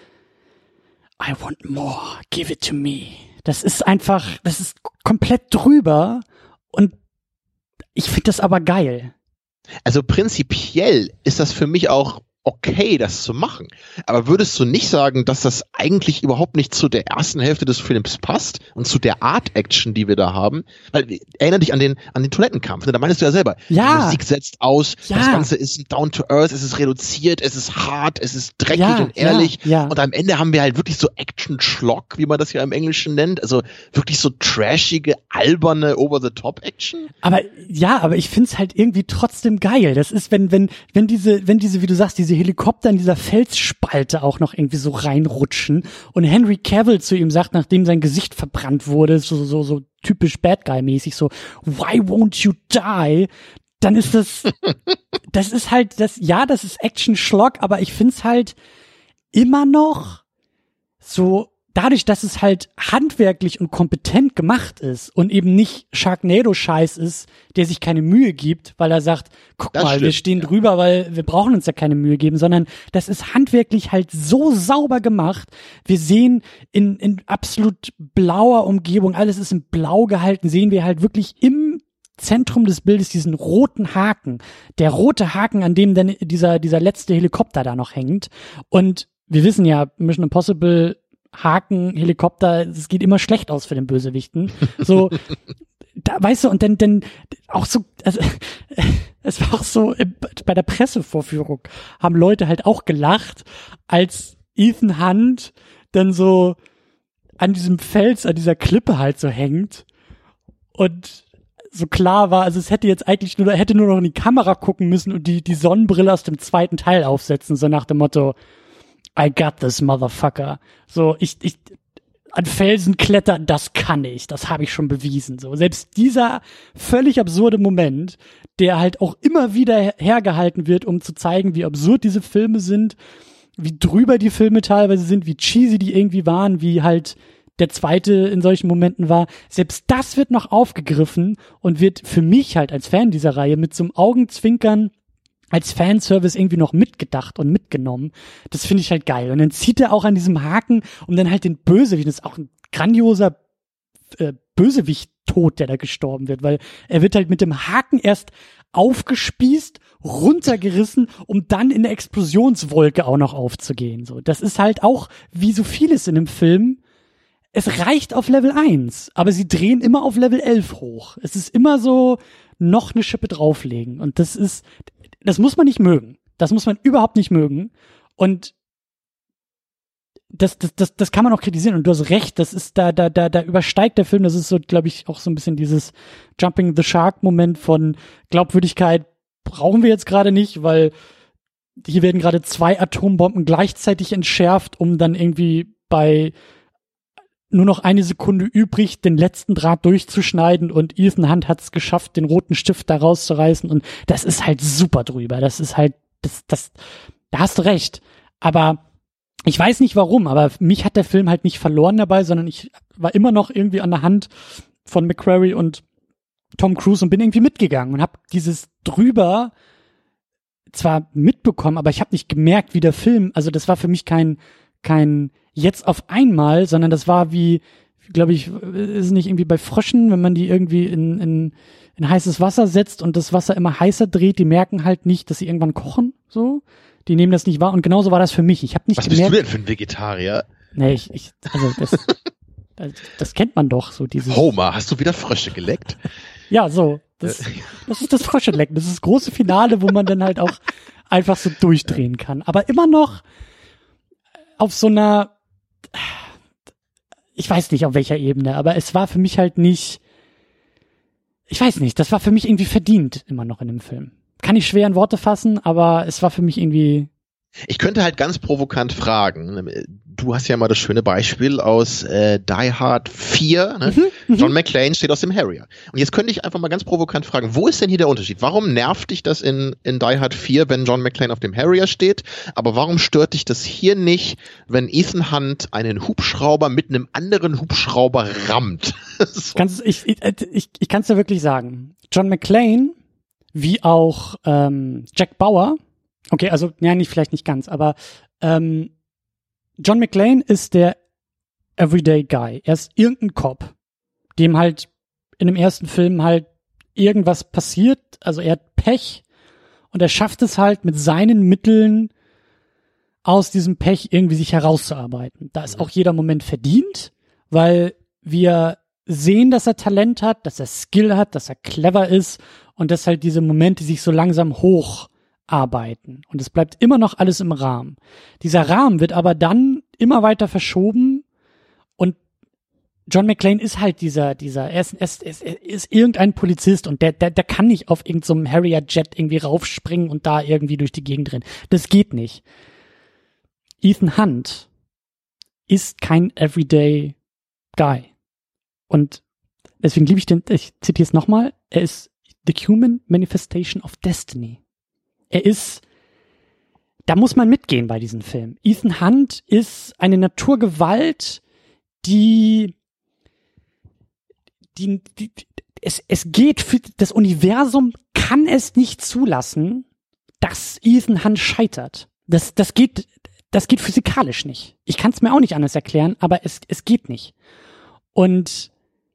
I want more, give it to me. Das ist einfach, das ist komplett drüber und ich finde das aber geil. Also prinzipiell ist das für mich auch okay, das zu machen. Aber würdest du nicht sagen, dass das eigentlich überhaupt nicht zu der ersten Hälfte des Films passt und zu der Art Action, die wir da haben? Weil, erinnere dich an den, an den Toilettenkampf, ne? Da meinst du ja selber. Ja. Die Musik setzt aus, ja. Das Ganze ist down to earth, es ist reduziert, es ist hart, es ist dreckig ja, und ehrlich. Ja, ja. Und am Ende haben wir halt wirklich so Action-Schlock, wie man das ja im Englischen nennt. Also wirklich so trashige, alberne, over-the-top-Action. Aber, ja, aber ich find's halt irgendwie trotzdem geil. Das ist, wenn, wenn, wenn diese, wenn diese, wie du sagst, diese Helikopter in dieser Felsspalte auch noch irgendwie so reinrutschen und Henry Cavill zu ihm sagt, nachdem sein Gesicht verbrannt wurde, so, so, so typisch Bad Guy-mäßig, so, why won't you die? Dann ist das, das ist halt, das, ja, das ist Action-Schlock, aber ich find's halt immer noch so, dadurch, dass es halt handwerklich und kompetent gemacht ist und eben nicht Sharknado-Scheiß ist, der sich keine Mühe gibt, weil er sagt, guck das mal, stimmt, wir stehen ja. drüber, weil wir brauchen uns ja keine Mühe geben, sondern das ist handwerklich halt so sauber gemacht. Wir sehen in, in absolut blauer Umgebung, alles ist in blau gehalten, sehen wir halt wirklich im Zentrum des Bildes diesen roten Haken. Der rote Haken, an dem dann dieser, dieser letzte Helikopter da noch hängt. Und wir wissen ja, Mission Impossible Haken, Helikopter, es geht immer schlecht aus für den Bösewichten. So, da, weißt du, und dann, dann auch so, also, es war auch so, bei der Pressevorführung haben Leute halt auch gelacht, als Ethan Hunt dann so an diesem Fels, an dieser Klippe halt so hängt und so klar war, also es hätte jetzt eigentlich nur, hätte nur noch in die Kamera gucken müssen und die, die Sonnenbrille aus dem zweiten Teil aufsetzen, so nach dem Motto, I got this, motherfucker. So, ich, ich, an Felsen klettern, das kann ich, das habe ich schon bewiesen. So, selbst dieser völlig absurde Moment, der halt auch immer wieder hergehalten wird, um zu zeigen, wie absurd diese Filme sind, wie drüber die Filme teilweise sind, wie cheesy die irgendwie waren, wie halt der zweite in solchen Momenten war. Selbst das wird noch aufgegriffen und wird für mich halt als Fan dieser Reihe mit so einem Augenzwinkern als Fanservice irgendwie noch mitgedacht und mitgenommen. Das finde ich halt geil. Und dann zieht er auch an diesem Haken, um dann halt den Bösewicht, das ist auch ein grandioser äh, Bösewicht-Tod, der da gestorben wird, weil er wird halt mit dem Haken erst aufgespießt, runtergerissen, um dann in der Explosionswolke auch noch aufzugehen. So, das ist halt auch, wie so vieles in dem Film, es reicht auf Level eins, aber sie drehen immer auf Level elf hoch. Es ist immer so, noch eine Schippe drauflegen. Und das ist, das muss man nicht mögen. Das muss man überhaupt nicht mögen. Und das, das, das, das kann man auch kritisieren. Und du hast recht, das ist, da, da, da, da übersteigt der Film. Das ist so, glaube ich, auch so ein bisschen dieses Jumping the Shark-Moment von Glaubwürdigkeit brauchen wir jetzt gerade nicht, weil hier werden gerade zwei Atombomben gleichzeitig entschärft, um dann irgendwie bei nur noch eine Sekunde übrig, den letzten Draht durchzuschneiden und Ethan Hunt hat es geschafft, den roten Stift da rauszureißen und das ist halt super drüber. Das ist halt, das, das, da hast du recht. Aber ich weiß nicht warum, aber mich hat der Film halt nicht verloren dabei, sondern ich war immer noch irgendwie an der Hand von McQuarrie und Tom Cruise und bin irgendwie mitgegangen und habe dieses drüber zwar mitbekommen, aber ich habe nicht gemerkt, wie der Film, also das war für mich kein, kein jetzt auf einmal, sondern das war wie, glaube ich, ist es nicht irgendwie bei Fröschen, wenn man die irgendwie in, in, in heißes Wasser setzt und das Wasser immer heißer dreht, die merken halt nicht, dass sie irgendwann kochen, so. Die nehmen das nicht wahr und genauso war das für mich. Ich habe nicht Was gemerkt. bist du denn für ein Vegetarier? Nee, ich, ich also das, das, das kennt man doch, so dieses. Homer, hast du wieder Frösche geleckt? Ja, so. Das, das ist das Frösche-Lecken. Das ist das große Finale, wo man dann halt auch einfach so durchdrehen kann. Aber immer noch auf so einer, ich weiß nicht auf welcher Ebene, aber es war für mich halt nicht, ich weiß nicht, das war für mich irgendwie verdient immer noch in dem Film. Kann ich schwer in Worte fassen, aber es war für mich irgendwie. Ich könnte halt ganz provokant fragen, du hast ja mal das schöne Beispiel aus äh, Die Hard vier, ne? mhm, John McClane steht aus dem Harrier. Und jetzt könnte ich einfach mal ganz provokant fragen, wo ist denn hier der Unterschied? Warum nervt dich das in, in Die Hard vier, wenn John McClane auf dem Harrier steht, aber warum stört dich das hier nicht, wenn Ethan Hunt einen Hubschrauber mit einem anderen Hubschrauber rammt? So. Kannst, ich ich, ich, ich kann es dir wirklich sagen. John McClane, wie auch ähm, Jack Bauer, okay, also, ja, nicht, vielleicht nicht ganz, aber ähm, John McClane ist der Everyday Guy. Er ist irgendein Cop, dem halt in dem ersten Film halt irgendwas passiert, also er hat Pech und er schafft es halt mit seinen Mitteln aus diesem Pech irgendwie sich herauszuarbeiten. Da ist auch jeder Moment verdient, weil wir sehen, dass er Talent hat, dass er Skill hat, dass er clever ist und dass halt diese Momente sich so langsam hoch arbeiten. Und es bleibt immer noch alles im Rahmen. Dieser Rahmen wird aber dann immer weiter verschoben und John McClane ist halt dieser, dieser, er ist, er ist, er ist irgendein Polizist und der, der, der kann nicht auf irgendeinem so Harrier-Jet irgendwie raufspringen und da irgendwie durch die Gegend rennen. Das geht nicht. Ethan Hunt ist kein Everyday Guy. Und deswegen liebe ich den, ich zitiere es nochmal, er ist the human manifestation of destiny. Er ist, da muss man mitgehen bei diesem Film. Ethan Hunt ist eine Naturgewalt, die, die, die es, es geht für das Universum, kann es nicht zulassen, dass Ethan Hunt scheitert. Das, das geht, das geht physikalisch nicht. Ich kann es mir auch nicht anders erklären, aber es, es geht nicht. Und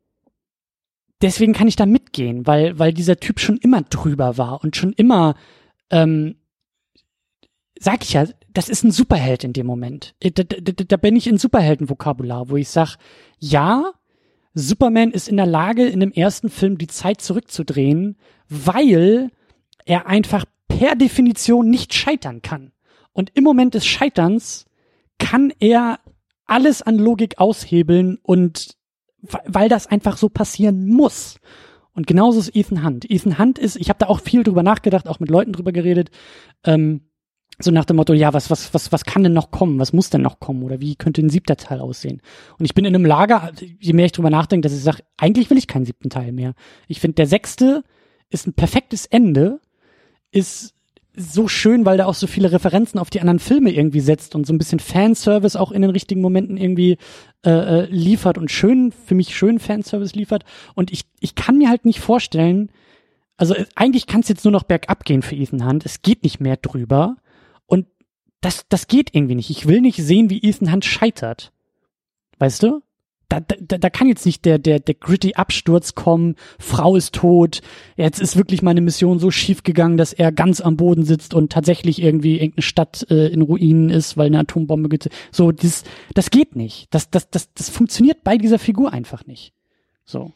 deswegen kann ich da mitgehen, weil, weil dieser Typ schon immer drüber war und schon immer Ähm, sag ich ja, das ist ein Superheld in dem Moment. Da, da, da bin ich in Superhelden-Vokabular, wo ich sag, ja, Superman ist in der Lage, in dem ersten Film die Zeit zurückzudrehen, weil er einfach per Definition nicht scheitern kann. Und im Moment des Scheiterns kann er alles an Logik aushebeln und weil das einfach so passieren muss. Und genauso ist Ethan Hunt. Ethan Hunt ist, ich habe da auch viel drüber nachgedacht, auch mit Leuten drüber geredet, ähm, so nach dem Motto, ja, was, was, was, was kann denn noch kommen? Was muss denn noch kommen? Oder wie könnte ein siebter Teil aussehen? Und ich bin in einem Lager, je mehr ich drüber nachdenke, dass ich sage, eigentlich will ich keinen siebten Teil mehr. Ich finde, der sechste ist ein perfektes Ende, ist so schön, weil der auch so viele Referenzen auf die anderen Filme irgendwie setzt und so ein bisschen Fanservice auch in den richtigen Momenten irgendwie äh, liefert und schön, für mich schön Fanservice liefert. Und ich ich kann mir halt nicht vorstellen, also eigentlich kann es jetzt nur noch bergab gehen für Ethan Hunt. Es geht nicht mehr drüber. Und das das geht irgendwie nicht. Ich will nicht sehen, wie Ethan Hunt scheitert. Weißt du? Da, da, da kann jetzt nicht der, der, der gritty Absturz kommen, Frau ist tot, jetzt ist wirklich meine Mission so schief gegangen, dass er ganz am Boden sitzt und tatsächlich irgendwie irgendeine Stadt äh, in Ruinen ist, weil eine Atombombe gibt. So, das, das geht nicht. Das, das, das, das funktioniert bei dieser Figur einfach nicht. So.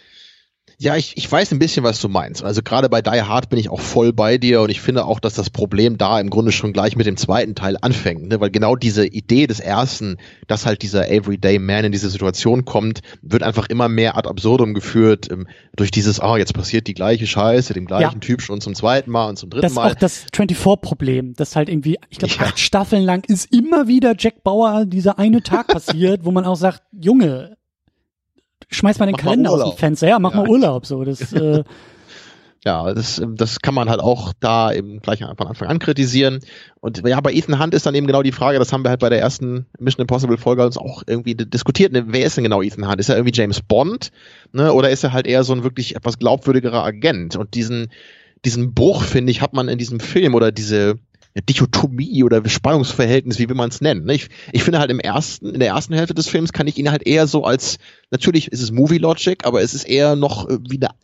Ja, ich, ich weiß ein bisschen, was du meinst. Also gerade bei Die Hard bin ich auch voll bei dir und ich finde auch, dass das Problem da im Grunde schon gleich mit dem zweiten Teil anfängt, ne? Weil genau diese Idee des ersten, dass halt dieser Everyday Man in diese Situation kommt, wird einfach immer mehr ad absurdum geführt ähm, durch dieses, ah, oh, jetzt passiert die gleiche Scheiße, dem gleichen ja. Typ schon zum zweiten Mal und zum dritten das Mal. Das ist auch das vierundzwanzig-Problem, das halt irgendwie, ich glaube, ja. acht Staffeln lang ist immer wieder Jack Bauer dieser eine Tag passiert, wo man auch sagt, Junge, schmeiß mal den mach Kalender mal aus dem Fenster, ja, mach ja. mal Urlaub, so, das, äh ja, das, das kann man halt auch da eben gleich von Anfang an kritisieren. Und ja, bei Ethan Hunt ist dann eben genau die Frage, das haben wir halt bei der ersten Mission Impossible Folge uns auch irgendwie diskutiert, ne? Wer ist denn genau Ethan Hunt? Ist er irgendwie James Bond, ne? Oder ist er halt eher so ein wirklich etwas glaubwürdigerer Agent? Und diesen, diesen Bruch, finde ich, hat man in diesem Film oder diese Dichotomie oder Spannungsverhältnis, wie will man es nennen. Ich, ich finde halt im ersten, in der ersten Hälfte des Films kann ich ihn halt eher so als, natürlich ist es Movie Logic, aber es ist eher noch wie eine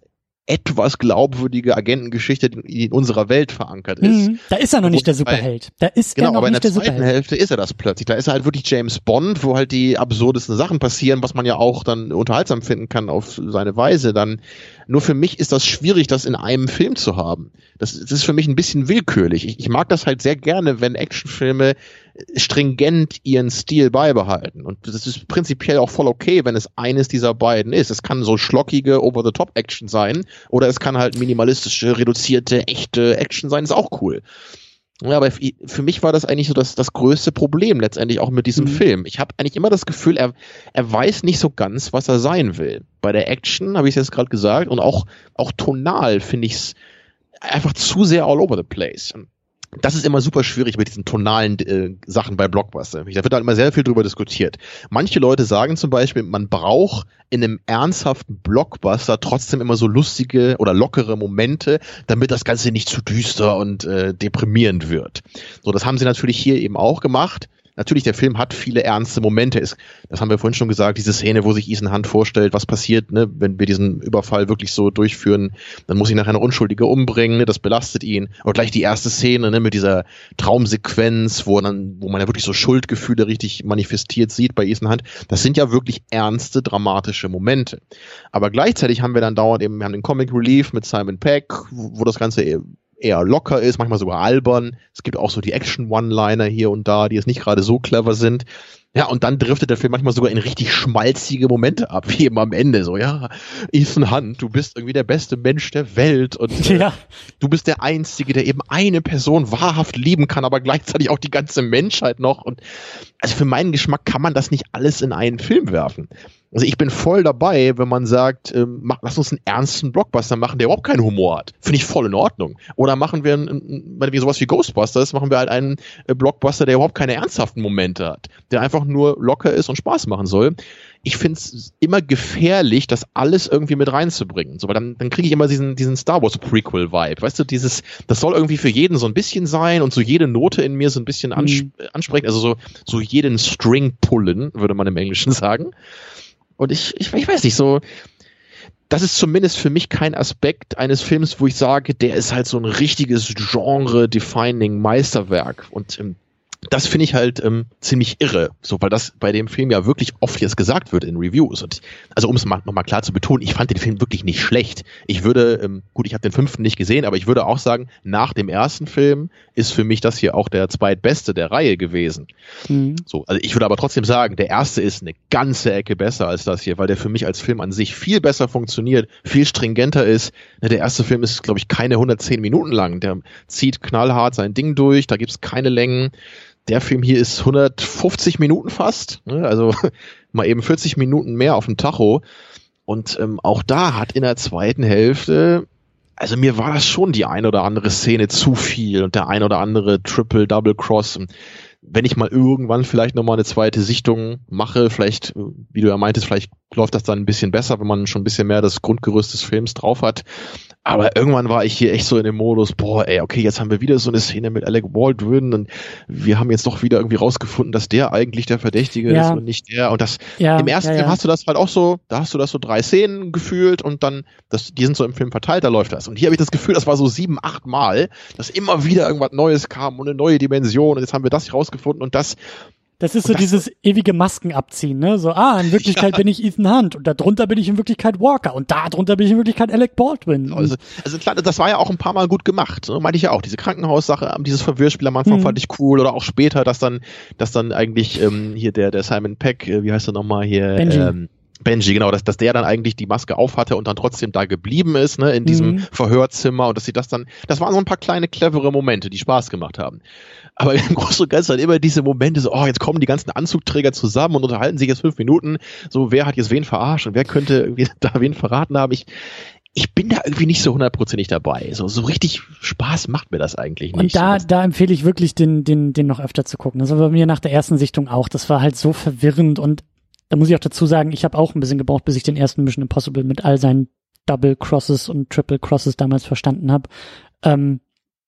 etwas glaubwürdige Agentengeschichte, die in unserer Welt verankert ist. Mhm. Da ist er noch nicht der Superheld. Da ist genau, er noch aber nicht in der, der zweiten Superheld. Hälfte ist er das plötzlich. Da ist er halt wirklich James Bond, wo halt die absurdesten Sachen passieren, was man ja auch dann unterhaltsam finden kann auf seine Weise. Dann nur für mich ist das schwierig, das in einem Film zu haben. Das, das ist für mich ein bisschen willkürlich. Ich, ich mag das halt sehr gerne, wenn Actionfilme stringent ihren Stil beibehalten. Und das ist prinzipiell auch voll okay, wenn es eines dieser beiden ist. Es kann so schlockige Over-the-Top-Action sein oder es kann halt minimalistische, reduzierte, echte Action sein. Ist auch cool. Ja, aber für mich war das eigentlich so das, das größte Problem letztendlich auch mit diesem mhm. Film. Ich habe eigentlich immer das Gefühl, er, er weiß nicht so ganz, was er sein will. Bei der Action habe ich es jetzt gerade gesagt und auch, auch tonal finde ich es einfach zu sehr all over the place. Das ist immer super schwierig mit diesen tonalen äh, Sachen bei Blockbuster. Da wird halt immer sehr viel drüber diskutiert. Manche Leute sagen zum Beispiel, man braucht in einem ernsthaften Blockbuster trotzdem immer so lustige oder lockere Momente, damit das Ganze nicht zu düster und äh, deprimierend wird. So, das haben sie natürlich hier eben auch gemacht. Natürlich, der Film hat viele ernste Momente. Das haben wir vorhin schon gesagt, diese Szene, wo sich Ethan Hunt vorstellt, was passiert, ne, wenn wir diesen Überfall wirklich so durchführen, dann muss ich nachher eine Unschuldige umbringen, ne, das belastet ihn. Und gleich die erste Szene, ne, mit dieser Traumsequenz, wo dann, wo man ja wirklich so Schuldgefühle richtig manifestiert sieht bei Ethan Hunt. Das sind ja wirklich ernste, dramatische Momente. Aber gleichzeitig haben wir dann dauernd eben, wir haben den Comic Relief mit Simon Pegg, wo, wo das Ganze eben eher locker ist, manchmal sogar albern. Es gibt auch so die Action-One-Liner hier und da, die jetzt nicht gerade so clever sind. Ja, und dann driftet der Film manchmal sogar in richtig schmalzige Momente ab, wie eben am Ende. So, ja, Ethan Hunt, du bist irgendwie der beste Mensch der Welt und äh, ja. du bist der Einzige, der eben eine Person wahrhaft lieben kann, aber gleichzeitig auch die ganze Menschheit noch. Und also für meinen Geschmack kann man das nicht alles in einen Film werfen. Also ich bin voll dabei, wenn man sagt, ähm, mach, lass uns einen ernsten Blockbuster machen, der überhaupt keinen Humor hat. Finde ich voll in Ordnung. Oder machen wir, ein, wenn wir sowas wie Ghostbusters, machen wir halt einen äh, Blockbuster, der überhaupt keine ernsthaften Momente hat. Der einfach nur locker ist und Spaß machen soll. Ich finde es immer gefährlich, das alles irgendwie mit reinzubringen. So, weil dann, dann kriege ich immer diesen, diesen Star Wars Prequel-Vibe. Weißt du, dieses, das soll irgendwie für jeden so ein bisschen sein und so jede Note in mir so ein bisschen ans- mhm. ansprechen. Also so, so jeden String pullen, würde man im Englischen sagen. Und ich, ich, ich weiß nicht, so, das ist zumindest für mich kein Aspekt eines Films, wo ich sage, der ist halt so ein richtiges Genre-defining Meisterwerk. Und ähm, das finde ich halt ähm, ziemlich irre, so, weil das bei dem Film ja wirklich oft jetzt gesagt wird in Reviews. Und also um es mal, nochmal klar zu betonen, ich fand den Film wirklich nicht schlecht. Ich würde, ähm, gut, ich habe den fünften nicht gesehen, aber ich würde auch sagen, nach dem ersten Film ist für mich das hier auch der zweitbeste der Reihe gewesen. Mhm. So, also ich würde aber trotzdem sagen, der erste ist eine ganze Ecke besser als das hier, weil der für mich als Film an sich viel besser funktioniert, viel stringenter ist. Der erste Film ist, glaube ich, keine hundertzehn Minuten lang. Der zieht knallhart sein Ding durch, da gibt's keine Längen. Der Film hier ist hundertfünfzig Minuten fast, ne? Also mal eben vierzig Minuten mehr auf dem Tacho. Und ähm, auch da hat in der zweiten Hälfte, also mir war das schon die ein oder andere Szene zu viel und der ein oder andere Triple, Double Cross. Wenn ich mal irgendwann vielleicht nochmal eine zweite Sichtung mache, vielleicht, wie du ja meintest, vielleicht läuft das dann ein bisschen besser, wenn man schon ein bisschen mehr das Grundgerüst des Films drauf hat. Aber irgendwann war ich hier echt so in dem Modus, boah, ey, okay, jetzt haben wir wieder so eine Szene mit Alec Baldwin und wir haben jetzt doch wieder irgendwie rausgefunden, dass der eigentlich der Verdächtige ja. ist und nicht der. Und das, ja, im ersten ja, Film ja. hast du das halt auch so, da hast du das so drei Szenen gefühlt und dann, das, die sind so im Film verteilt, da läuft das. Und hier habe ich das Gefühl, das war so sieben, acht Mal, dass immer wieder irgendwas Neues kam und eine neue Dimension und jetzt haben wir das rausgefunden und das. Das ist so das, dieses ewige Masken abziehen, ne? So, ah, in Wirklichkeit ja. bin ich Ethan Hunt und da drunter bin ich in Wirklichkeit Walker und da drunter bin ich in Wirklichkeit Alec Baldwin. Also, also klar, das war ja auch ein paar Mal gut gemacht, ne? Meinte ich ja auch. Diese Krankenhaussache, dieses Verwirrspiel am Anfang mhm. fand ich cool oder auch später, dass dann, dass dann eigentlich ähm, hier der der Simon Pegg, äh, wie heißt er nochmal hier? Benji. Ähm, Benji, genau, dass, dass der dann eigentlich die Maske auf hatte und dann trotzdem da geblieben ist, ne, in diesem mhm. Verhörzimmer und dass sie das dann, das waren so ein paar kleine clevere Momente, die Spaß gemacht haben. Aber im Großen und Ganzen halt immer diese Momente so, oh, jetzt kommen die ganzen Anzugträger zusammen und unterhalten sich jetzt fünf Minuten, so, wer hat jetzt wen verarscht und wer könnte irgendwie da wen verraten haben. Ich, ich bin da irgendwie nicht so hundertprozentig dabei. So, so richtig Spaß macht mir das eigentlich nicht. Und da, so, da empfehle ich wirklich, den, den, den noch öfter zu gucken. Das war bei mir nach der ersten Sichtung auch. Das war halt so verwirrend und da muss ich auch dazu sagen, ich habe auch ein bisschen gebraucht, bis ich den ersten Mission Impossible mit all seinen Double Crosses und Triple Crosses damals verstanden habe. Ähm,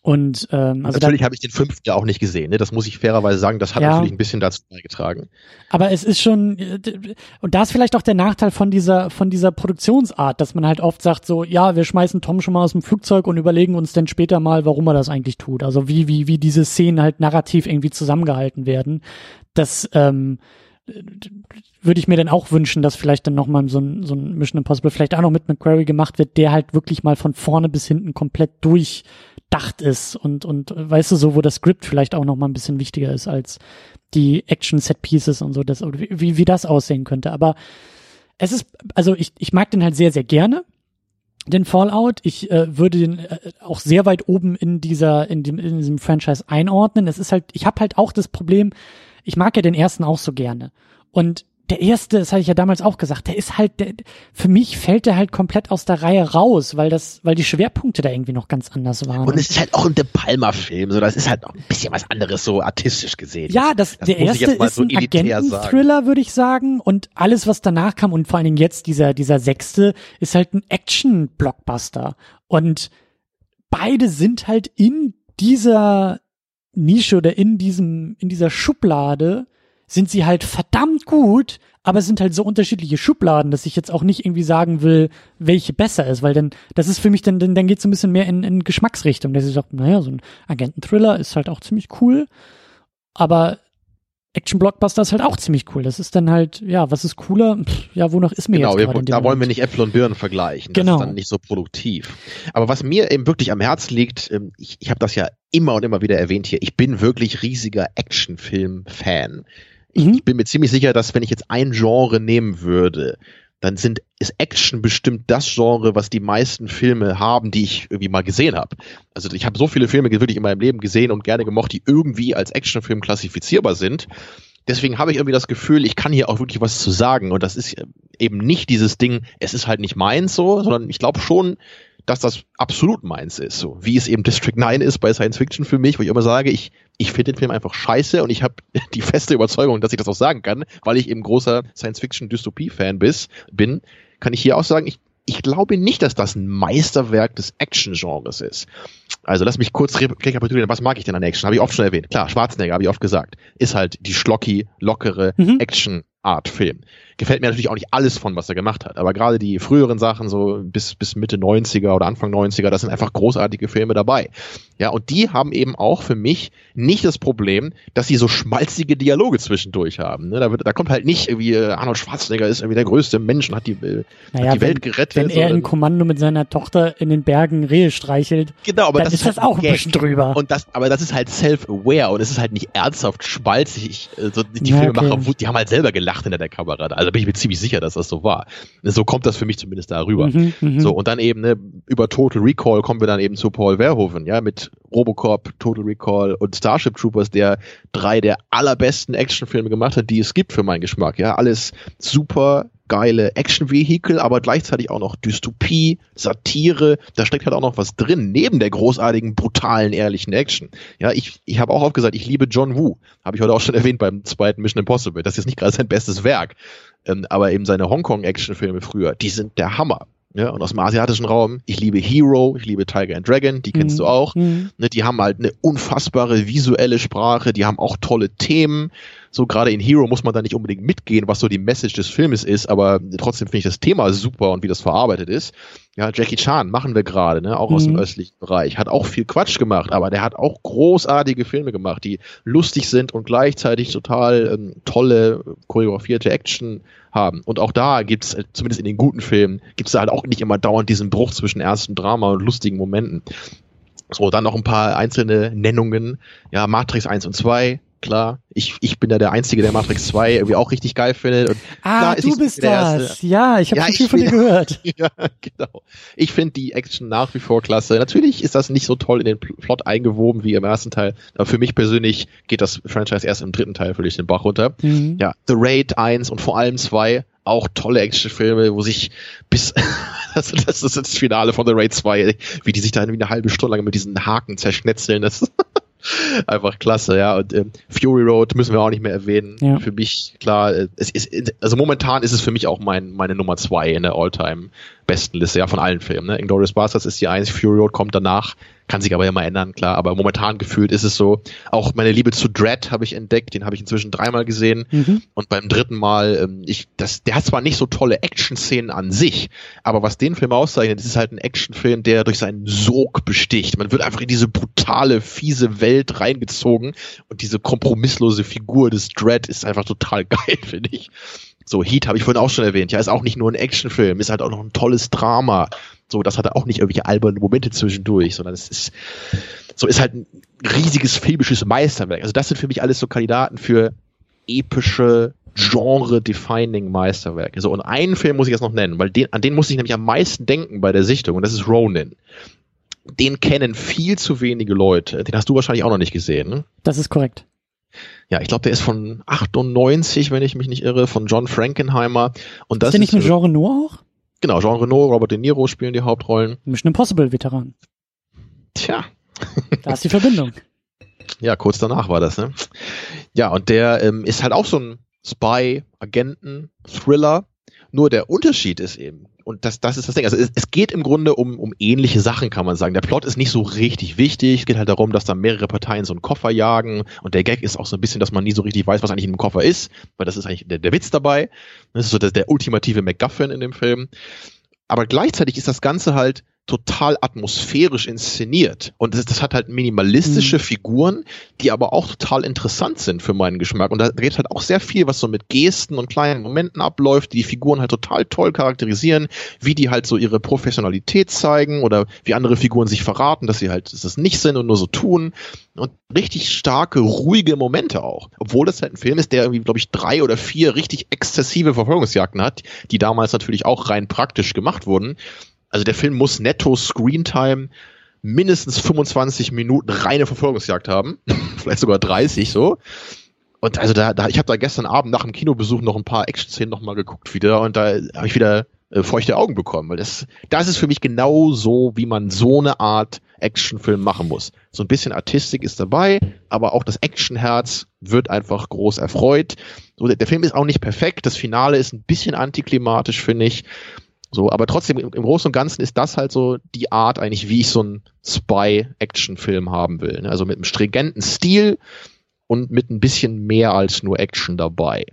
Und ähm, also natürlich habe ich den fünften ja auch nicht gesehen, ne? Das muss ich fairerweise sagen, das hat ja natürlich ein bisschen dazu beigetragen. Aber es ist schon, und da ist vielleicht auch der Nachteil von dieser von dieser Produktionsart, dass man halt oft sagt so, ja, wir schmeißen Tom schon mal aus dem Flugzeug und überlegen uns dann später mal, warum er das eigentlich tut. Also wie wie wie diese Szenen halt narrativ irgendwie zusammengehalten werden. Das ähm, würde ich mir dann auch wünschen, dass vielleicht dann nochmal so ein, so ein Mission Impossible vielleicht auch noch mit McQuarrie gemacht wird, der halt wirklich mal von vorne bis hinten komplett durchdacht ist und, und weißt du, so, wo das Skript vielleicht auch nochmal ein bisschen wichtiger ist als die Action-Set-Pieces und so, das, wie, wie das aussehen könnte. Aber es ist, also ich, ich mag den halt sehr, sehr gerne, den Fallout. Ich äh, würde den äh, auch sehr weit oben in dieser, in dem, in diesem Franchise einordnen. Es ist halt, ich habe halt auch das Problem, ich mag ja den ersten auch so gerne. Und der erste, das hatte ich ja damals auch gesagt, der ist halt, der, für mich fällt der halt komplett aus der Reihe raus, weil das, weil die Schwerpunkte da irgendwie noch ganz anders waren. Und es ist halt auch ein De Palma-Film, so, das ist halt noch ein bisschen was anderes, so artistisch gesehen. Ja, das, das der erste ist so ein Agenten-Thriller, würde ich sagen, und alles, was danach kam und vor allen Dingen jetzt dieser, dieser sechste, ist halt ein Action-Blockbuster. Und beide sind halt in dieser Nische oder in diesem, in dieser Schublade sind sie halt verdammt gut, aber es sind halt so unterschiedliche Schubladen, dass ich jetzt auch nicht irgendwie sagen will, welche besser ist, weil dann, das ist für mich dann, dann, dann geht es ein bisschen mehr in, in Geschmacksrichtung, dass ich sage, naja, so ein Agenten-Thriller ist halt auch ziemlich cool, aber Action-Blockbuster ist halt auch ziemlich cool. Das ist dann halt, ja, was ist cooler? Pff, ja, wonach ist mir genau, jetzt gerade? Genau, da wollen wir nicht Äpfel und Birnen vergleichen. Das genau. ist dann nicht so produktiv. Aber was mir eben wirklich am Herzen liegt, ich, ich habe das ja immer und immer wieder erwähnt hier, ich bin wirklich riesiger Actionfilm-Fan. Ich, mhm. ich bin mir ziemlich sicher, dass wenn ich jetzt ein Genre nehmen würde, dann sind, ist Action bestimmt das Genre, was die meisten Filme haben, die ich irgendwie mal gesehen habe. Also ich habe so viele Filme wirklich in meinem Leben gesehen und gerne gemocht, die irgendwie als Actionfilm klassifizierbar sind. Deswegen habe ich irgendwie das Gefühl, ich kann hier auch wirklich was zu sagen. Und das ist eben nicht dieses Ding, es ist halt nicht meins so, sondern ich glaube schon, dass das absolut meins ist. So wie es eben District neun ist bei Science Fiction für mich, wo ich immer sage, ich ich finde den Film einfach scheiße und ich habe die feste Überzeugung, dass ich das auch sagen kann, weil ich eben großer Science-Fiction-Dystopie-Fan bin, kann ich hier auch sagen, ich ich glaube nicht, dass das ein Meisterwerk des Action-Genres ist. Also lass mich kurz rekapitulieren, was mag ich denn an Action? Habe ich oft schon erwähnt. Klar, Schwarzenegger, habe ich oft gesagt, ist halt die schlocky, lockere mhm. Action-Art-Film. Gefällt mir natürlich auch nicht alles von, was er gemacht hat, aber gerade die früheren Sachen, so bis bis Mitte neunziger oder Anfang neunziger, das sind einfach großartige Filme dabei. Ja, und die haben eben auch für mich nicht das Problem, dass sie so schmalzige Dialoge zwischendurch haben. Ne? Da, wird, da kommt halt nicht irgendwie, äh, Arnold Schwarzenegger ist irgendwie der größte Mensch und hat die, äh, naja, hat die wenn, Welt gerettet. Wenn er in Kommando mit seiner Tochter in den Bergen Rehe streichelt, genau, aber dann das ist ist das auch ein bisschen drüber. Und das, aber das ist halt self-aware und es ist halt nicht ernsthaft schmalzig. Also die ja, Filmemacher, okay. die haben halt selber gelacht hinter der Kamera. Also bin ich mir ziemlich sicher, dass das so war. So kommt das für mich zumindest da rüber. Mhm, so, und dann eben, ne, über Total Recall kommen wir dann eben zu Paul Verhoeven, ja, mit Robocop, Total Recall und Starship Troopers, der drei der allerbesten Actionfilme gemacht hat, die es gibt für meinen Geschmack. Ja, alles super geile Action-Vehikel, aber gleichzeitig auch noch Dystopie, Satire, da steckt halt auch noch was drin, neben der großartigen, brutalen, ehrlichen Action. Ja, ich, ich habe auch oft gesagt, ich liebe John Woo, habe ich heute auch schon erwähnt beim zweiten Mission Impossible, das ist jetzt nicht gerade sein bestes Werk, ähm, aber eben seine Hongkong-Action-Filme früher, die sind der Hammer. Ja, und aus dem asiatischen Raum, ich liebe Hero, ich liebe Tiger and Dragon, die kennst mhm. du auch. Mhm. Ne, die haben halt eine unfassbare visuelle Sprache, die haben auch tolle Themen. So gerade in Hero muss man da nicht unbedingt mitgehen, was so die Message des Filmes ist, aber trotzdem finde ich das Thema super und wie das verarbeitet ist. Ja, Jackie Chan machen wir gerade, ne, auch mhm. aus dem östlichen Bereich. Hat auch viel Quatsch gemacht, aber der hat auch großartige Filme gemacht, die lustig sind und gleichzeitig total ähm, tolle, choreografierte Action haben. Und auch da gibt's, äh, zumindest in den guten Filmen, gibt's da halt auch nicht immer dauernd diesen Bruch zwischen ernstem Drama und lustigen Momenten. So, dann noch ein paar einzelne Nennungen. Ja, Matrix eins und zwei, klar. Ich, ich bin ja der Einzige, der Matrix zwei irgendwie auch richtig geil findet. Und ah, klar, du bist das. Ja, ich habe ja, so viel von dir gehört. Ja, genau. Ich finde die Action nach wie vor klasse. Natürlich ist das nicht so toll in den Plot eingewoben wie im ersten Teil, aber für mich persönlich geht das Franchise erst im dritten Teil völlig den Bach runter. Mhm. Ja, The Raid eins und vor allem zwei, auch tolle Actionfilme, wo sich bis, das, das ist das Finale von The Raid zwei, wie die sich da irgendwie eine halbe Stunde lang mit diesen Haken zerschnetzeln, das einfach klasse, ja. Und ähm, Fury Road müssen wir auch nicht mehr erwähnen. Ja. Für mich, klar, es ist, also momentan ist es für mich auch mein, meine Nummer zwei in der All-Time-Bestenliste, ja, von allen Filmen. Ne? Inglourious Basterds ist die eins, Fury Road kommt danach, Kann sich aber ja mal ändern, klar. Aber momentan gefühlt ist es so. Auch meine Liebe zu Dredd habe ich entdeckt. Den habe ich inzwischen dreimal gesehen. Mhm. Und beim dritten Mal, ähm, ich, das, der hat zwar nicht so tolle Action-Szenen an sich, aber was den Film auszeichnet, das ist halt ein Actionfilm, der durch seinen Sog besticht. Man wird einfach in diese brutale, fiese Welt reingezogen und diese kompromisslose Figur des Dredd ist einfach total geil, finde ich. So, Heat habe ich vorhin auch schon erwähnt. Ja, ist auch nicht nur ein Actionfilm, ist halt auch noch ein tolles Drama. So, das hat auch nicht irgendwelche albernen Momente zwischendurch, sondern es ist, so ist halt ein riesiges filmisches Meisterwerk. Also das sind für mich alles so Kandidaten für epische, genre-defining Meisterwerke. So, und einen Film muss ich jetzt noch nennen, weil den, an den muss ich nämlich am meisten denken bei der Sichtung, und das ist Ronin. Den kennen viel zu wenige Leute. Den hast du wahrscheinlich auch noch nicht gesehen, ne? Das ist korrekt. Ja, ich glaube, der ist von achtundneunzig, wenn ich mich nicht irre, von John Frankenheimer. Und das ist der nicht mit Jean Reno auch? Genau, Jean Reno, Robert De Niro spielen die Hauptrollen. Mission Impossible Veteran. Tja. Da ist die Verbindung. Ja, kurz danach war das, ne? Ja, und der ähm, ist halt auch so ein Spy, Agenten, Thriller. Nur der Unterschied ist eben, und das, das ist das Ding, also es, es geht im Grunde um, um ähnliche Sachen, kann man sagen. Der Plot ist nicht so richtig wichtig, es geht halt darum, dass da mehrere Parteien so einen Koffer jagen, und der Gag ist auch so ein bisschen, dass man nie so richtig weiß, was eigentlich in dem Koffer ist, weil das ist eigentlich der, der Witz dabei. Das ist so der, der ultimative MacGuffin in dem Film. Aber gleichzeitig ist das Ganze halt total atmosphärisch inszeniert. Und das, das hat halt minimalistische mhm. Figuren, die aber auch total interessant sind für meinen Geschmack. Und da geht halt auch sehr viel, was so mit Gesten und kleinen Momenten abläuft, die die Figuren halt total toll charakterisieren, wie die halt so ihre Professionalität zeigen oder wie andere Figuren sich verraten, dass sie halt dass das nicht sind und nur so tun. Und richtig starke, ruhige Momente auch. Obwohl das halt ein Film ist, der irgendwie, glaube ich, drei oder vier richtig exzessive Verfolgungsjagden hat, die damals natürlich auch rein praktisch gemacht wurden. Also der Film muss netto Screentime mindestens fünfundzwanzig Minuten reine Verfolgungsjagd haben. Vielleicht sogar dreißig so. Und also da, da ich habe da gestern Abend nach dem Kinobesuch noch ein paar Action-Szenen nochmal geguckt wieder, und da habe ich wieder äh, feuchte Augen bekommen. Weil das, das ist für mich genau so, wie man so eine Art Actionfilm machen muss. So ein bisschen Artistik ist dabei, aber auch das Actionherz wird einfach groß erfreut. So, der, der Film ist auch nicht perfekt. Das Finale ist ein bisschen antiklimatisch, finde ich. So, aber trotzdem, im, im Großen und Ganzen ist das halt so die Art eigentlich, wie ich so einen Spy-Action-Film haben will. Ne? Also mit einem stringenten Stil und mit ein bisschen mehr als nur Action dabei.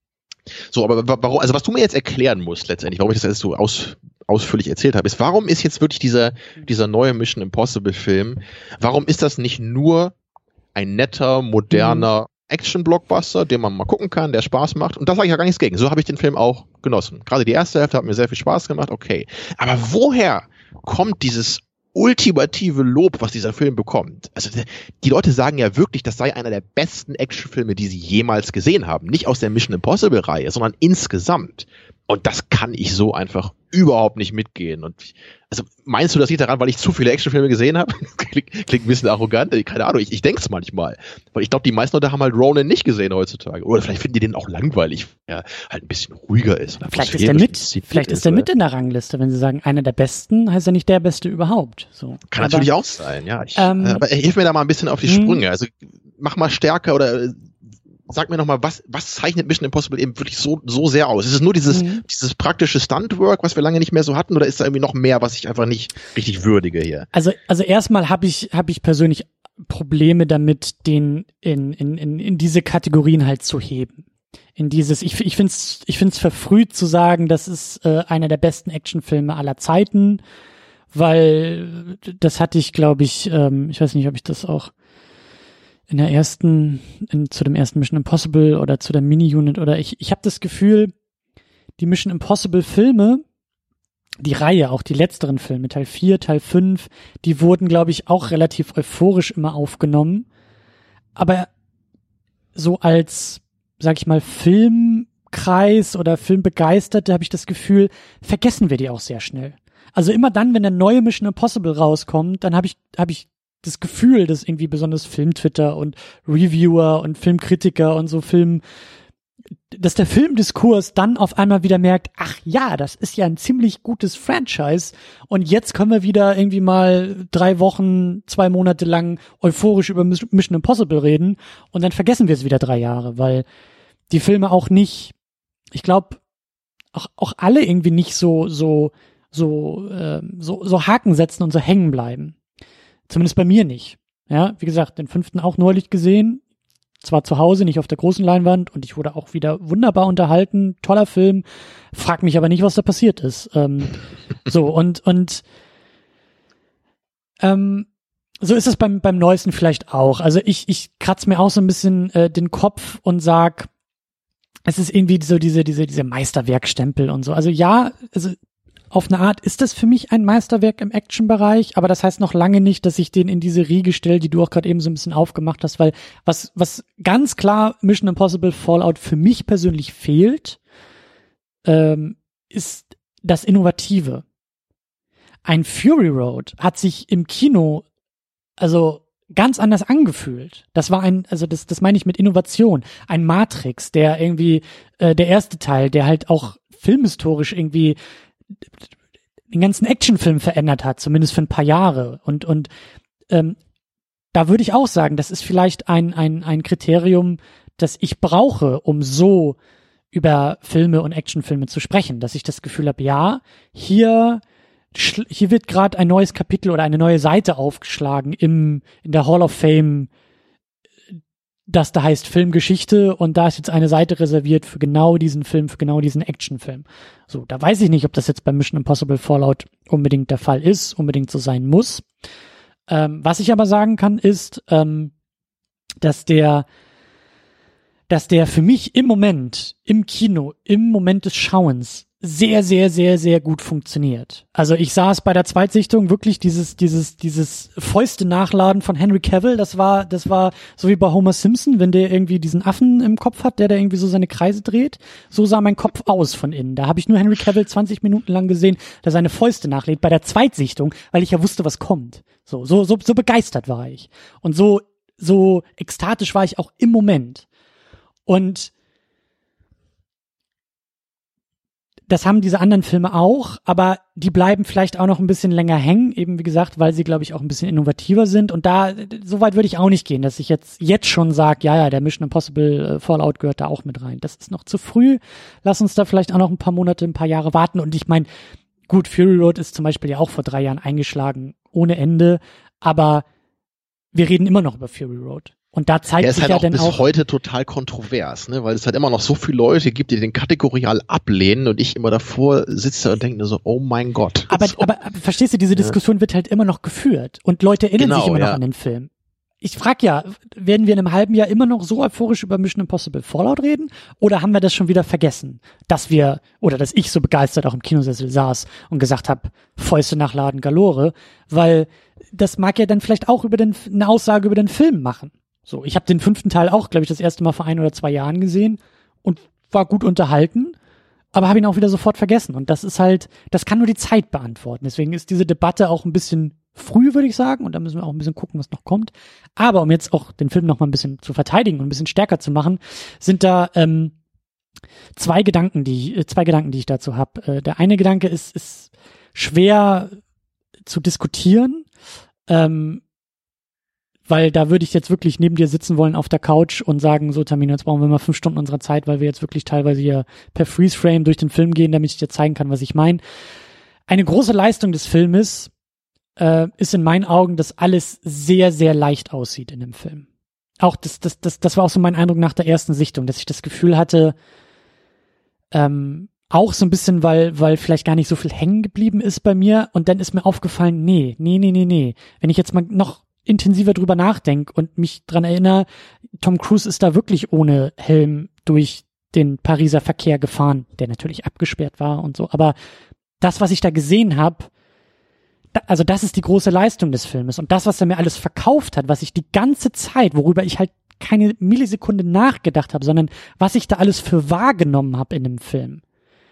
So, aber warum, also was du mir jetzt erklären musst letztendlich, warum ich das jetzt so aus, ausführlich erzählt habe, ist, warum ist jetzt wirklich dieser, dieser neue Mission Impossible-Film, warum ist das nicht nur ein netter, moderner mhm. Action-Blockbuster, den man mal gucken kann, der Spaß macht. Und da sage ich ja gar nichts gegen. So habe ich den Film auch genossen. Gerade die erste Hälfte hat mir sehr viel Spaß gemacht, okay. Aber woher kommt dieses ultimative Lob, was dieser Film bekommt? Also die Leute sagen ja wirklich, das sei einer der besten Actionfilme, die sie jemals gesehen haben. Nicht aus der Mission Impossible-Reihe, sondern insgesamt. Und das kann ich so einfach überhaupt nicht mitgehen. Und also meinst du, das liegt daran, weil ich zu viele Actionfilme gesehen habe? klingt, klingt ein bisschen arrogant, keine Ahnung, ich, ich denke es manchmal. Weil ich glaube, die meisten Leute haben halt Ronin nicht gesehen heutzutage. Oder vielleicht finden die den auch langweilig, weil er halt ein bisschen ruhiger ist. Vielleicht ist er mit, vielleicht ist er mit in der Rangliste, wenn sie sagen, einer der Besten, heißt er nicht der Beste überhaupt. So. Kann aber, natürlich auch sein, ja. Ich, ähm, aber hilf mir da mal ein bisschen auf die Sprünge. Also mach mal stärker oder sag mir nochmal, was, was zeichnet Mission Impossible eben wirklich so, so sehr aus? Ist es nur dieses, mhm. dieses praktische Stuntwork, was wir lange nicht mehr so hatten, oder ist da irgendwie noch mehr, was ich einfach nicht richtig würdige hier? Also, also erstmal habe ich, habe ich persönlich Probleme damit, den in, in, in, in diese Kategorien halt zu heben. In dieses, ich, ich find's, ich find's verfrüht zu sagen, das ist äh, einer der besten Actionfilme aller Zeiten, weil das hatte ich, glaube ich, ähm, ich weiß nicht, ob ich das auch in der ersten, in, zu dem ersten Mission Impossible oder zu der Mini-Unit oder ich, ich habe das Gefühl, die Mission Impossible Filme, die Reihe, auch die letzteren Filme, Teil vier, Teil fünf, die wurden, glaube ich, auch relativ euphorisch immer aufgenommen. Aber so als, sag ich mal, Filmkreis oder Filmbegeisterte habe ich das Gefühl, vergessen wir die auch sehr schnell. Also immer dann, wenn der neue Mission Impossible rauskommt, dann habe ich, habe ich das Gefühl, dass irgendwie besonders Film-Twitter und Reviewer und Filmkritiker und so Film, dass der Filmdiskurs dann auf einmal wieder merkt, ach ja, das ist ja ein ziemlich gutes Franchise und jetzt können wir wieder irgendwie mal drei Wochen, zwei Monate lang euphorisch über Mission Impossible reden und dann vergessen wir es wieder drei Jahre, weil die Filme auch nicht, ich glaube, auch, auch alle irgendwie nicht so, so, so, äh, so, so Haken setzen und so hängen bleiben. Zumindest bei mir nicht. Ja, wie gesagt, den fünften auch neulich gesehen. Zwar zu Hause, nicht auf der großen Leinwand, und ich wurde auch wieder wunderbar unterhalten. Toller Film. Frag mich aber nicht, was da passiert ist. Ähm, so, und, und, ähm, so ist es beim, beim Neuesten vielleicht auch. Also ich, ich kratze mir auch so ein bisschen äh, den Kopf und sag, es ist irgendwie so diese, diese, diese Meisterwerkstempel und so. Also ja, also auf eine Art ist das für mich ein Meisterwerk im Action-Bereich, aber das heißt noch lange nicht, dass ich den in diese Riege stelle, die du auch gerade eben so ein bisschen aufgemacht hast, weil was, was ganz klar Mission Impossible Fallout für mich persönlich fehlt, ähm, ist das Innovative. Ein Fury Road hat sich im Kino also ganz anders angefühlt. Das war ein, also das, das meine ich mit Innovation. Ein Matrix, der irgendwie, äh, der erste Teil, der halt auch filmhistorisch irgendwie den ganzen Actionfilm verändert hat, zumindest für ein paar Jahre. Und, und ähm, da würde ich auch sagen, das ist vielleicht ein, ein, ein Kriterium, das ich brauche, um so über Filme und Actionfilme zu sprechen, dass ich das Gefühl habe, ja, hier hier wird gerade ein neues Kapitel oder eine neue Seite aufgeschlagen im in der Hall of Fame, das da heißt Filmgeschichte, und da ist jetzt eine Seite reserviert für genau diesen Film, für genau diesen Actionfilm. So, da weiß ich nicht, ob das jetzt bei Mission Impossible Fallout unbedingt der Fall ist, unbedingt so sein muss. Ähm, was ich aber sagen kann, ist, ähm, dass der dass der für mich im Moment, im Kino, im Moment des Schauens sehr, sehr, sehr, sehr gut funktioniert. Also ich saß bei der Zweitsichtung wirklich dieses, dieses, dieses Fäuste nachladen von Henry Cavill, das war, das war so wie bei Homer Simpson, wenn der irgendwie diesen Affen im Kopf hat, der da irgendwie so seine Kreise dreht. So sah mein Kopf aus von innen. Da habe ich nur Henry Cavill zwanzig Minuten lang gesehen, der seine Fäuste nachlädt bei der Zweitsichtung, weil ich ja wusste, was kommt. So, so, so, so begeistert war ich. Und so, so ekstatisch war ich auch im Moment. Und das haben diese anderen Filme auch, aber die bleiben vielleicht auch noch ein bisschen länger hängen, eben wie gesagt, weil sie, glaube ich, auch ein bisschen innovativer sind. Und da, so weit würde ich auch nicht gehen, dass ich jetzt jetzt schon sage, ja, ja, der Mission Impossible Fallout gehört da auch mit rein. Das ist noch zu früh. Lass uns da vielleicht auch noch ein paar Monate, ein paar Jahre warten. Und ich meine, gut, Fury Road ist zum Beispiel ja auch vor drei Jahren eingeschlagen, ohne Ende. Aber wir reden immer noch über Fury Road. Und da zeigt ja, sich halt ja auch dann bis auch heute total kontrovers, ne, weil es halt immer noch so viele Leute gibt, die den kategorial ablehnen, und ich immer davor sitze und denke nur so, oh mein Gott. Aber, so. aber, aber verstehst du, diese Diskussion ja. wird halt immer noch geführt, und Leute erinnern genau, sich immer noch ja. an den Film. Ich frage ja, werden wir in einem halben Jahr immer noch so euphorisch über Mission Impossible Fallout reden, oder haben wir das schon wieder vergessen, dass wir, oder dass ich so begeistert auch im Kinosessel saß und gesagt habe, Fäuste nachladen galore, weil das mag ja dann vielleicht auch über den, eine Aussage über den Film machen. So, ich habe den fünften Teil auch, glaube ich, das erste Mal vor ein oder zwei Jahren gesehen und war gut unterhalten, aber habe ihn auch wieder sofort vergessen. Und das ist halt, das kann nur die Zeit beantworten. Deswegen ist diese Debatte auch ein bisschen früh, würde ich sagen, und da müssen wir auch ein bisschen gucken, was noch kommt. Aber um jetzt auch den Film noch mal ein bisschen zu verteidigen und ein bisschen stärker zu machen, sind da ähm, zwei Gedanken, die äh, zwei Gedanken, die ich dazu habe. Äh, der eine Gedanke ist, ist schwer zu diskutieren, ähm, weil da würde ich jetzt wirklich neben dir sitzen wollen auf der Couch und sagen, so Tamino, jetzt brauchen wir mal fünf Stunden unserer Zeit, weil wir jetzt wirklich teilweise hier per Freeze-Frame durch den Film gehen, damit ich dir zeigen kann, was ich meine. Eine große Leistung des Filmes äh, ist in meinen Augen, dass alles sehr, sehr leicht aussieht in dem Film. Auch das, das, das, das war auch so mein Eindruck nach der ersten Sichtung, dass ich das Gefühl hatte, ähm, auch so ein bisschen, weil, weil vielleicht gar nicht so viel hängen geblieben ist bei mir, und dann ist mir aufgefallen, nee, nee, nee, nee, nee. Wenn ich jetzt mal noch intensiver drüber nachdenke und mich dran erinnere, Tom Cruise ist da wirklich ohne Helm durch den Pariser Verkehr gefahren, der natürlich abgesperrt war und so. Aber das, was ich da gesehen habe, da, also das ist die große Leistung des Filmes. Und das, was er mir alles verkauft hat, was ich die ganze Zeit, worüber ich halt keine Millisekunde nachgedacht habe, sondern was ich da alles für wahrgenommen habe in dem Film.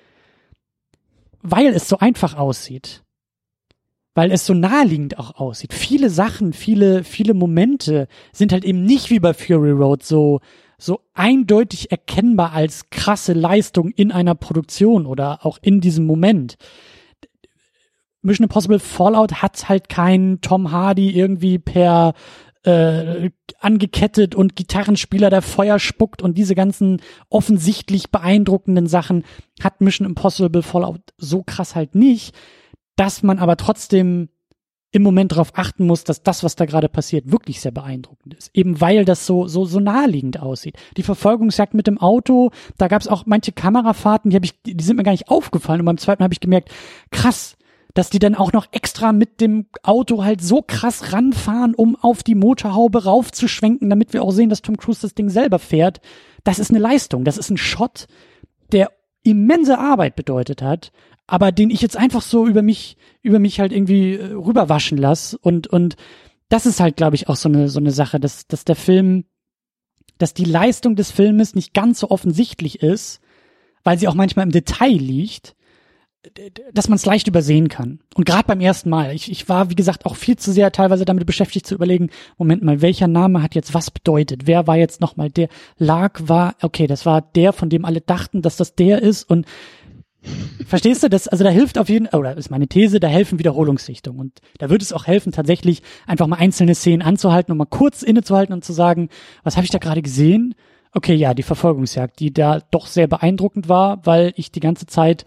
Weil es so einfach aussieht. Weil es so naheliegend auch aussieht. Viele Sachen, viele, viele Momente sind halt eben nicht wie bei Fury Road so, so eindeutig erkennbar als krasse Leistung in einer Produktion oder auch in diesem Moment. Mission Impossible Fallout hat halt keinen Tom Hardy irgendwie per äh, angekettet und Gitarrenspieler, der Feuer spuckt, und diese ganzen offensichtlich beeindruckenden Sachen hat Mission Impossible Fallout so krass halt nicht, dass man aber trotzdem im Moment darauf achten muss, dass das, was da gerade passiert, wirklich sehr beeindruckend ist. Eben weil das so so so naheliegend aussieht. Die Verfolgungsjagd mit dem Auto, da gab es auch manche Kamerafahrten, die habe ich, die sind mir gar nicht aufgefallen. Und beim zweiten Mal habe ich gemerkt, krass, dass die dann auch noch extra mit dem Auto halt so krass ranfahren, um auf die Motorhaube raufzuschwenken, damit wir auch sehen, dass Tom Cruise das Ding selber fährt. Das ist eine Leistung. Das ist ein Shot, der immense Arbeit bedeutet hat, aber den ich jetzt einfach so über mich, über mich halt irgendwie äh, rüberwaschen lasse. Und, und das ist halt, glaube ich, auch so eine, so eine Sache, dass, dass der Film, dass die Leistung des Filmes nicht ganz so offensichtlich ist, weil sie auch manchmal im Detail liegt, dass man es leicht übersehen kann. Und gerade beim ersten Mal, ich, ich war, wie gesagt, auch viel zu sehr teilweise damit beschäftigt zu überlegen, Moment mal, welcher Name hat jetzt was bedeutet? Wer war jetzt nochmal der? Lark war, okay, das war der, von dem alle dachten, dass das der ist. Und verstehst du, das, also da hilft auf jeden Fall, oder ist meine These, da helfen Wiederholungssichtungen. Und da wird es auch helfen, tatsächlich einfach mal einzelne Szenen anzuhalten und mal kurz innezuhalten und zu sagen, was habe ich da gerade gesehen? Okay, ja, die Verfolgungsjagd, die da doch sehr beeindruckend war, weil ich die ganze Zeit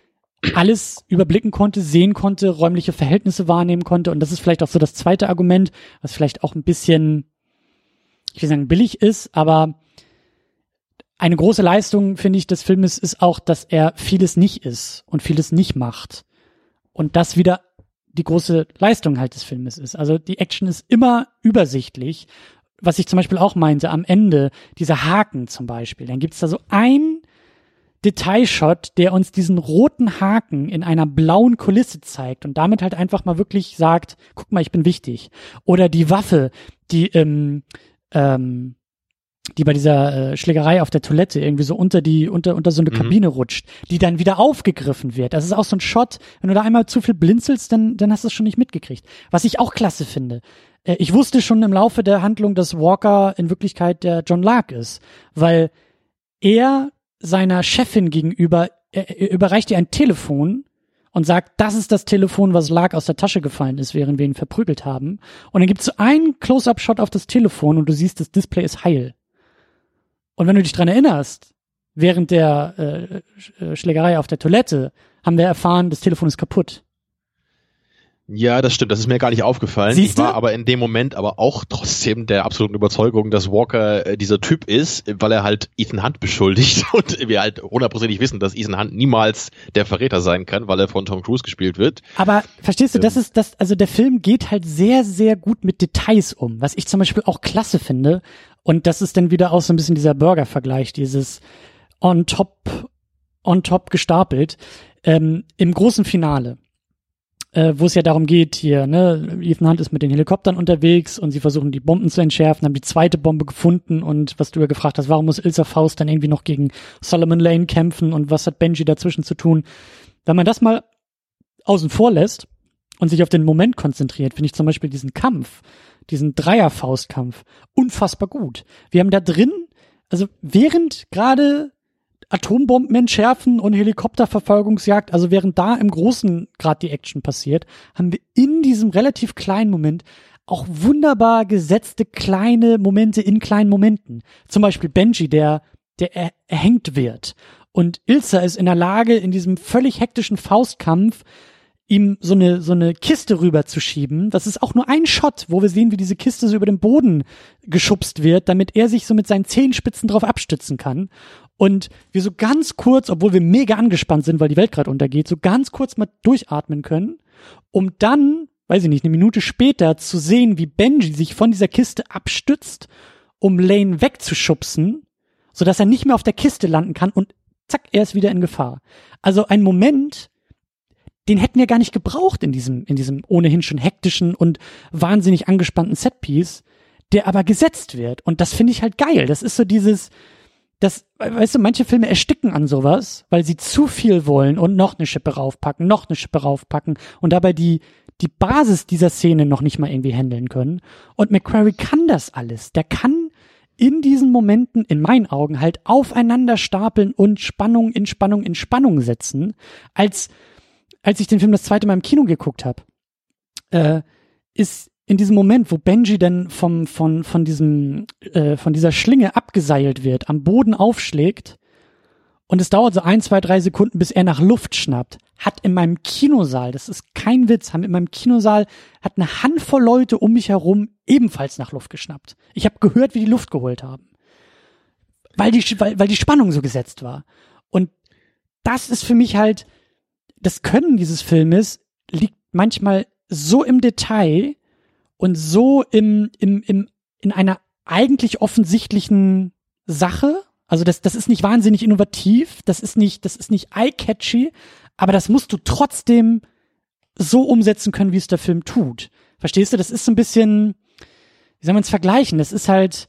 alles überblicken konnte, sehen konnte, räumliche Verhältnisse wahrnehmen konnte. Und das ist vielleicht auch so das zweite Argument, was vielleicht auch ein bisschen, ich will sagen, billig ist, aber eine große Leistung, finde ich, des Filmes ist auch, dass er vieles nicht ist und vieles nicht macht. Und das wieder die große Leistung halt des Filmes ist. Also die Action ist immer übersichtlich. Was ich zum Beispiel auch meinte, am Ende, dieser Haken zum Beispiel, dann gibt's da so ein Detailshot, der uns diesen roten Haken in einer blauen Kulisse zeigt und damit halt einfach mal wirklich sagt, guck mal, ich bin wichtig. Oder die Waffe, die ähm, ähm, die bei dieser äh, Schlägerei auf der Toilette irgendwie so unter die unter unter so eine mhm. Kabine rutscht, die dann wieder aufgegriffen wird. Das ist auch so ein Shot, wenn du da einmal zu viel blinzelst, dann dann hast du es schon nicht mitgekriegt. Was ich auch klasse finde. Äh, ich wusste schon im Laufe der Handlung, dass Walker in Wirklichkeit der John Lark ist, weil er seiner Chefin gegenüber, er, er überreicht ihr ein Telefon und sagt, das ist das Telefon, was Lark aus der Tasche gefallen ist, während wir ihn verprügelt haben. Und dann gibt's so einen Close-Up-Shot auf das Telefon und du siehst, das Display ist heil. Und wenn du dich dran erinnerst, während der äh, Schlägerei auf der Toilette haben wir erfahren, das Telefon ist kaputt. Ja, das stimmt. Das ist mir gar nicht aufgefallen. Siehst du? Ich war aber in dem Moment aber auch trotzdem der absoluten Überzeugung, dass Walker äh, dieser Typ ist, weil er halt Ethan Hunt beschuldigt und wir halt hundertprozentig wissen, dass Ethan Hunt niemals der Verräter sein kann, weil er von Tom Cruise gespielt wird. Aber verstehst du, das ist das, also der Film geht halt sehr, sehr gut mit Details um, was ich zum Beispiel auch klasse finde. Und das ist dann wieder auch so ein bisschen dieser Burger-Vergleich, dieses on top, on top gestapelt, ähm, im großen Finale. Äh, wo es ja darum geht, hier, ne, Ethan Hunt ist mit den Helikoptern unterwegs und sie versuchen die Bomben zu entschärfen, haben die zweite Bombe gefunden und was du ja gefragt hast, warum muss Ilsa Faust dann irgendwie noch gegen Solomon Lane kämpfen und was hat Benji dazwischen zu tun? Wenn man das mal außen vor lässt und sich auf den Moment konzentriert, finde ich zum Beispiel diesen Kampf, diesen Dreier-Faustkampf unfassbar gut. Wir haben da drin, also während gerade Atombomben entschärfen und Helikopterverfolgungsjagd, also während da im Großen gerade die Action passiert, haben wir in diesem relativ kleinen Moment auch wunderbar gesetzte kleine Momente in kleinen Momenten. Zum Beispiel Benji, der, der er, erhängt wird. Und Ilsa ist in der Lage, in diesem völlig hektischen Faustkampf ihm so eine so eine Kiste rüberzuschieben. Das ist auch nur ein Shot, wo wir sehen, wie diese Kiste so über den Boden geschubst wird, damit er sich so mit seinen Zehenspitzen drauf abstützen kann. Und wir so ganz kurz, obwohl wir mega angespannt sind, weil die Welt gerade untergeht, so ganz kurz mal durchatmen können, um dann, weiß ich nicht, eine Minute später zu sehen, wie Benji sich von dieser Kiste abstützt, um Lane wegzuschubsen, sodass er nicht mehr auf der Kiste landen kann und zack, er ist wieder in Gefahr. Also ein Moment, den hätten wir gar nicht gebraucht in diesem, in diesem ohnehin schon hektischen und wahnsinnig angespannten Setpiece, der aber gesetzt wird. Und das finde ich halt geil. Das ist so dieses, das, weißt du, manche Filme ersticken an sowas, weil sie zu viel wollen und noch eine Schippe raufpacken, noch eine Schippe raufpacken und dabei die, die Basis dieser Szene noch nicht mal irgendwie handeln können. Und McQuarrie kann das alles. Der kann in diesen Momenten, in meinen Augen, halt aufeinander stapeln und Spannung in Spannung in Spannung setzen, als als ich den Film das zweite Mal im Kino geguckt habe, äh, ist in diesem Moment, wo Benji dann vom von von diesem äh, von dieser Schlinge abgeseilt wird, am Boden aufschlägt und es dauert so ein, zwei, drei Sekunden, bis er nach Luft schnappt, hat in meinem Kinosaal, das ist kein Witz, haben in meinem Kinosaal, hat eine Handvoll Leute um mich herum ebenfalls nach Luft geschnappt. Ich habe gehört, wie die Luft geholt haben. Weil die, weil, weil die Spannung so gesetzt war. Und das ist für mich halt, das Können dieses Filmes liegt manchmal so im Detail und so im, im, im, in einer eigentlich offensichtlichen Sache. Also das, das ist nicht wahnsinnig innovativ, das ist nicht, das ist nicht eye-catchy, aber das musst du trotzdem so umsetzen können, wie es der Film tut. Verstehst du? Das ist so ein bisschen, wie soll man es vergleichen? Das ist halt,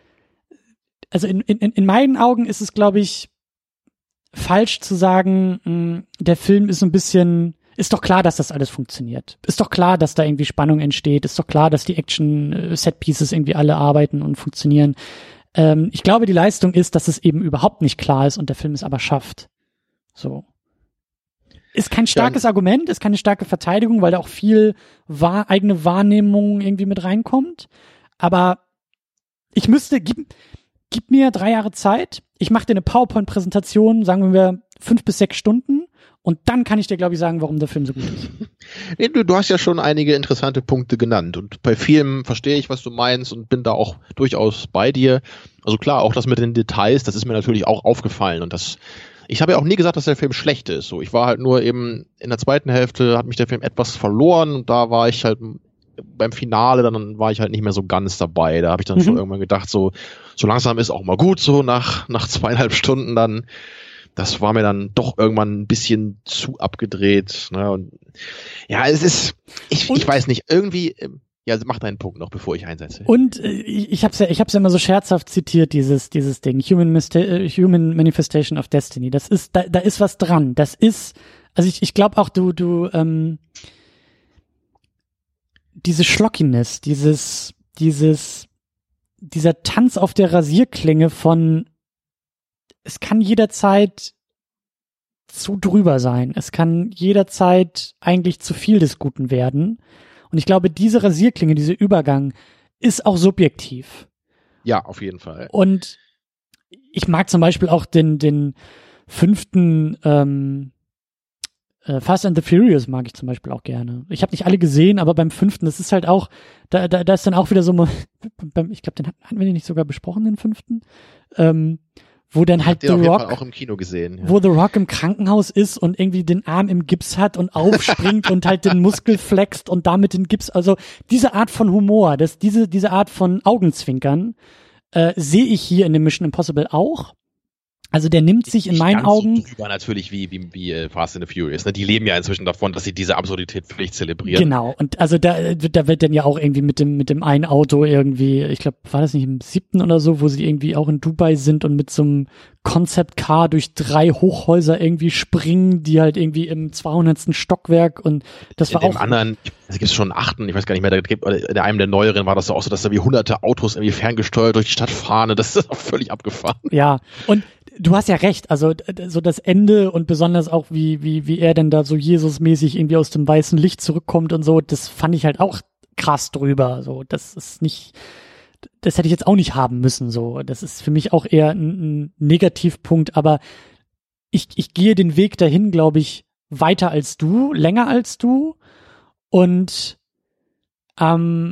also in, in, in meinen Augen ist es, glaube ich, falsch zu sagen, mh, der Film ist so ein bisschen, ist doch klar, dass das alles funktioniert. Ist doch klar, dass da irgendwie Spannung entsteht. Ist doch klar, dass die Action-Set-Pieces irgendwie alle arbeiten und funktionieren. Ähm, ich glaube, die Leistung ist, dass es eben überhaupt nicht klar ist und der Film es aber schafft. So. Ist kein starkes ja. Argument, ist keine starke Verteidigung, weil da auch viel wahr, eigene Wahrnehmung irgendwie mit reinkommt. Aber ich müsste, gib, gib mir drei Jahre Zeit, ich mache dir eine PowerPoint-Präsentation, sagen wir fünf bis sechs Stunden, und dann kann ich dir, glaube ich, sagen, warum der Film so gut ist. Nee, du, du hast ja schon einige interessante Punkte genannt und bei vielem verstehe ich, was du meinst und bin da auch durchaus bei dir. Also klar, auch das mit den Details, das ist mir natürlich auch aufgefallen und das, ich habe ja auch nie gesagt, dass der Film schlecht ist. So, ich war halt nur eben in der zweiten Hälfte hat mich der Film etwas verloren und da war ich halt beim Finale, dann war ich halt nicht mehr so ganz dabei. Da habe ich dann mhm. schon irgendwann gedacht, so, so langsam ist auch mal gut, so nach, nach zweieinhalb Stunden dann. Das war mir dann doch irgendwann ein bisschen zu abgedreht. Ne? Und ja, es ist, ich, ich weiß nicht, irgendwie, ja, mach deinen Punkt noch, bevor ich einsetze. Und äh, ich hab's ja, ich hab's ja immer so scherzhaft zitiert, dieses, dieses Ding, Human, Mista- Human Manifestation of Destiny. Das ist, da, da ist was dran. Das ist, also ich, ich glaube auch, du, du, ähm, diese Schlockiness, dieses, dieses, dieser Tanz auf der Rasierklinge von, es kann jederzeit zu drüber sein. Es kann jederzeit eigentlich zu viel des Guten werden. Und ich glaube, diese Rasierklinge, dieser Übergang ist auch subjektiv. Ja, auf jeden Fall. Und ich mag zum Beispiel auch den, den fünften ähm, äh, Fast and the Furious mag ich zum Beispiel auch gerne. Ich habe nicht alle gesehen, aber beim fünften, das ist halt auch, da, da, da ist dann auch wieder so, ich glaube, den hatten wir den nicht sogar besprochen, den fünften. Ähm, wo dann halt The Rock auch im Kino gesehen, ja. wo The Rock im Krankenhaus ist und irgendwie den Arm im Gips hat und aufspringt und halt den Muskel flext und damit den Gips, also diese Art von Humor, das, diese, diese Art von Augenzwinkern, äh, sehe ich hier in dem Mission Impossible auch. Also der nimmt sich in meinen Augen so drüber natürlich wie wie wie äh, Fast and the Furious. Ne? Die leben ja inzwischen davon, dass sie diese Absurdität völlig zelebrieren. Genau. Und also da da wird dann ja auch irgendwie mit dem mit dem einen Auto irgendwie, ich glaube, war das nicht im siebten oder so, wo sie irgendwie auch in Dubai sind und mit so einem Concept Car durch drei Hochhäuser irgendwie springen, die halt irgendwie im zweihundertsten Stockwerk und das war in auch. Im anderen, es gibt schon einen achten, ich weiß gar nicht mehr, da gibt, in einem der neueren war das auch so, dass da wie hunderte Autos irgendwie ferngesteuert durch die Stadt fahren. Das ist auch völlig abgefahren. Ja. Und du hast ja recht, also so das Ende und besonders auch wie wie wie er denn da so Jesusmäßig irgendwie aus dem weißen Licht zurückkommt und so, das fand ich halt auch krass drüber. So, das ist nicht, das hätte ich jetzt auch nicht haben müssen. So, das ist für mich auch eher ein, ein Negativpunkt. Aber ich ich gehe den Weg dahin, glaube ich, weiter als du, länger als du und ähm,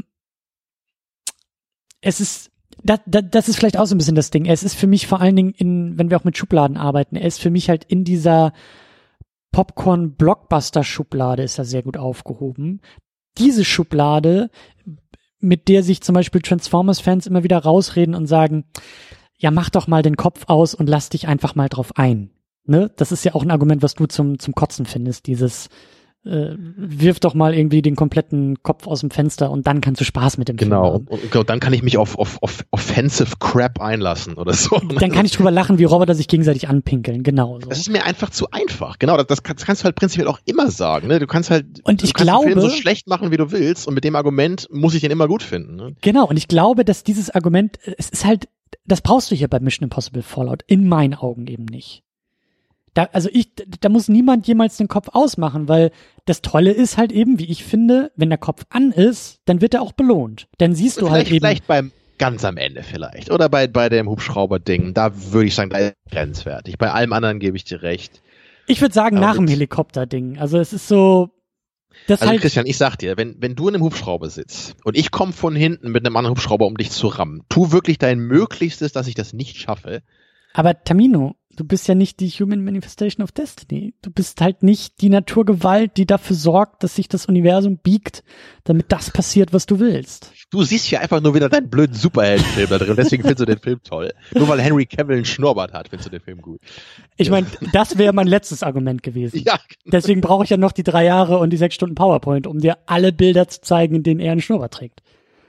es ist Das, das, das ist vielleicht auch so ein bisschen das Ding. Es ist für mich vor allen Dingen, in, wenn wir auch mit Schubladen arbeiten, er ist für mich halt in dieser Popcorn-Blockbuster-Schublade ist er sehr gut aufgehoben. Diese Schublade, mit der sich zum Beispiel Transformers-Fans immer wieder rausreden und sagen, ja, mach doch mal den Kopf aus und lass dich einfach mal drauf ein. Ne? Das ist ja auch ein Argument, was du zum, zum Kotzen findest, dieses Äh, wirf doch mal irgendwie den kompletten Kopf aus dem Fenster und dann kannst du Spaß mit dem genau. Film haben. Genau, und, und dann kann ich mich auf, auf, auf Offensive Crap einlassen oder so. Dann kann ich drüber lachen, wie Roboter sich gegenseitig anpinkeln, genau so. Das ist mir einfach zu einfach. Genau, das, das, kannst, das kannst du halt prinzipiell auch immer sagen. Ne? Du kannst halt und ich du kannst glaube, den Film so schlecht machen, wie du willst und mit dem Argument muss ich den immer gut finden. Ne? Genau, und ich glaube, dass dieses Argument, es ist halt, das brauchst du hier bei Mission Impossible Fallout, in meinen Augen eben nicht. Da, also ich, da muss niemand jemals den Kopf ausmachen, weil das Tolle ist halt eben, wie ich finde, wenn der Kopf an ist, dann wird er auch belohnt. Dann siehst du halt eben. Vielleicht beim ganz am Ende vielleicht. Oder bei, bei dem Hubschrauber-Ding, da würde ich sagen, da ist grenzwertig. Bei allem anderen gebe ich dir recht. Ich würde sagen, Aber nach dem mit- Helikopter-Ding. Also es ist so, das Also halt, Christian, ich sag dir, wenn, wenn du in einem Hubschrauber sitzt und ich komme von hinten mit einem anderen Hubschrauber, um dich zu rammen, tu wirklich dein Möglichstes, dass ich das nicht schaffe. aber Tamino, du bist ja nicht die Human Manifestation of Destiny. Du bist halt nicht die Naturgewalt, die dafür sorgt, dass sich das Universum biegt, damit das passiert, was du willst. Du siehst ja einfach nur wieder deinen blöden Superheldenfilm da drin und deswegen findest du den Film toll. Nur weil Henry Cavill einen Schnurrbart hat, findest du den Film gut. Ich meine, das wäre mein letztes Argument gewesen. Ja, Deswegen brauche ich ja noch die drei Jahre und die sechs Stunden PowerPoint, um dir alle Bilder zu zeigen, in denen er einen Schnurrbart trägt.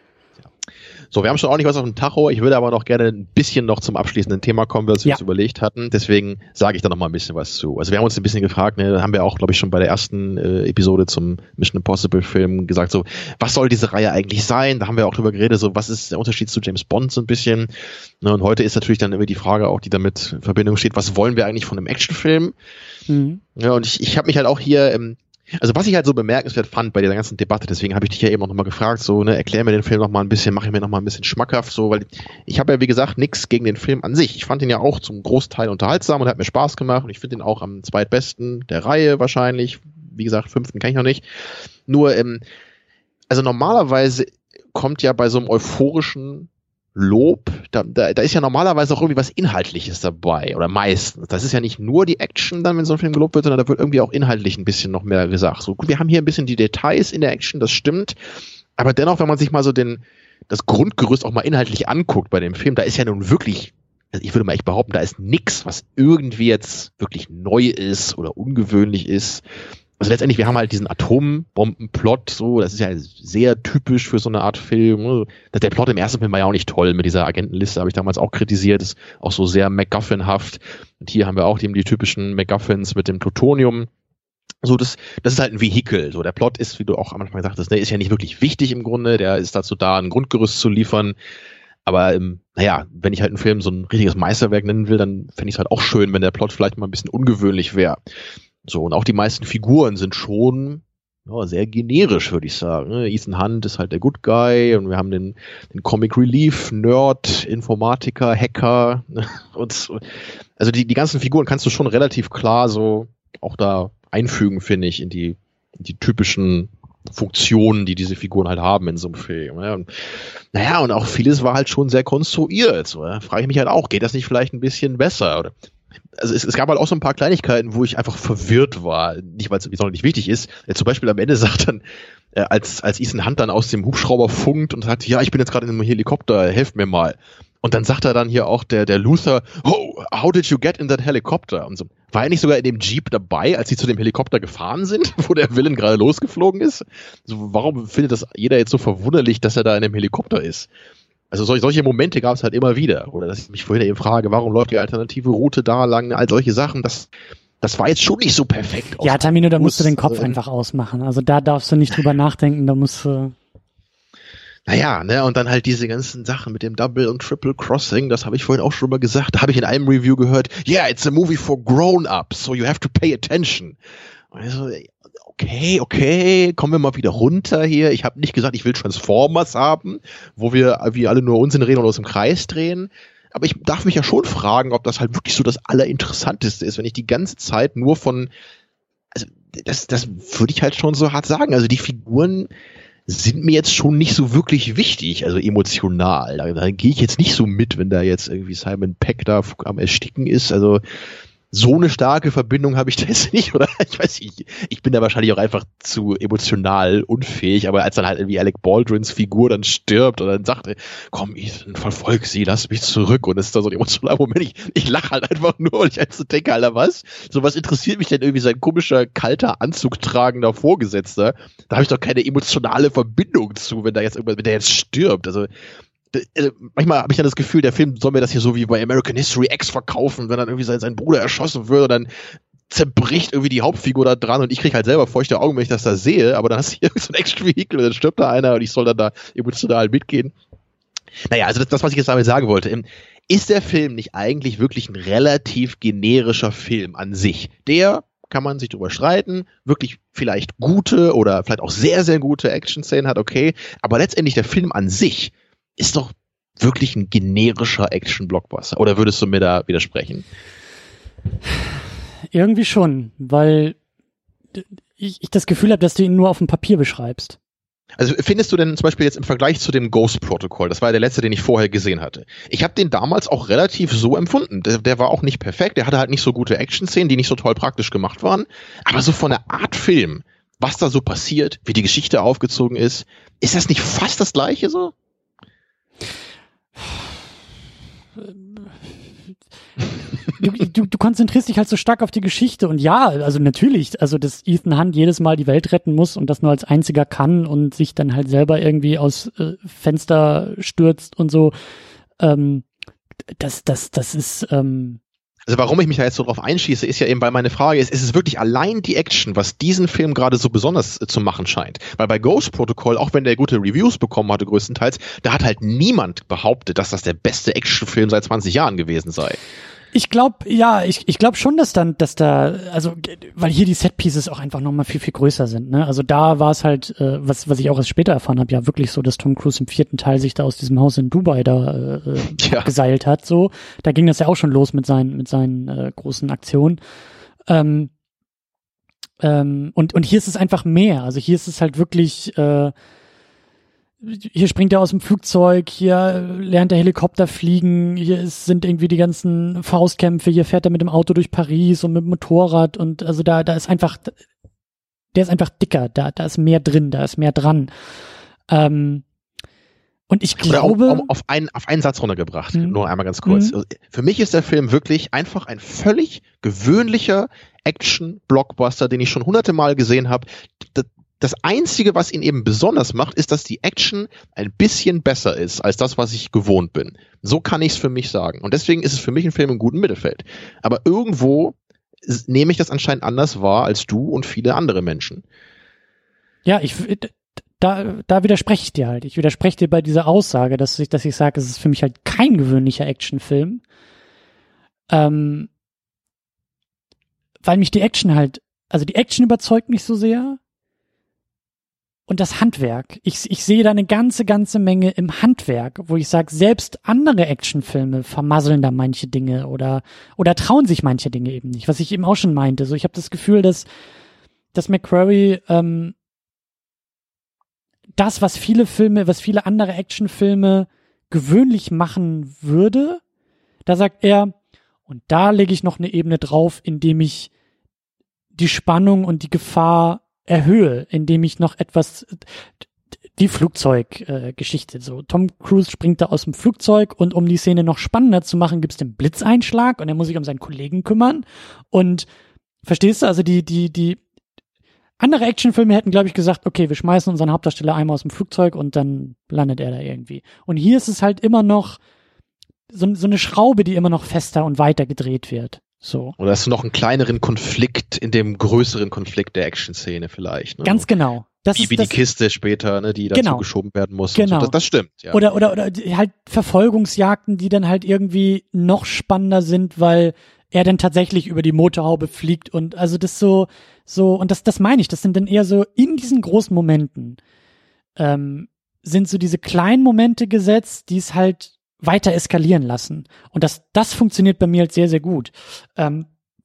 so, wir haben schon ordentlich was auf dem Tacho. Ich würde aber noch gerne ein bisschen noch zum abschließenden Thema kommen, was wir Ja. uns überlegt hatten. Deswegen sage ich da noch mal ein bisschen was zu. Also wir haben uns ein bisschen gefragt, ne, haben wir auch, glaube ich, schon bei der ersten äh, Episode zum Mission Impossible Film gesagt, so, was soll diese Reihe eigentlich sein? Da haben wir auch drüber geredet, so, was ist der Unterschied zu James Bond so ein bisschen? Ne, und heute ist natürlich dann immer die Frage auch, die damit in Verbindung steht, was wollen wir eigentlich von einem Actionfilm? Mhm. Ja, und ich, ich habe mich halt auch hier, ähm, also was ich halt so bemerkenswert fand bei dieser ganzen Debatte, deswegen habe ich dich ja eben auch nochmal gefragt, so, ne, erklär mir den Film nochmal ein bisschen, mach ihn mir nochmal ein bisschen schmackhaft, so, weil ich habe ja, wie gesagt, nichts gegen den Film an sich. Ich fand ihn ja auch zum Großteil unterhaltsam und hat mir Spaß gemacht und ich finde ihn auch am zweitbesten der Reihe wahrscheinlich. Wie gesagt, fünften kann ich noch nicht. Nur, ähm, also normalerweise kommt ja bei so einem euphorischen Lob, da, da, da ist ja normalerweise auch irgendwie was Inhaltliches dabei, oder meistens. Das ist ja nicht nur die Action dann, wenn so ein Film gelobt wird, sondern da wird irgendwie auch inhaltlich ein bisschen noch mehr gesagt. So, gut, wir haben hier ein bisschen die Details in der Action, das stimmt, aber dennoch, wenn man sich mal so den, das Grundgerüst auch mal inhaltlich anguckt bei dem Film, da ist ja nun wirklich, also ich würde mal echt behaupten, da ist nix, was irgendwie jetzt wirklich neu ist oder ungewöhnlich ist. Also letztendlich, wir haben halt diesen Atombombenplot, so, das ist ja sehr typisch für so eine Art Film. Der Plot im ersten Film war ja auch nicht toll, mit dieser Agentenliste habe ich damals auch kritisiert, ist auch so sehr MacGuffin-haft. Und hier haben wir auch eben die typischen MacGuffins mit dem Plutonium. So, das, das ist halt ein Vehikel. So, der Plot ist, wie du auch am Anfang gesagt hast, ne, ist ja nicht wirklich wichtig im Grunde, der ist dazu da, ein Grundgerüst zu liefern. Aber ähm, naja, wenn ich halt einen Film so ein richtiges Meisterwerk nennen will, dann fände ich es halt auch schön, wenn der Plot vielleicht mal ein bisschen ungewöhnlich wäre. So, und auch die meisten Figuren sind schon ja, sehr generisch, würde ich sagen. Ethan Hunt ist halt der Good Guy und wir haben den, den Comic Relief, Nerd, Informatiker, Hacker und also die, die ganzen Figuren kannst du schon relativ klar so auch da einfügen, finde ich, in die, in die typischen Funktionen, die diese Figuren halt haben in so einem Film. Ja. Und, naja, und auch vieles war halt schon sehr konstruiert. So, ja. Frage ich mich halt auch, geht das nicht vielleicht ein bisschen besser? Oder also es, es gab halt auch so ein paar Kleinigkeiten, wo ich einfach verwirrt war. Nicht, weil es sonderlich wichtig ist. Äh, zum Beispiel am Ende sagt dann, äh, als, als Ethan Hunt dann aus dem Hubschrauber funkt und sagt, ja, ich bin jetzt gerade in einem Helikopter, helft mir mal. Und dann sagt er dann hier auch, der, der Luther, oh, how did you get in that helicopter? Und so. War er nicht sogar in dem Jeep dabei, als sie zu dem Helikopter gefahren sind, wo der Villain gerade losgeflogen ist? So, warum findet das jeder jetzt so verwunderlich, dass er da in dem Helikopter ist? Also solche, solche Momente gab es halt immer wieder. Oder dass ich mich vorhin eben frage, warum läuft die alternative Route da lang? All solche Sachen, das, das war jetzt schon nicht so perfekt. Ja, Tamino, da musst du den Kopf also, einfach ausmachen. Also da darfst du nicht drüber nachdenken, da musst du... Naja, ne, und dann halt diese ganzen Sachen mit dem Double und Triple Crossing, das habe ich vorhin auch schon mal gesagt. Da habe ich in einem Review gehört, yeah, it's a movie for grown-ups, so you have to pay attention. Also, okay, okay, kommen wir mal wieder runter hier. Ich habe nicht gesagt, ich will Transformers haben, wo wir wie alle nur Unsinn reden und uns im Kreis drehen. Aber ich darf mich ja schon fragen, ob das halt wirklich so das Allerinteressanteste ist, wenn ich die ganze Zeit nur von, also das, das würde ich halt schon so hart sagen. Also die Figuren sind mir jetzt schon nicht so wirklich wichtig, also emotional. Da, da gehe ich jetzt nicht so mit, wenn da jetzt irgendwie Simon Pegg da am Ersticken ist. Also so eine starke Verbindung habe ich da jetzt nicht, oder? Ich weiß nicht, ich bin da wahrscheinlich auch einfach zu emotional unfähig, aber als dann halt irgendwie Alec Baldwins Figur dann stirbt und dann sagt, komm, Ethan, verfolg sie, lass mich zurück, und es ist da so ein emotionaler Moment, ich, ich lache halt einfach nur und ich einfach so denke, Alter, was? So, was interessiert mich denn irgendwie sein komischer, kalter, anzugtragender Vorgesetzter? Da habe ich doch keine emotionale Verbindung zu, wenn da jetzt irgendwas, wenn der jetzt stirbt, also Also manchmal habe ich ja das Gefühl, der Film soll mir das hier so wie bei American History X verkaufen, wenn dann irgendwie sein, sein Bruder erschossen wird und dann zerbricht irgendwie die Hauptfigur da dran und ich kriege halt selber feuchte Augen, wenn ich das da sehe, aber dann hast du hier so ein Action-Vehikel und dann stirbt da einer und ich soll dann da emotional mitgehen. Naja, also das, das, was ich jetzt damit sagen wollte, ist der Film nicht eigentlich wirklich ein relativ generischer Film an sich? Der, kann man sich drüber streiten, wirklich vielleicht gute oder vielleicht auch sehr, sehr gute Action-Szenen hat, okay, aber letztendlich der Film an sich ist doch wirklich ein generischer Action-Blockbuster. Oder würdest du mir da widersprechen? irgendwie schon, weil ich, ich das Gefühl habe, dass du ihn nur auf dem Papier beschreibst. Also findest du denn zum Beispiel jetzt im Vergleich zu dem Ghost Protocol, das war ja der letzte, den ich vorher gesehen hatte. Ich habe den damals auch relativ so empfunden. Der, der war auch nicht perfekt, der hatte halt nicht so gute Action-Szenen, die nicht so toll praktisch gemacht waren. Aber so von der Art Film, was da so passiert, wie die Geschichte aufgezogen ist, ist das nicht fast das Gleiche so? Du, du, du konzentrierst dich halt so stark auf die Geschichte und ja, also natürlich, also dass Ethan Hunt jedes Mal die Welt retten muss und das nur als einziger kann und sich dann halt selber irgendwie aus äh, Fenster stürzt und so, ähm, das, das, das ist, ähm, Also warum ich mich da jetzt so drauf einschieße, ist ja eben, weil meine Frage ist, ist es wirklich allein die Action, was diesen Film gerade so besonders äh, zu machen scheint? Weil bei Ghost Protocol, auch wenn der gute Reviews bekommen hatte größtenteils, da hat halt niemand behauptet, dass das der beste Actionfilm seit zwanzig Jahren gewesen sei. Ich glaube, ja, ich, ich glaube schon, dass dann, dass da, also, weil hier die Setpieces auch einfach nochmal viel, viel größer sind, ne? Also da war es halt, äh, was, was ich auch erst später erfahren habe, ja wirklich so, dass Tom Cruise im vierten Teil sich da aus diesem Haus in Dubai da äh, ja. geseilt hat, so. Da ging das ja auch schon los mit seinen, mit seinen äh, großen Aktionen. Ähm, ähm, und, und hier ist es einfach mehr. Also hier ist es halt wirklich, äh, hier springt er aus dem Flugzeug, hier lernt er Helikopter fliegen, hier ist, sind irgendwie die ganzen Faustkämpfe, hier fährt er mit dem Auto durch Paris und mit dem Motorrad und also da, da ist einfach, der ist einfach dicker, da, da ist mehr drin, da ist mehr dran. Ähm, und ich glaube... Oder auf, auf, einen, auf einen Satz runtergebracht, mhm. nur einmal ganz kurz. Mhm. Für mich ist der Film wirklich einfach ein völlig gewöhnlicher Action-Blockbuster, den ich schon hunderte Mal gesehen habe. Das, Das Einzige, was ihn eben besonders macht, ist, dass die Action ein bisschen besser ist, als das, was ich gewohnt bin. So kann ich es für mich sagen. Und deswegen ist es für mich ein Film im guten Mittelfeld. Aber irgendwo nehme ich das anscheinend anders wahr als du und viele andere Menschen. Ja, ich da, da widerspreche ich dir halt. Ich widerspreche dir bei dieser Aussage, dass ich, dass ich sage, es ist für mich halt kein gewöhnlicher Actionfilm. Ähm, weil mich die Action halt, also die Action überzeugt mich so sehr. Und das Handwerk. Ich, ich sehe da eine ganze, ganze Menge im Handwerk, wo ich sage, selbst andere Actionfilme vermasseln da manche Dinge oder oder trauen sich manche Dinge eben nicht, was ich eben auch schon meinte. So, ich habe das Gefühl, dass, dass McQuarrie ähm, das, was viele Filme, was viele andere Actionfilme gewöhnlich machen würde, da sagt er, und da lege ich noch eine Ebene drauf, indem ich die Spannung und die Gefahr erhöhe, indem ich noch etwas, die Flugzeuggeschichte, äh, so Tom Cruise springt da aus dem Flugzeug und um die Szene noch spannender zu machen, gibt's den Blitzeinschlag und er muss sich um seinen Kollegen kümmern und verstehst du, also die, die, die andere Actionfilme hätten, glaube ich, gesagt, okay, wir schmeißen unseren Hauptdarsteller einmal aus dem Flugzeug und dann landet er da irgendwie. Und hier ist es halt immer noch so, so eine Schraube, die immer noch fester und weiter gedreht wird. So. Oder hast du noch einen kleineren Konflikt in dem größeren Konflikt der Action-Szene vielleicht? Ne? Ganz genau. Das wie ist, wie das die Kiste später, ne, die dazu genau. geschoben werden muss. Genau. So. Das, das stimmt. Ja. Oder, oder, oder halt Verfolgungsjagden, die dann halt irgendwie noch spannender sind, weil er dann tatsächlich über die Motorhaube fliegt und also das so, so, und das, das meine ich, das sind dann eher so in diesen großen Momenten, ähm, sind so diese kleinen Momente gesetzt, die es halt weiter eskalieren lassen. Und das, das funktioniert bei mir halt sehr, sehr gut. Ähm,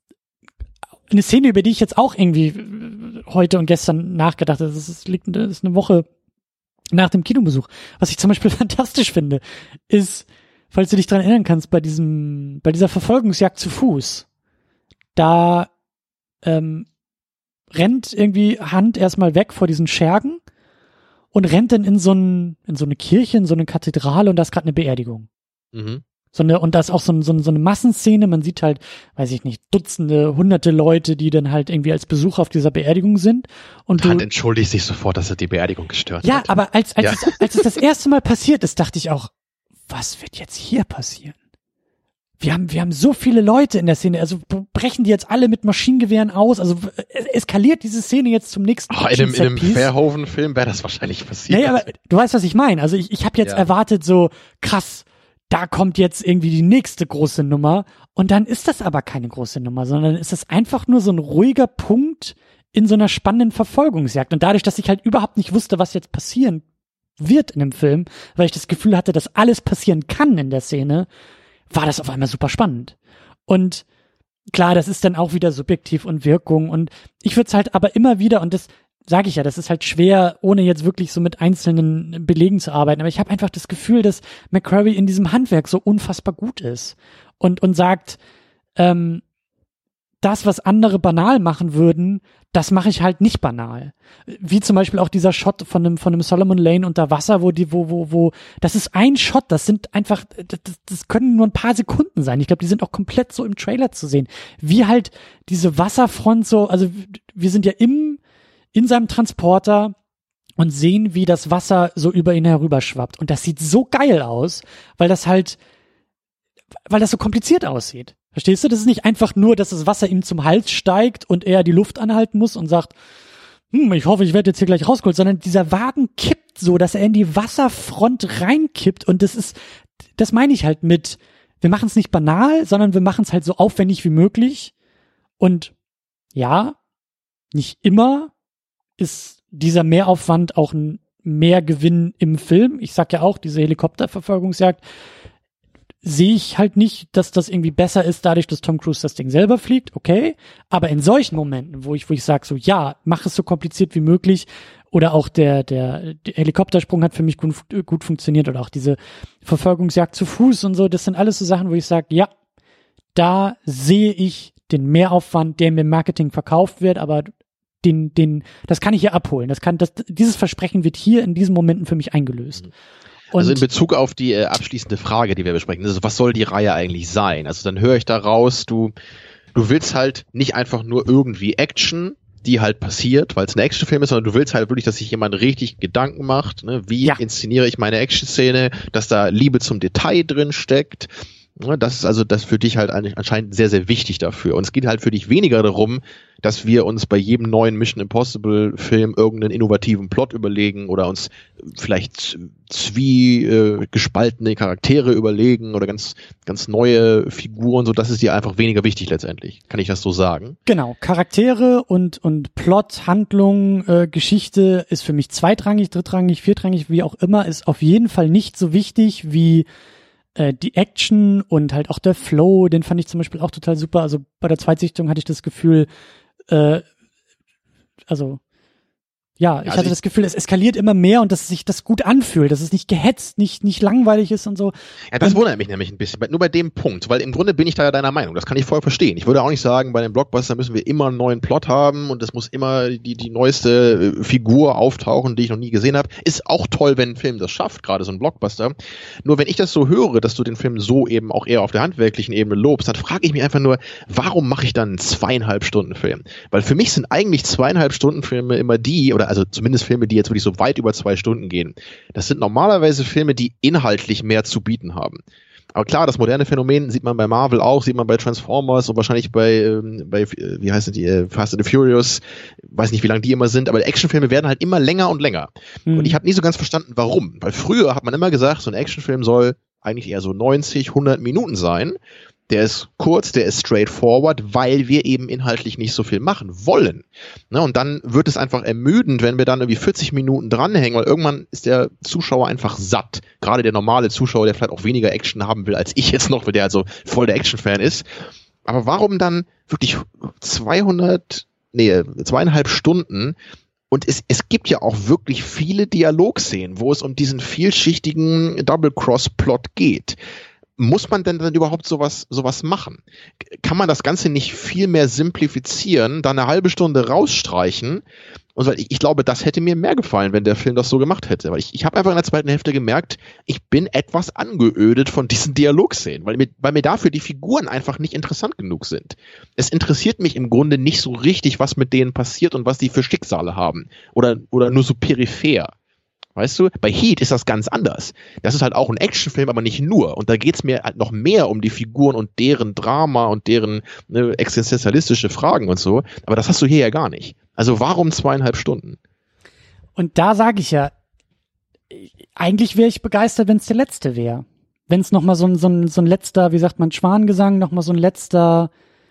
eine Szene, über die ich jetzt auch irgendwie heute und gestern nachgedacht habe, das ist, liegt, das ist eine Woche nach dem Kinobesuch. Was ich zum Beispiel fantastisch finde, ist, falls du dich dran erinnern kannst, bei diesem, bei dieser Verfolgungsjagd zu Fuß, da ähm, rennt irgendwie Hand erstmal weg vor diesen Schergen und rennt dann in so ein, in so eine Kirche, in so eine Kathedrale und da ist gerade eine Beerdigung. Mhm. So eine, und da ist auch so, ein, so, ein, so eine Massenszene, man sieht halt, weiß ich nicht, Dutzende, hunderte Leute, die dann halt irgendwie als Besucher auf dieser Beerdigung sind. Und Hand du entschuldigt sich sofort, dass er die Beerdigung gestört ja, hat. Ja, aber als, als, ja. Es, als es das erste Mal passiert ist, dachte ich auch, was wird jetzt hier passieren? Wir haben, wir haben so viele Leute in der Szene, also brechen die jetzt alle mit Maschinengewehren aus, also eskaliert diese Szene jetzt zum nächsten oh, in einem, in einem Verhoeven-Film wäre das wahrscheinlich passiert. Nee, aber du weißt, was ich meine. Also ich, ich habe jetzt ja. erwartet so, krass, da kommt jetzt irgendwie die nächste große Nummer und dann ist das aber keine große Nummer, sondern ist das einfach nur so ein ruhiger Punkt in so einer spannenden Verfolgungsjagd. Und dadurch, dass ich halt überhaupt nicht wusste, was jetzt passieren wird in dem Film, weil ich das Gefühl hatte, dass alles passieren kann in der Szene, war das auf einmal super spannend. Und klar, das ist dann auch wieder subjektiv und Wirkung und ich würde es halt aber immer wieder, und das sage ich ja, das ist halt schwer, ohne jetzt wirklich so mit einzelnen Belegen zu arbeiten, aber ich habe einfach das Gefühl, dass McQuarrie in diesem Handwerk so unfassbar gut ist und und sagt, ähm, das, was andere banal machen würden, das mache ich halt nicht banal. Wie zum Beispiel auch dieser Shot von einem, von einem Solomon Lane unter Wasser, wo die, wo, wo, wo, das ist ein Shot, das sind einfach, das, das können nur ein paar Sekunden sein. Ich glaube, die sind auch komplett so im Trailer zu sehen. Wie halt diese Wasserfront so, also wir sind ja im, in seinem Transporter und sehen, wie das Wasser so über ihn herüberschwappt. Und das sieht so geil aus, weil das halt, weil das so kompliziert aussieht. Verstehst du? Das ist nicht einfach nur, dass das Wasser ihm zum Hals steigt und er die Luft anhalten muss und sagt, hm, ich hoffe, ich werde jetzt hier gleich rausgeholt, sondern dieser Wagen kippt so, dass er in die Wasserfront reinkippt und das ist, das meine ich halt mit, wir machen es nicht banal, sondern wir machen es halt so aufwendig wie möglich und ja, nicht immer ist dieser Mehraufwand auch ein Mehrgewinn im Film. Ich sag ja auch, diese Helikopterverfolgungsjagd sehe ich halt nicht, dass das irgendwie besser ist, dadurch, dass Tom Cruise das Ding selber fliegt, okay, aber in solchen Momenten, wo ich, wo ich sage, so, ja, mach es so kompliziert wie möglich, oder auch der, der, der Helikoptersprung hat für mich gut, gut funktioniert, oder auch diese Verfolgungsjagd zu Fuß und so, das sind alles so Sachen, wo ich sage, ja, da sehe ich den Mehraufwand, der mir im Marketing verkauft wird, aber den, den, das kann ich hier abholen, das kann, das, dieses Versprechen wird hier in diesen Momenten für mich eingelöst. Mhm. Also in Bezug auf die äh, abschließende Frage, die wir besprechen, also was soll die Reihe eigentlich sein? Also dann höre ich da raus, du, du willst halt nicht einfach nur irgendwie Action, die halt passiert, weil es ein Actionfilm ist, sondern du willst halt wirklich, dass sich jemand richtig Gedanken macht, ne? Wie ja. inszeniere ich meine Action-Szene, dass da Liebe zum Detail drin steckt. Das ist also das für dich halt anscheinend sehr, sehr wichtig dafür. Und es geht halt für dich weniger darum, dass wir uns bei jedem neuen Mission Impossible Film irgendeinen innovativen Plot überlegen oder uns vielleicht zwie äh, gespaltene Charaktere überlegen oder ganz, ganz neue Figuren. So, das ist dir einfach weniger wichtig letztendlich. Kann ich das so sagen? Genau. Charaktere und, und Plot, Handlung, äh, Geschichte ist für mich zweitrangig, drittrangig, viertrangig, wie auch immer, ist auf jeden Fall nicht so wichtig wie die Action und halt auch der Flow, den fand ich zum Beispiel auch total super. Also bei der Zweitsichtung hatte ich das Gefühl, äh, also ja, ich also hatte ich, das Gefühl, es eskaliert immer mehr und dass sich das gut anfühlt, dass es nicht gehetzt, nicht nicht langweilig ist und so. Ja, das und, wundert mich nämlich ein bisschen, nur bei dem Punkt, weil im Grunde bin ich da ja deiner Meinung, das kann ich voll verstehen. Ich würde auch nicht sagen, bei den Blockbuster müssen wir immer einen neuen Plot haben und es muss immer die die neueste Figur auftauchen, die ich noch nie gesehen habe. Ist auch toll, wenn ein Film das schafft, gerade so ein Blockbuster. Nur wenn ich das so höre, dass du den Film so eben auch eher auf der handwerklichen Ebene lobst, dann frage ich mich einfach nur, warum mache ich dann einen zweieinhalb Stunden Film? Weil für mich sind eigentlich zweieinhalb Stunden Filme immer die, oder also zumindest Filme, die jetzt wirklich so weit über zwei Stunden gehen. Das sind normalerweise Filme, die inhaltlich mehr zu bieten haben. Aber klar, das moderne Phänomen sieht man bei Marvel auch, sieht man bei Transformers und wahrscheinlich bei, ähm, bei wie heißen die, äh, Fast and the Furious, weiß nicht, wie lang die immer sind, aber Actionfilme werden halt immer länger und länger. Mhm. Und ich habe nie so ganz verstanden, warum. Weil früher hat man immer gesagt, so ein Actionfilm soll eigentlich eher so neunzig, hundert Minuten sein. Der ist kurz, der ist straightforward, weil wir eben inhaltlich nicht so viel machen wollen. Ne, und dann wird es einfach ermüdend, wenn wir dann irgendwie vierzig Minuten dranhängen, weil irgendwann ist der Zuschauer einfach satt. Gerade der normale Zuschauer, der vielleicht auch weniger Action haben will als ich jetzt noch, weil der also voll der Action-Fan ist. Aber warum dann wirklich zweihundert, nee, zweieinhalb Stunden? Und es, es gibt ja auch wirklich viele Dialogszenen, wo es um diesen vielschichtigen Double-Cross-Plot geht. Muss man denn dann überhaupt sowas, sowas machen? Kann man das Ganze nicht viel mehr simplifizieren, dann eine halbe Stunde rausstreichen? Und weil ich, ich glaube, das hätte mir mehr gefallen, wenn der Film das so gemacht hätte. Weil ich, ich habe einfach in der zweiten Hälfte gemerkt, ich bin etwas angeödet von diesen Dialogszenen, weil mir, weil mir dafür die Figuren einfach nicht interessant genug sind. Es interessiert mich im Grunde nicht so richtig, was mit denen passiert und was die für Schicksale haben. Oder, oder nur so peripher. Weißt du, bei Heat ist das ganz anders. Das ist halt auch ein Actionfilm, aber nicht nur. Und da geht's mir halt noch mehr um die Figuren und deren Drama und deren ne, existenzialistische Fragen und so. Aber das hast du hier ja gar nicht. Also warum zweieinhalb Stunden? Und da sage ich ja, eigentlich wäre ich begeistert, wenn es der letzte wäre. Wenn es nochmal so ein, so, ein, so ein letzter, wie sagt man, Schwanengesang, nochmal so ein letzter,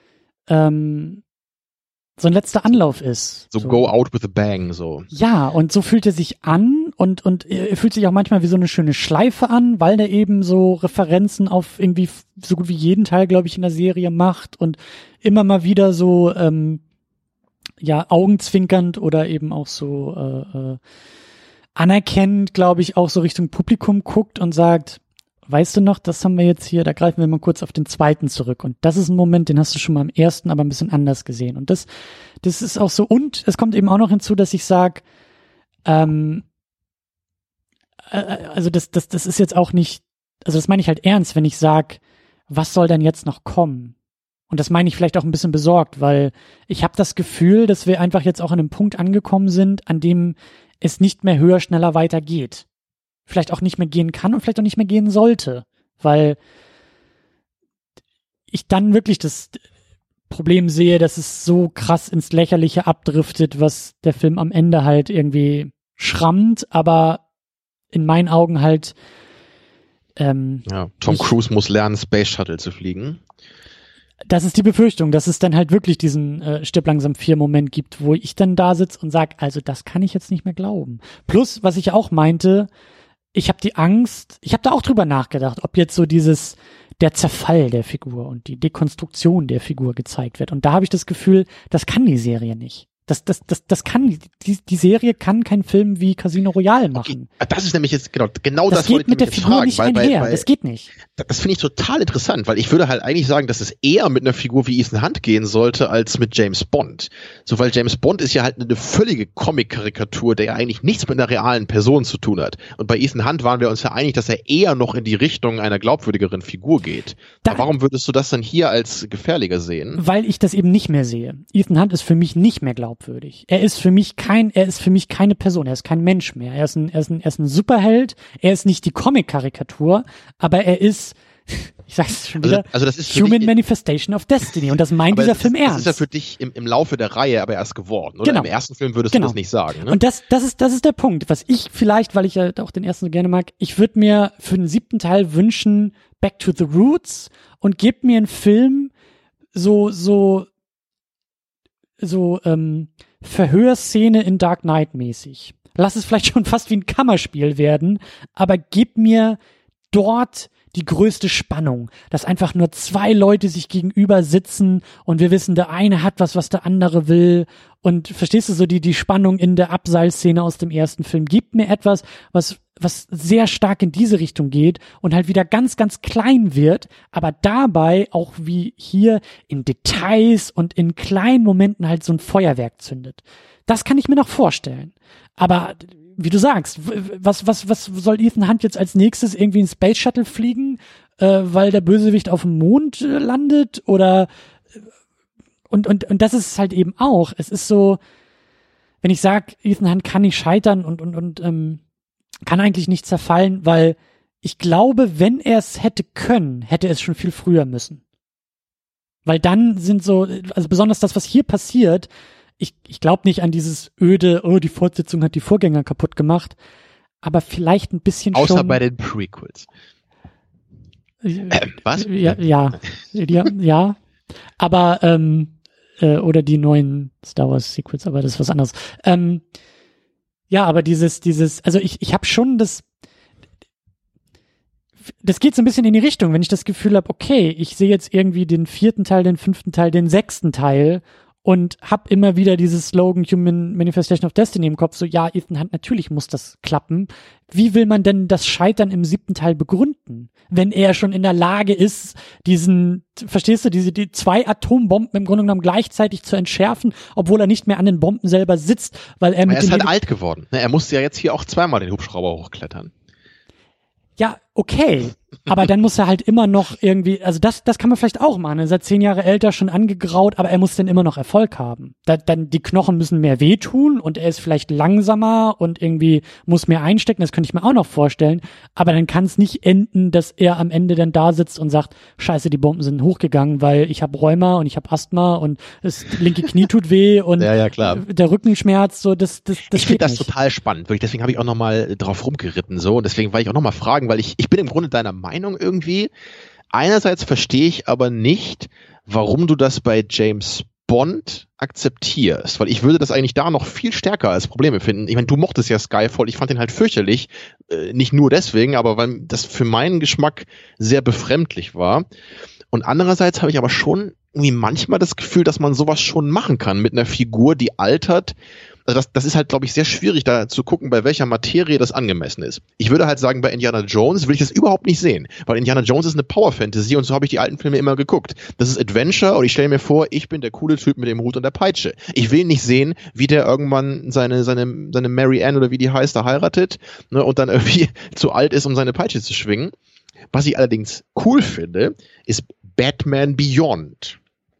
ähm, so ein letzter Anlauf ist. So, so go out with a bang, so. Ja, und so fühlt er sich an und, und er fühlt sich auch manchmal wie so eine schöne Schleife an, weil der eben so Referenzen auf irgendwie so gut wie jeden Teil, glaube ich, in der Serie macht und immer mal wieder so, ähm, ja, augenzwinkernd oder eben auch so äh, äh, anerkennend, glaube ich, auch so Richtung Publikum guckt und sagt, weißt du noch, das haben wir jetzt hier, da greifen wir mal kurz auf den zweiten zurück. Und das ist ein Moment, den hast du schon mal im ersten, aber ein bisschen anders gesehen. Und das, das ist auch so, und es kommt eben auch noch hinzu, dass ich sage, ähm, äh, also das, das, das ist jetzt auch nicht, also das meine ich halt ernst, wenn ich sage, was soll denn jetzt noch kommen? Und das meine ich vielleicht auch ein bisschen besorgt, weil ich habe das Gefühl, dass wir einfach jetzt auch an einem Punkt angekommen sind, an dem es nicht mehr höher, schneller weitergeht. Vielleicht auch nicht mehr gehen kann und vielleicht auch nicht mehr gehen sollte, weil ich dann wirklich das Problem sehe, dass es so krass ins Lächerliche abdriftet, was der Film am Ende halt irgendwie schrammt, aber in meinen Augen halt ähm, ja, Tom nicht, Cruise muss lernen, Space Shuttle zu fliegen. Das ist die Befürchtung, dass es dann halt wirklich diesen äh, Stirb langsam vier Moment gibt, wo ich dann da sitze und sage, also das kann ich jetzt nicht mehr glauben. Plus, was ich auch meinte, ich habe die Angst, ich habe da auch drüber nachgedacht, ob jetzt so dieses, der Zerfall der Figur und die Dekonstruktion der Figur gezeigt wird. Und da habe ich das Gefühl, das kann die Serie nicht. Das, das, das, das kann, die, die Serie kann keinen Film wie Casino Royale machen. Okay. Das ist nämlich jetzt, genau, genau das, das geht wollte ich mit der jetzt Figur fragen, nicht weil, einher. weil, weil, das geht nicht. Das finde ich total interessant, weil ich würde halt eigentlich sagen, dass es eher mit einer Figur wie Ethan Hunt gehen sollte, als mit James Bond. So, weil James Bond ist ja halt eine völlige Comic-Karikatur, der ja eigentlich nichts mit einer realen Person zu tun hat. Und bei Ethan Hunt waren wir uns ja einig, dass er eher noch in die Richtung einer glaubwürdigeren Figur geht. Da, warum würdest du das dann hier als gefährlicher sehen? Weil ich das eben nicht mehr sehe. Ethan Hunt ist für mich nicht mehr glaubwürdig. Er ist für mich kein, er ist für mich keine Person, er ist kein Mensch mehr. Er ist ein, er ist ein, er ist ein Superheld, er ist nicht die Comic-Karikatur, aber er ist, ich sag's schon wieder, also, also das ist Human dich, Manifestation of Destiny und das meint dieser das, Film das ernst. Das ist ja für dich im, im Laufe der Reihe aber erst geworden, oder? Genau. Im ersten Film würdest genau. du das nicht sagen, ne? Und das, das ist, das ist der Punkt, was ich vielleicht, weil ich ja auch den ersten so gerne mag, ich würde mir für den siebten Teil wünschen, Back to the Roots und gebt mir einen Film so, so, so, ähm, Verhörszene in Dark Knight mäßig. Lass es vielleicht schon fast wie ein Kammerspiel werden, aber gib mir dort die größte Spannung, dass einfach nur zwei Leute sich gegenüber sitzen und wir wissen, der eine hat was, was der andere will und verstehst du so die, die Spannung in der Abseilszene aus dem ersten Film. Gib mir etwas, was, was sehr stark in diese Richtung geht und halt wieder ganz, ganz klein wird, aber dabei auch wie hier in Details und in kleinen Momenten halt so ein Feuerwerk zündet. Das kann ich mir noch vorstellen. Aber wie du sagst, was, was, was soll Ethan Hunt jetzt als nächstes irgendwie in Space Shuttle fliegen, äh, weil der Bösewicht auf dem Mond äh, landet oder und, und, und das ist es halt eben auch. Es ist so, wenn ich sage, Ethan Hunt kann nicht scheitern und, und, und ähm, kann eigentlich nicht zerfallen, weil ich glaube, wenn er es hätte können, hätte er es schon viel früher müssen. Weil dann sind so, also besonders das, was hier passiert, ich, ich glaube nicht an dieses öde, oh, die Fortsetzung hat die Vorgänger kaputt gemacht, aber vielleicht ein bisschen Außer schon. Außer bei den Prequels. Äh, was? Ja, ja, ja, ja. Aber, ähm, äh, oder die neuen Star Wars Sequels, aber das ist was anderes. Ähm, ja, aber dieses, dieses, also ich, ich habe schon das, das geht so ein bisschen in die Richtung, wenn ich das Gefühl habe, okay, ich sehe jetzt irgendwie den vierten Teil, den fünften Teil, den sechsten Teil und hab immer wieder dieses Slogan Human Manifestation of Destiny im Kopf, so ja, Ethan Hunt, natürlich muss das klappen. Wie will man denn das Scheitern im siebten Teil begründen, wenn er schon in der Lage ist, diesen, verstehst du, diese die zwei Atombomben im Grunde genommen gleichzeitig zu entschärfen, obwohl er nicht mehr an den Bomben selber sitzt, weil er mit Er ist dem halt alt geworden. Er musste ja jetzt hier auch zweimal den Hubschrauber hochklettern. Ja, okay, aber dann muss er halt immer noch irgendwie, also das, das kann man vielleicht auch machen. Er ist seit zehn Jahre älter, schon angegraut, aber er muss dann immer noch Erfolg haben. Da, dann die Knochen müssen mehr wehtun und er ist vielleicht langsamer und irgendwie muss mehr einstecken. Das könnte ich mir auch noch vorstellen. Aber dann kann es nicht enden, dass er am Ende dann da sitzt und sagt, Scheiße, die Bomben sind hochgegangen, weil ich habe Rheuma und ich habe Asthma und das linke Knie tut weh und ja, ja, klar. der Rückenschmerz. So, das, das, das ich finde das nicht. total spannend. Wirklich, deswegen habe ich auch noch mal drauf rumgeritten so und deswegen wollte ich auch noch mal fragen, weil ich ich bin im Grunde deiner Meinung irgendwie. Einerseits verstehe ich aber nicht, warum du das bei James Bond akzeptierst, weil ich würde das eigentlich da noch viel stärker als Probleme finden. Ich meine, du mochtest ja Skyfall, ich fand den halt fürchterlich, äh, nicht nur deswegen, aber weil das für meinen Geschmack sehr befremdlich war. Und andererseits habe ich aber schon irgendwie manchmal das Gefühl, dass man sowas schon machen kann mit einer Figur, die altert. Also das, das ist halt, glaube ich, sehr schwierig, da zu gucken, bei welcher Materie das angemessen ist. Ich würde halt sagen, bei Indiana Jones will ich das überhaupt nicht sehen, weil Indiana Jones ist eine Power-Fantasy und so habe ich die alten Filme immer geguckt. Das ist Adventure und ich stelle mir vor, ich bin der coole Typ mit dem Hut und der Peitsche. Ich will nicht sehen, wie der irgendwann seine seine seine Mary Ann oder wie die heißt, da heiratet, ne, und dann irgendwie zu alt ist, um seine Peitsche zu schwingen. Was ich allerdings cool finde, ist Batman Beyond.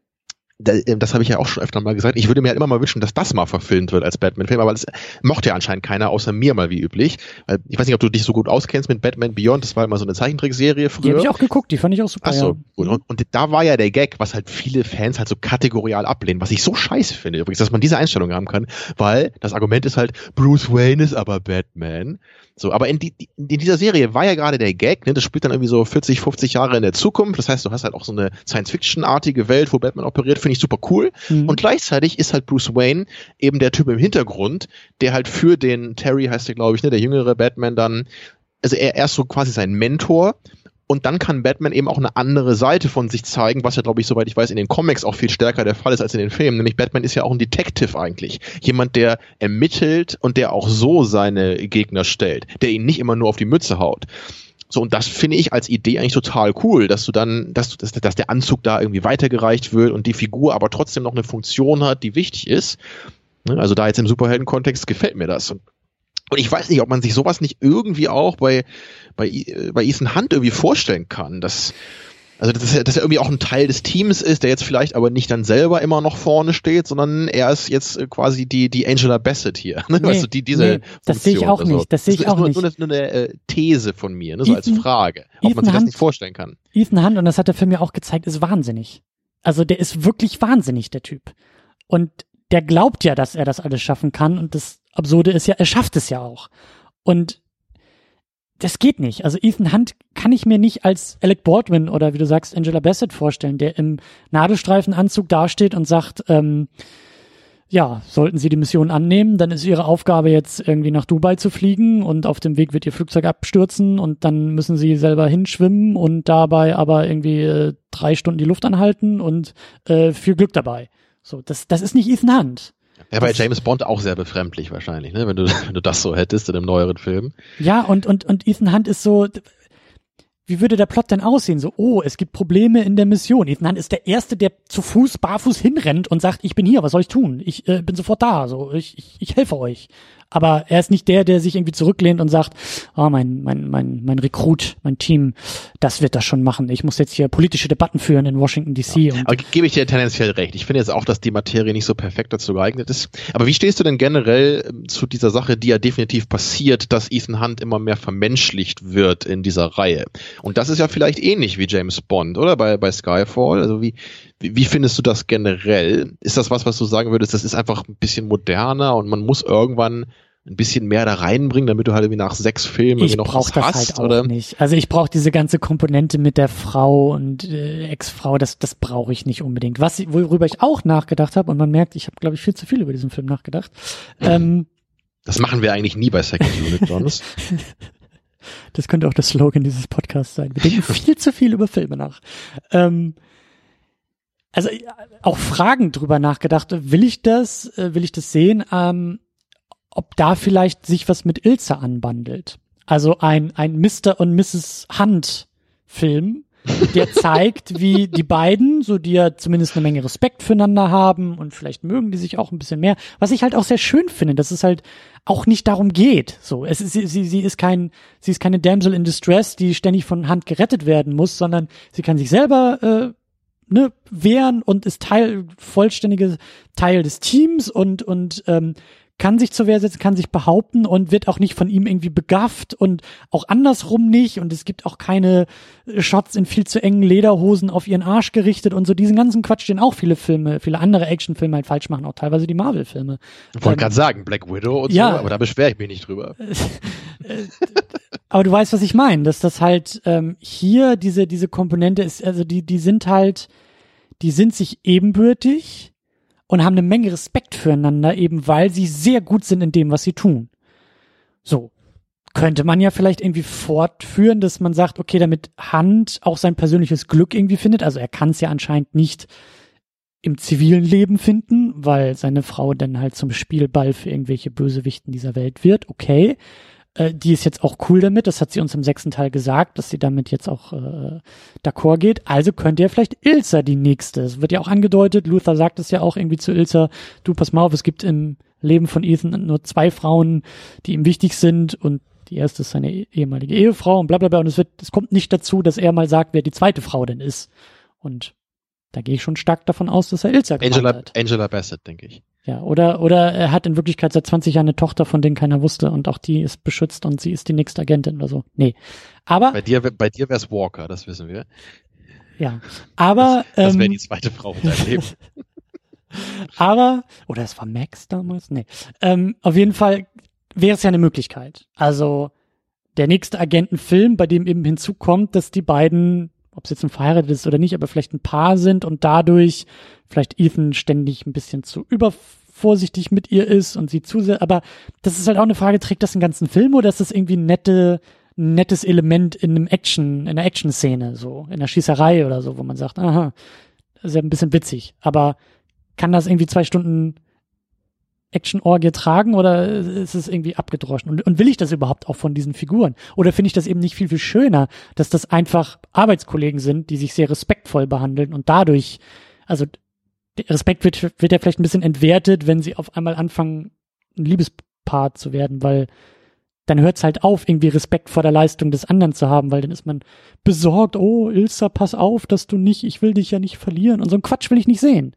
Das habe ich ja auch schon öfter mal gesagt. Ich würde mir halt immer mal wünschen, dass das mal verfilmt wird als Batman-Film, aber das mochte ja anscheinend keiner, außer mir mal wie üblich. Ich weiß nicht, ob du dich so gut auskennst mit Batman Beyond, das war immer so eine Zeichentrickserie früher. Die habe ich auch geguckt, die fand ich auch super. Ach so, ja. gut. Und, und da war ja der Gag, was halt viele Fans halt so kategorial ablehnen, was ich so scheiße finde übrigens, dass man diese Einstellung haben kann, weil das Argument ist halt, Bruce Wayne ist aber Batman. So, aber in, die, in dieser Serie war ja gerade der Gag, ne, das spielt dann irgendwie so vierzig, fünfzig Jahre in der Zukunft, das heißt, du hast halt auch so eine Science-Fiction-artige Welt, wo Batman operiert, finde ich super cool. Mhm. Und gleichzeitig ist halt Bruce Wayne eben der Typ im Hintergrund, der halt für den Terry, heißt der glaube ich, ne, der jüngere Batman dann, also er, er ist so quasi sein Mentor. Und dann kann Batman eben auch eine andere Seite von sich zeigen, was ja, glaube ich, soweit ich weiß, in den Comics auch viel stärker der Fall ist als in den Filmen. Nämlich Batman ist ja auch ein Detective eigentlich. Jemand, der ermittelt und der auch so seine Gegner stellt. Der ihn nicht immer nur auf die Mütze haut. So, und das finde ich als Idee eigentlich total cool, dass du dann, dass, dass, dass der Anzug da irgendwie weitergereicht wird und die Figur aber trotzdem noch eine Funktion hat, die wichtig ist. Also da jetzt im Superhelden-Kontext gefällt mir das. Und Und ich weiß nicht, ob man sich sowas nicht irgendwie auch bei, bei, bei Ethan Hunt irgendwie vorstellen kann, dass, also dass er, dass er irgendwie auch ein Teil des Teams ist, der jetzt vielleicht aber nicht dann selber immer noch vorne steht, sondern er ist jetzt quasi die, die Angela Bassett hier. Ne? Nee, weißt du, die, diese nee, das sehe ich auch also, nicht. Das sehe ich auch nur, nicht. Das ist nur eine äh, These von mir, ne? So Ethan, als Frage, ob Ethan man sich das Hunt, nicht vorstellen kann. Ethan Hunt, und das hat der Film ja auch gezeigt, ist wahnsinnig. Also der ist wirklich wahnsinnig, der Typ. Und der glaubt ja, dass er das alles schaffen kann, und das Absurde ist ja, er schafft es ja auch. Und das geht nicht. Also Ethan Hunt kann ich mir nicht als Alec Baldwin oder wie du sagst, Angela Bassett vorstellen, der im Nadelstreifenanzug dasteht und sagt, ähm, ja, sollten Sie die Mission annehmen, dann ist Ihre Aufgabe jetzt irgendwie nach Dubai zu fliegen und auf dem Weg wird Ihr Flugzeug abstürzen und dann müssen Sie selber hinschwimmen und dabei aber irgendwie äh, drei Stunden die Luft anhalten und äh, viel Glück dabei. So, das, das ist nicht Ethan Hunt. Ja, bei James Bond auch sehr befremdlich wahrscheinlich, ne? Wenn du, wenn du das so hättest in einem neueren Film. Ja, und, und, und Ethan Hunt ist so, wie würde der Plot denn aussehen? So, oh, es gibt Probleme in der Mission. Ethan Hunt ist der Erste, der zu Fuß, barfuß hinrennt und sagt, ich bin hier, was soll ich tun? Ich äh, bin sofort da, so, ich, ich, ich helfe euch. Aber er ist nicht der, der sich irgendwie zurücklehnt und sagt, oh, mein, mein, mein, mein Rekrut, mein Team, das wird das schon machen. Ich muss jetzt hier politische Debatten führen in Washington D C. Ja, aber gebe ich dir tendenziell recht. Ich finde jetzt auch, dass die Materie nicht so perfekt dazu geeignet ist. Aber wie stehst du denn generell zu dieser Sache, die ja definitiv passiert, dass Ethan Hunt immer mehr vermenschlicht wird in dieser Reihe? Und das ist ja vielleicht ähnlich wie James Bond, oder? Bei, bei Skyfall. Also wie, wie, wie findest du das generell? Ist das was, was du sagen würdest, das ist einfach ein bisschen moderner und man muss irgendwann ein bisschen mehr da reinbringen, damit du halt irgendwie nach sechs Filmen irgendwie noch was hast? Ich brauche das halt auch oder? nicht. Also ich brauche diese ganze Komponente mit der Frau und äh, Ex-Frau, das das brauche ich nicht unbedingt. Was, worüber ich auch nachgedacht habe, und man merkt, ich habe, glaube ich, viel zu viel über diesen Film nachgedacht. Ähm, das machen wir eigentlich nie bei Second Unit, Jonas. Das könnte auch der Slogan dieses Podcasts sein. Wir denken viel zu viel über Filme nach. Ähm, also auch Fragen drüber nachgedacht. Will ich das? Will ich das sehen? Ähm, ob da vielleicht sich was mit Ilse anbandelt. Also ein, ein Mister und Misses Hunt Film, der zeigt, wie die beiden, so die ja zumindest eine Menge Respekt füreinander haben und vielleicht mögen die sich auch ein bisschen mehr. Was ich halt auch sehr schön finde, dass es halt auch nicht darum geht. So, es ist, sie, sie, sie ist kein, sie ist keine Damsel in Distress, die ständig von Hunt gerettet werden muss, sondern sie kann sich selber, äh, ne, wehren und ist Teil, vollständige Teil des Teams und, und, ähm, kann sich zur Wehr setzen, kann sich behaupten und wird auch nicht von ihm irgendwie begafft und auch andersrum nicht, und es gibt auch keine Shots in viel zu engen Lederhosen auf ihren Arsch gerichtet und so diesen ganzen Quatsch, den auch viele Filme, viele andere Actionfilme halt falsch machen, auch teilweise die Marvel-Filme. Ich wollte ähm, gerade sagen, Black Widow und ja, so, aber da beschwere ich mich nicht drüber. Aber du weißt, was ich meine, dass das halt ähm, hier diese diese Komponente ist, also die die sind halt, die sind sich ebenbürtig. und haben eine Menge Respekt füreinander, eben weil sie sehr gut sind in dem, was sie tun. So. Könnte man ja vielleicht irgendwie fortführen, dass man sagt, okay, damit Hunt auch sein persönliches Glück irgendwie findet. Also er kann es ja anscheinend nicht im zivilen Leben finden, weil seine Frau dann halt zum Spielball für irgendwelche Bösewichten dieser Welt wird. Okay, äh, die ist jetzt auch cool damit. Das hat sie uns im sechsten Teil gesagt, dass sie damit jetzt auch äh, d'accord geht. Also könnte ja vielleicht Ilsa die nächste. Es wird ja auch angedeutet, Luther sagt es ja auch irgendwie zu Ilsa, du pass mal auf, es gibt im Leben von Ethan nur zwei Frauen, die ihm wichtig sind und die erste ist seine ehemalige Ehefrau und bla bla bla. Und es wird, es kommt nicht dazu, dass er mal sagt, wer die zweite Frau denn ist. Und da gehe ich schon stark davon aus, dass er Ilsa gemeint Angela, hat. Angela Bassett, denke ich. Ja, oder, oder er hat in Wirklichkeit seit zwanzig Jahren eine Tochter, von denen keiner wusste und auch die ist beschützt und sie ist die nächste Agentin oder so. Nee. Aber. Bei dir, bei dir wär's Walker, das wissen wir. Ja. Aber. Das, das wäre ähm, die zweite Frau in deinem Leben. Aber, oder es war Max damals? Nee. Ähm, auf jeden Fall wäre es ja eine Möglichkeit. Also der nächste Agentenfilm, bei dem eben hinzukommt, dass die beiden, ob es jetzt ein verheiratet ist oder nicht, aber vielleicht ein Paar sind und dadurch vielleicht Ethan ständig ein bisschen zu übervorsichtig mit ihr ist und sie zu sehr, aber das ist halt auch eine Frage, trägt das einen ganzen Film oder ist das irgendwie ein nette, ein nettes Element in einem Action, in einer Action-Szene, so, in einer Schießerei oder so, wo man sagt, aha, das ist ja ein bisschen witzig, aber kann das irgendwie zwei Stunden Action-Orgie tragen oder ist es irgendwie abgedroschen? Und, und will ich das überhaupt auch von diesen Figuren? Oder finde ich das eben nicht viel, viel schöner, dass das einfach Arbeitskollegen sind, die sich sehr respektvoll behandeln und dadurch, also der Respekt wird, wird ja vielleicht ein bisschen entwertet, wenn sie auf einmal anfangen, ein Liebespaar zu werden, weil dann hört es halt auf, irgendwie Respekt vor der Leistung des anderen zu haben, weil dann ist man besorgt, oh, Ilsa, pass auf, dass du nicht, ich will dich ja nicht verlieren und so einen Quatsch will ich nicht sehen.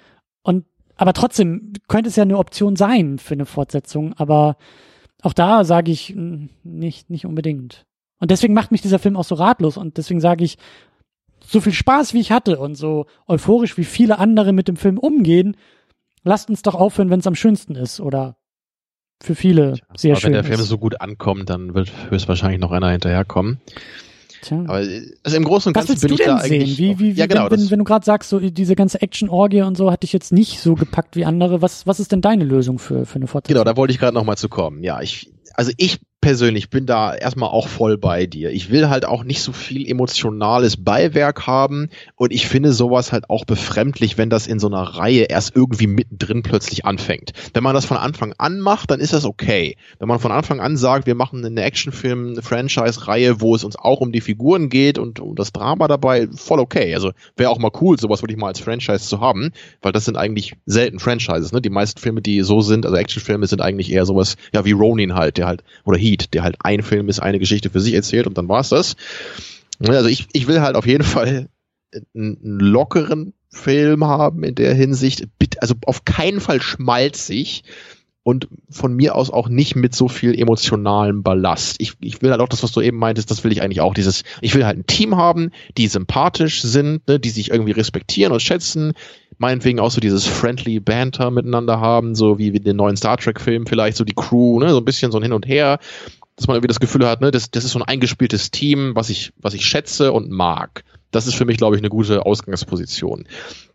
Und aber trotzdem könnte es ja eine Option sein für eine Fortsetzung, aber auch da sage ich nicht, nicht unbedingt. Und deswegen macht mich dieser Film auch so ratlos und deswegen sage ich, so viel Spaß wie ich hatte und so euphorisch wie viele andere mit dem Film umgehen, lasst uns doch aufhören, wenn es am schönsten ist oder für viele Tja, sehr aber schön wenn der Film ist. so gut ankommt, dann wird höchstwahrscheinlich noch einer hinterherkommen. Tja. Aber also im Großen und Was Ganzen willst bin du ich denn da sehen? eigentlich. Wie, wie, wie, ja, genau. wenn, wenn, Das, wenn du gerade sagst, so diese ganze Action-Orgie und so hat dich jetzt nicht so gepackt wie andere, was, was ist denn deine Lösung für, für eine Fortsetzung? genau, da wollte ich gerade noch mal zu kommen. Ja, ich, also ich persönlich bin da erstmal auch voll bei dir. Ich will halt auch nicht so viel emotionales Beiwerk haben und ich finde sowas halt auch befremdlich, wenn das in so einer Reihe erst irgendwie mittendrin plötzlich anfängt. Wenn man das von Anfang an macht, dann ist das okay. Wenn man von Anfang an sagt, wir machen eine Actionfilm-Franchise-Reihe, wo es uns auch um die Figuren geht und um das Drama dabei, voll okay. Also wäre auch mal cool, sowas würde ich mal als Franchise zu haben, weil das sind eigentlich selten Franchises, ne? Die meisten Filme, die so sind, also Actionfilme sind eigentlich eher sowas, ja wie Ronin halt, der halt, oder Heat, der halt ein Film ist, eine Geschichte für sich erzählt und dann war's das. Also ich, ich will halt auf jeden Fall einen, einen lockeren Film haben in der Hinsicht, also auf keinen Fall schmalzig und von mir aus auch nicht mit so viel emotionalem Ballast. Ich, ich will halt auch das, was du eben meintest, das will ich eigentlich auch, dieses, ich will halt ein Team haben, die sympathisch sind, ne, die sich irgendwie respektieren und schätzen, meinetwegen auch so dieses friendly Banter miteinander haben, so wie, wie den neuen Star Trek Film vielleicht, so die Crew, ne, so ein bisschen so ein Hin und Her, dass man irgendwie das Gefühl hat, ne, das, das ist so ein eingespieltes Team, was ich, was ich schätze und mag. Das ist für mich, glaube ich, eine gute Ausgangsposition.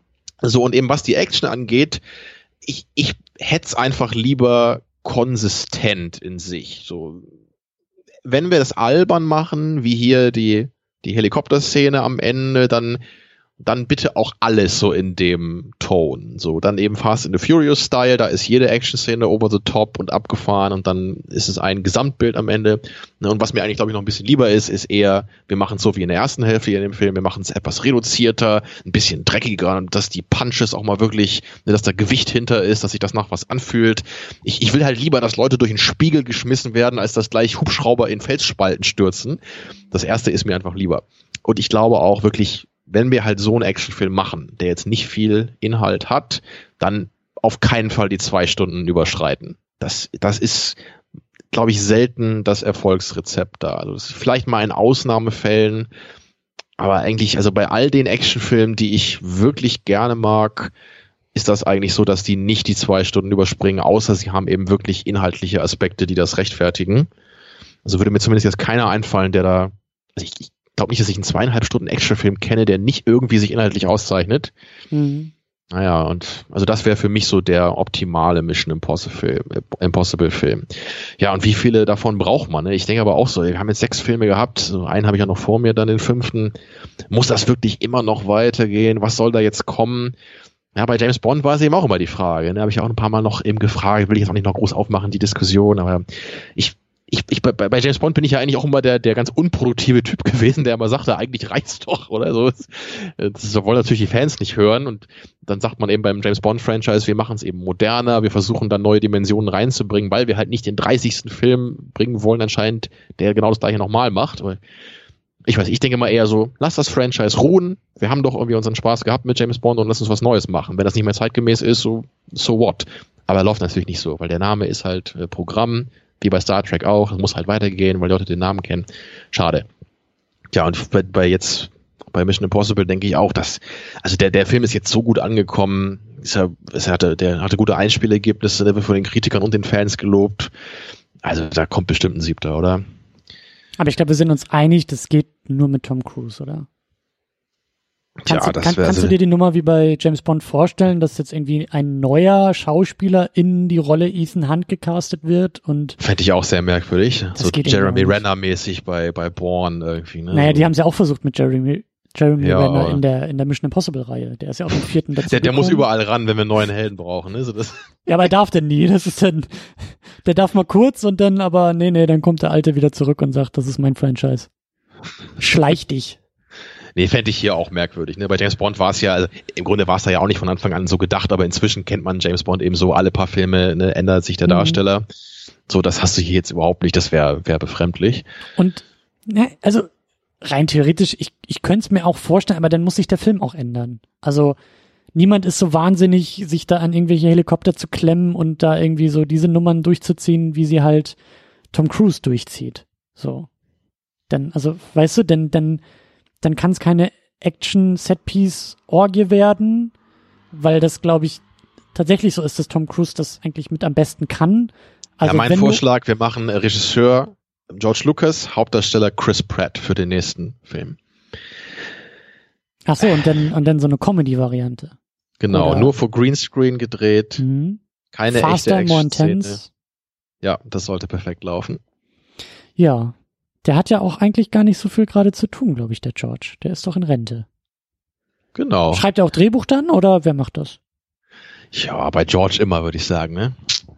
So, und eben was die Action angeht, ich, ich hätte es einfach lieber konsistent in sich. So, wenn wir das albern machen, wie hier die, die Helikopterszene am Ende, dann, dann bitte auch alles so in dem Ton. So, dann eben Fast and the Furious Style, da ist jede Action-Szene over the top und abgefahren und dann ist es ein Gesamtbild am Ende. Und was mir eigentlich, glaube ich, noch ein bisschen lieber ist, ist eher, wir machen es so wie in der ersten Hälfte in dem Film, wir machen es etwas reduzierter, ein bisschen dreckiger, dass die Punches auch mal wirklich, dass da Gewicht hinter ist, dass sich das nach was anfühlt. Ich, ich will halt lieber, dass Leute durch einen Spiegel geschmissen werden, als dass gleich Hubschrauber in Felsspalten stürzen. Das erste ist mir einfach lieber. Und ich glaube auch wirklich, wenn wir halt so einen Actionfilm machen, der jetzt nicht viel Inhalt hat, dann auf keinen Fall die zwei Stunden überschreiten. Das, das ist, glaube ich, selten das Erfolgsrezept da. Also das ist vielleicht mal in Ausnahmefällen, aber eigentlich, also bei all den Actionfilmen, die ich wirklich gerne mag, ist das eigentlich so, dass die nicht die zwei Stunden überspringen, außer sie haben eben wirklich inhaltliche Aspekte, die das rechtfertigen. Also würde mir zumindest jetzt keiner einfallen, der da, also ich, ich glaube nicht, dass ich einen zweieinhalb Stunden Actionfilm kenne, der nicht irgendwie sich inhaltlich auszeichnet. Mhm. Naja, und also das wäre für mich so der optimale Mission Impossible, Impossible Film. Ja, und wie viele davon braucht man? Ne? Ich denke aber auch so, wir haben jetzt sechs Filme gehabt, so einen habe ich ja noch vor mir, dann den fünften. Muss das wirklich immer noch weitergehen? Was soll da jetzt kommen? Ja, bei James Bond war es eben auch immer die Frage. Da ne? habe ich auch ein paar Mal noch eben gefragt, will ich jetzt auch nicht noch groß aufmachen, die Diskussion, aber ich Ich, ich, bei, bei James Bond bin ich ja eigentlich auch immer der, der ganz unproduktive Typ gewesen, der immer sagte, eigentlich reicht's doch, oder so. Das, das wollen natürlich die Fans nicht hören und dann sagt man eben beim James Bond Franchise, wir machen es eben moderner, wir versuchen dann neue Dimensionen reinzubringen, weil wir halt nicht den dreißigsten Film bringen wollen anscheinend, der genau das gleiche nochmal macht. Aber ich weiß, ich denke mal eher so, lass das Franchise ruhen, wir haben doch irgendwie unseren Spaß gehabt mit James Bond und lass uns was Neues machen. Wenn das nicht mehr zeitgemäß ist, so, so what? Aber läuft natürlich nicht so, weil der Name ist halt äh, Programm, wie bei Star Trek auch, es muss halt weitergehen, weil die Leute den Namen kennen. Schade. Ja, und bei, bei jetzt, bei Mission Impossible denke ich auch, dass, also der, der Film ist jetzt so gut angekommen, ist ja, es hatte, der hatte gute Einspielergebnisse, der wird von den Kritikern und den Fans gelobt. Also da kommt bestimmt ein Siebter, oder? Aber ich glaube, wir sind uns einig, das geht nur mit Tom Cruise, oder? Kannst, ja, du, das kann, kannst also du dir die Nummer wie bei James Bond vorstellen, dass jetzt irgendwie ein neuer Schauspieler in die Rolle Ethan Hunt gecastet wird? Und fände ich auch sehr merkwürdig. So Jeremy Renner-mäßig bei, bei Bourne irgendwie. Ne? Naja, die haben es ja auch versucht mit Jeremy, Jeremy ja, Renner in der, in der Mission Impossible-Reihe. Der ist ja auch im vierten dazu der, der muss überall ran, wenn wir einen neuen Helden brauchen. Ne? So das. Ja, aber er darf denn nie. Das ist dann, der darf mal kurz und dann aber, nee, nee, dann kommt der Alte wieder zurück und sagt, das ist mein Franchise. Schleich dich. Nee, fände ich hier auch merkwürdig. Ne? Bei James Bond war es ja, also im Grunde war es da ja auch nicht von Anfang an so gedacht, aber inzwischen kennt man James Bond eben so, alle paar Filme ne, ändert sich der mhm. Darsteller. So, das hast du hier jetzt überhaupt nicht, das wäre wär befremdlich. Und, ne, also rein theoretisch, ich, ich könnte es mir auch vorstellen, aber dann muss sich der Film auch ändern. Also niemand ist so wahnsinnig, sich da an irgendwelche Helikopter zu klemmen und da irgendwie so diese Nummern durchzuziehen, wie sie halt Tom Cruise durchzieht. So. Dann, also, weißt du, denn, dann dann kann es keine Action-Set-Piece-Orgie werden, weil das, glaube ich, tatsächlich so ist, dass Tom Cruise das eigentlich mit am besten kann. Also ja, mein Vorschlag, wir machen Regisseur George Lucas, Hauptdarsteller Chris Pratt für den nächsten Film. Ach so, und dann, und dann so eine Comedy-Variante. Genau, oder nur vor Greenscreen gedreht, mhm. keine Faster, echte Action-Szene. Ja, das sollte perfekt laufen. Ja. Der hat ja auch eigentlich gar nicht so viel gerade zu tun, glaube ich, der George. Der ist doch in Rente. Genau. Schreibt er auch Drehbuch dann oder wer macht das? Ja, bei George immer, würde ich sagen, ne?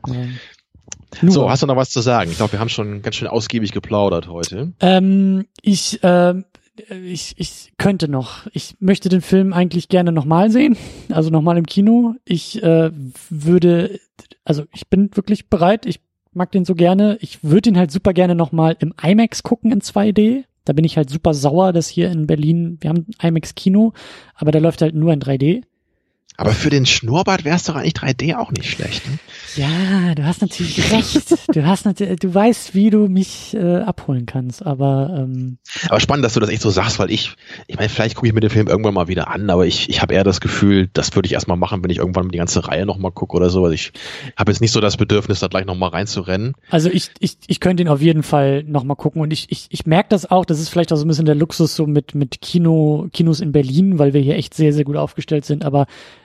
Ja. So, hast du noch was zu sagen? Ich glaube, wir haben schon ganz schön ausgiebig geplaudert heute. Ähm, ich, äh, ich, ich könnte noch. Ich möchte den Film eigentlich gerne nochmal sehen. Also nochmal im Kino. Ich äh, würde, also ich bin wirklich bereit. Ich mag den so gerne. Ich würde ihn halt super gerne nochmal im IMAX gucken in zwei D. Da bin ich halt super sauer, dass hier in Berlin, wir haben ein IMAX-Kino, aber der läuft halt nur in drei D. Aber für den Schnurrbart wäre es doch eigentlich drei D auch nicht schlecht. Ne? Ja, du hast natürlich recht. Du hast natürlich, du weißt, wie du mich äh, abholen kannst, aber ähm, aber spannend, dass du das echt so sagst, weil ich, ich meine, vielleicht gucke ich mir den Film irgendwann mal wieder an, aber ich, ich habe eher das Gefühl, das würde ich erstmal machen, wenn ich irgendwann die ganze Reihe nochmal gucke oder so. Also ich habe jetzt nicht so das Bedürfnis, da gleich nochmal reinzurennen. Also ich, ich, ich könnte ihn auf jeden Fall nochmal gucken und ich, ich, ich merke das auch, das ist vielleicht auch so ein bisschen der Luxus so mit, mit Kino, Kinos in Berlin, weil wir hier echt sehr, sehr gut aufgestellt sind, aber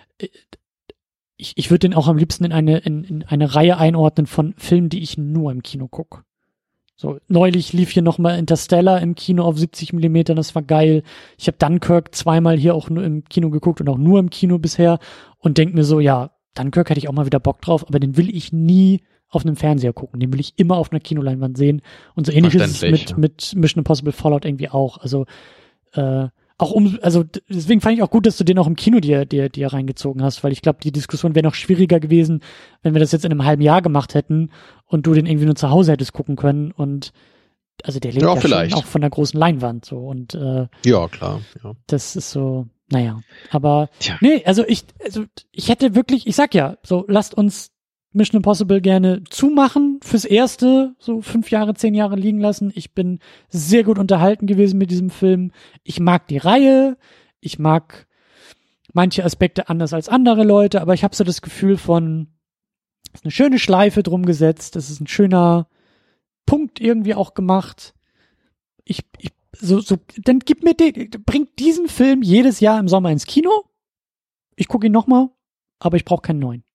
ich, ich würde den auch am liebsten in eine, in, in eine Reihe einordnen von Filmen, die ich nur im Kino gucke. So, neulich lief hier nochmal Interstellar im Kino auf siebzig Millimeter, das war geil. Ich habe Dunkirk zweimal hier auch nur im Kino geguckt und auch nur im Kino bisher und denk mir so, ja, Dunkirk hätte ich auch mal wieder Bock drauf, aber den will ich nie auf einem Fernseher gucken. Den will ich immer auf einer Kinoleinwand sehen. Und so ähnlich ist es mit, ja. mit Mission Impossible Fallout irgendwie auch. Also, äh, auch um, also deswegen fand ich auch gut, dass du den auch im Kino dir, dir, dir reingezogen hast, weil ich glaube, die Diskussion wäre noch schwieriger gewesen, wenn wir das jetzt in einem halben Jahr gemacht hätten und du den irgendwie nur zu Hause hättest gucken können und also der lebt ja, ja schon auch von der großen Leinwand so und äh, ja, klar. Ja. Das ist so, naja, aber Tja. nee, also ich, also ich hätte wirklich, ich sag ja, so lasst uns Mission Impossible gerne zumachen, fürs Erste, so fünf Jahre, zehn Jahre liegen lassen. Ich bin sehr gut unterhalten gewesen mit diesem Film. Ich mag die Reihe, ich mag manche Aspekte anders als andere Leute, aber ich habe so das Gefühl von, es ist eine schöne Schleife drum gesetzt, es ist ein schöner Punkt irgendwie auch gemacht. Ich, ich so, so, dann gib mir den, bringt diesen Film jedes Jahr im Sommer ins Kino ich gucke ihn nochmal, aber ich brauche keinen neuen.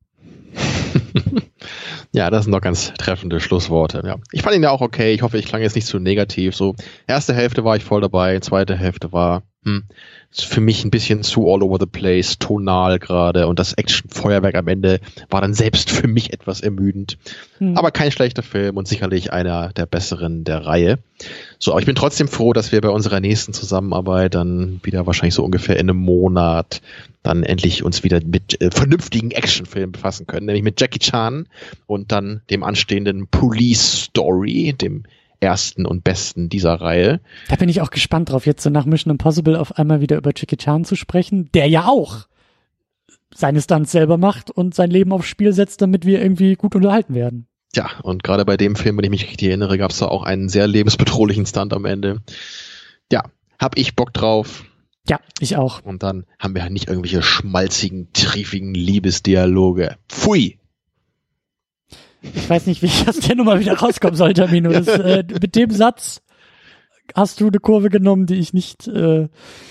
Ja, das sind doch ganz treffende Schlussworte. Ja. Ich fand ihn ja auch okay. Ich hoffe, ich klang jetzt nicht zu negativ. So, erste Hälfte war ich voll dabei, zweite Hälfte war hm, für mich ein bisschen zu all over the place, tonal gerade. Und das Action-Feuerwerk am Ende war dann selbst für mich etwas ermüdend. Hm. Aber kein schlechter Film und sicherlich einer der besseren der Reihe. So, aber ich bin trotzdem froh, dass wir bei unserer nächsten Zusammenarbeit dann wieder wahrscheinlich so ungefähr in einem Monat dann endlich uns wieder mit äh, vernünftigen Actionfilmen befassen können, nämlich mit Jackie Chan und dann dem anstehenden Police Story, dem ersten und besten dieser Reihe. Da bin ich auch gespannt drauf, jetzt so nach Mission Impossible auf einmal wieder über Jackie Chan zu sprechen, der ja auch seine Stunts selber macht und sein Leben aufs Spiel setzt, damit wir irgendwie gut unterhalten werden. Ja, und gerade bei dem Film, wenn ich mich richtig erinnere, gab es da auch einen sehr lebensbedrohlichen Stunt am Ende. Ja, hab ich Bock drauf. Ja, ich auch. Und dann haben wir halt nicht irgendwelche schmalzigen, triefigen Liebesdialoge. Pfui! Ich weiß nicht, wie ich aus der Nummer wieder rauskommen soll, Tamino. Das, äh, mit dem Satz hast du eine Kurve genommen, die ich nicht äh,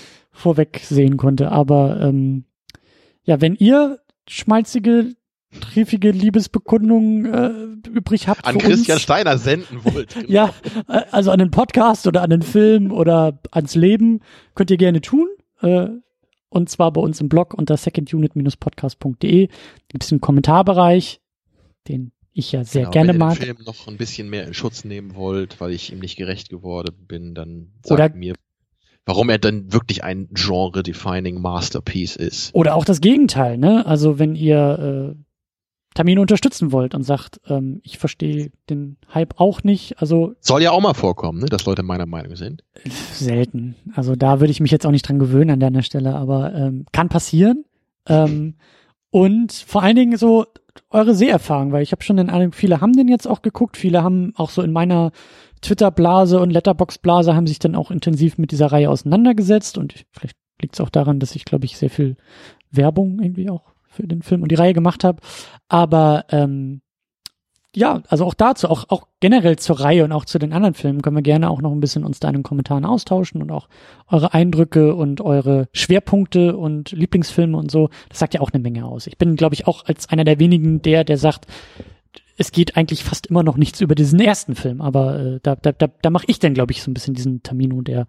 vorweg sehen konnte. Aber ähm, ja, wenn ihr schmalzige, triefige Liebesbekundungen äh, übrig habt an für Christian uns, Steiner senden wollt. Genau. Ja, also an den Podcast oder an den Film oder ans Leben könnt ihr gerne tun. Äh, und zwar bei uns im Blog unter second unit dash podcast punkt de gibt es einen Kommentarbereich, den ich ja sehr genau, gerne wenn ihr mag. den Film noch ein bisschen mehr in Schutz nehmen wollt, weil ich ihm nicht gerecht geworden bin, dann sagt oder mir, warum er dann wirklich ein Genre-defining Masterpiece ist. Oder auch das Gegenteil, ne? Also wenn ihr äh, Tamino unterstützen wollt und sagt, ähm, ich verstehe den Hype auch nicht, also soll ja auch mal vorkommen, ne, dass Leute meiner Meinung sind. Selten. Also da würde ich mich jetzt auch nicht dran gewöhnen an deiner Stelle, aber ähm, kann passieren. Ähm, und vor allen Dingen so eure Seherfahrung, weil ich habe schon den Eindruck, viele haben den jetzt auch geguckt, viele haben auch so in meiner Twitter-Blase und Letterboxd-Blase haben sich dann auch intensiv mit dieser Reihe auseinandergesetzt und vielleicht liegt es auch daran, dass ich, glaube ich, sehr viel Werbung irgendwie auch für den Film und die Reihe gemacht habe. Aber ähm, ja, also auch dazu, auch auch generell zur Reihe und auch zu den anderen Filmen können wir gerne auch noch ein bisschen uns da in den Kommentaren austauschen und auch eure Eindrücke und eure Schwerpunkte und Lieblingsfilme und so. Das sagt ja auch eine Menge aus. Ich bin, glaube ich, auch als einer der wenigen der, der sagt, es geht eigentlich fast immer noch nichts über diesen ersten Film. Aber äh, da, da, da, da mache ich dann, glaube ich, so ein bisschen diesen Tamino, der,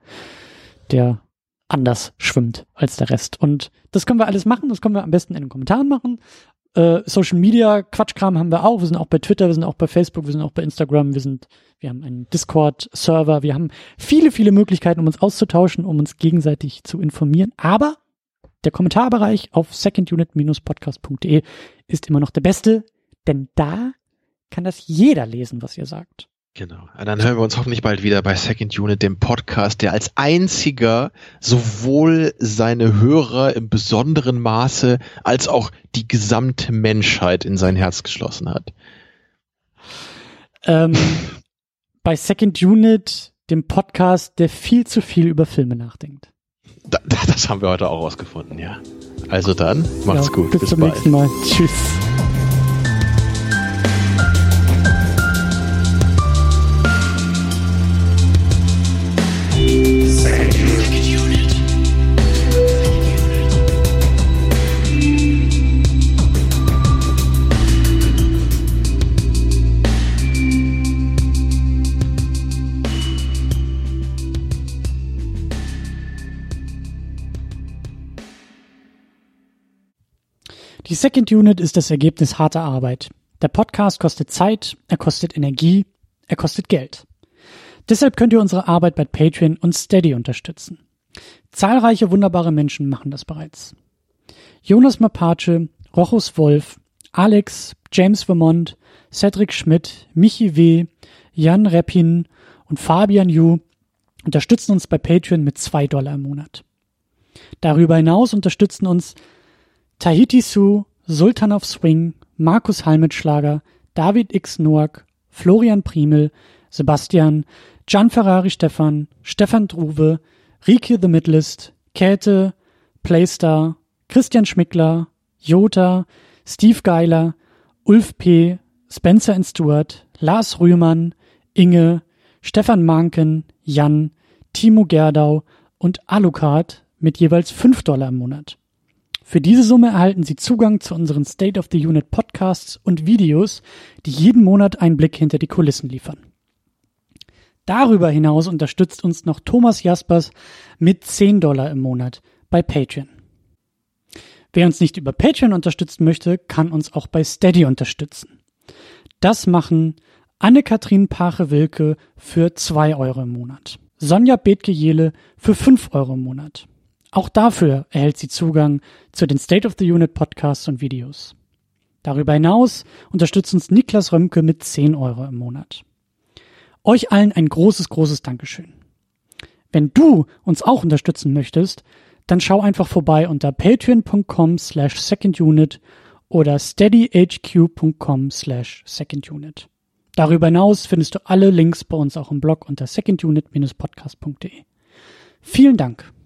der anders schwimmt als der Rest. Und das können wir alles machen. Das können wir am besten in den Kommentaren machen. Äh, Social Media Quatschkram haben wir auch. Wir sind auch bei Twitter, wir sind auch bei Facebook, wir sind auch bei Instagram, wir sind, wir haben einen Discord-Server, wir haben viele, viele Möglichkeiten, um uns auszutauschen, um uns gegenseitig zu informieren. Aber der Kommentarbereich auf second unit dash podcast punkt de ist immer noch der beste, denn da kann das jeder lesen, was ihr sagt. Genau. Und dann hören wir uns hoffentlich bald wieder bei Second Unit, dem Podcast, der als einziger sowohl seine Hörer im besonderen Maße als auch die gesamte Menschheit in sein Herz geschlossen hat. Ähm, bei Second Unit, dem Podcast, der viel zu viel über Filme nachdenkt. Da, das haben wir heute auch rausgefunden, ja. Also dann, macht's ja, gut. Bis, bis zum bald. nächsten Mal. Tschüss. Die Second Unit ist das Ergebnis harter Arbeit. Der Podcast kostet Zeit, er kostet Energie, er kostet Geld. Deshalb könnt ihr unsere Arbeit bei Patreon und Steady unterstützen. Zahlreiche wunderbare Menschen machen das bereits. Jonas Mapace, Rochus Wolf, Alex, James Vermont, Cedric Schmidt, Michi W., Jan Reppin und Fabian Yu unterstützen uns bei Patreon mit zwei Dollar im Monat. Darüber hinaus unterstützen uns Tahiti Su, Sultan of Swing, Markus Halmitschlager, David X. Noack, Florian Primel, Sebastian, Gian Ferrari Stefan, Stefan Druwe, Rike The Midlist, Käthe, Playstar, Christian Schmickler, Jota, Steve Geiler, Ulf P., Spencer and Stewart, Lars Rühmann, Inge, Stefan Manken, Jan, Timo Gerdau und Alucard mit jeweils fünf Dollar im Monat. Für diese Summe erhalten Sie Zugang zu unseren State of the Unit Podcasts und Videos, die jeden Monat einen Blick hinter die Kulissen liefern. Darüber hinaus unterstützt uns noch Thomas Jaspers mit zehn Dollar im Monat bei Patreon. Wer uns nicht über Patreon unterstützen möchte, kann uns auch bei Steady unterstützen. Das machen Anne-Kathrin Pache-Wilke für zwei Euro im Monat, Sonja Bethke-Jehle für fünf Euro im Monat. Auch dafür erhält sie Zugang zu den State of the Unit Podcasts und Videos. Darüber hinaus unterstützt uns Niklas Römke mit zehn Euro im Monat. Euch allen ein großes, großes Dankeschön. Wenn du uns auch unterstützen möchtest, dann schau einfach vorbei unter patreon.com slash secondunit oder steadyhq.com slash secondunit. Darüber hinaus findest du alle Links bei uns auch im Blog unter secondunit dash podcast punkt de. Vielen Dank.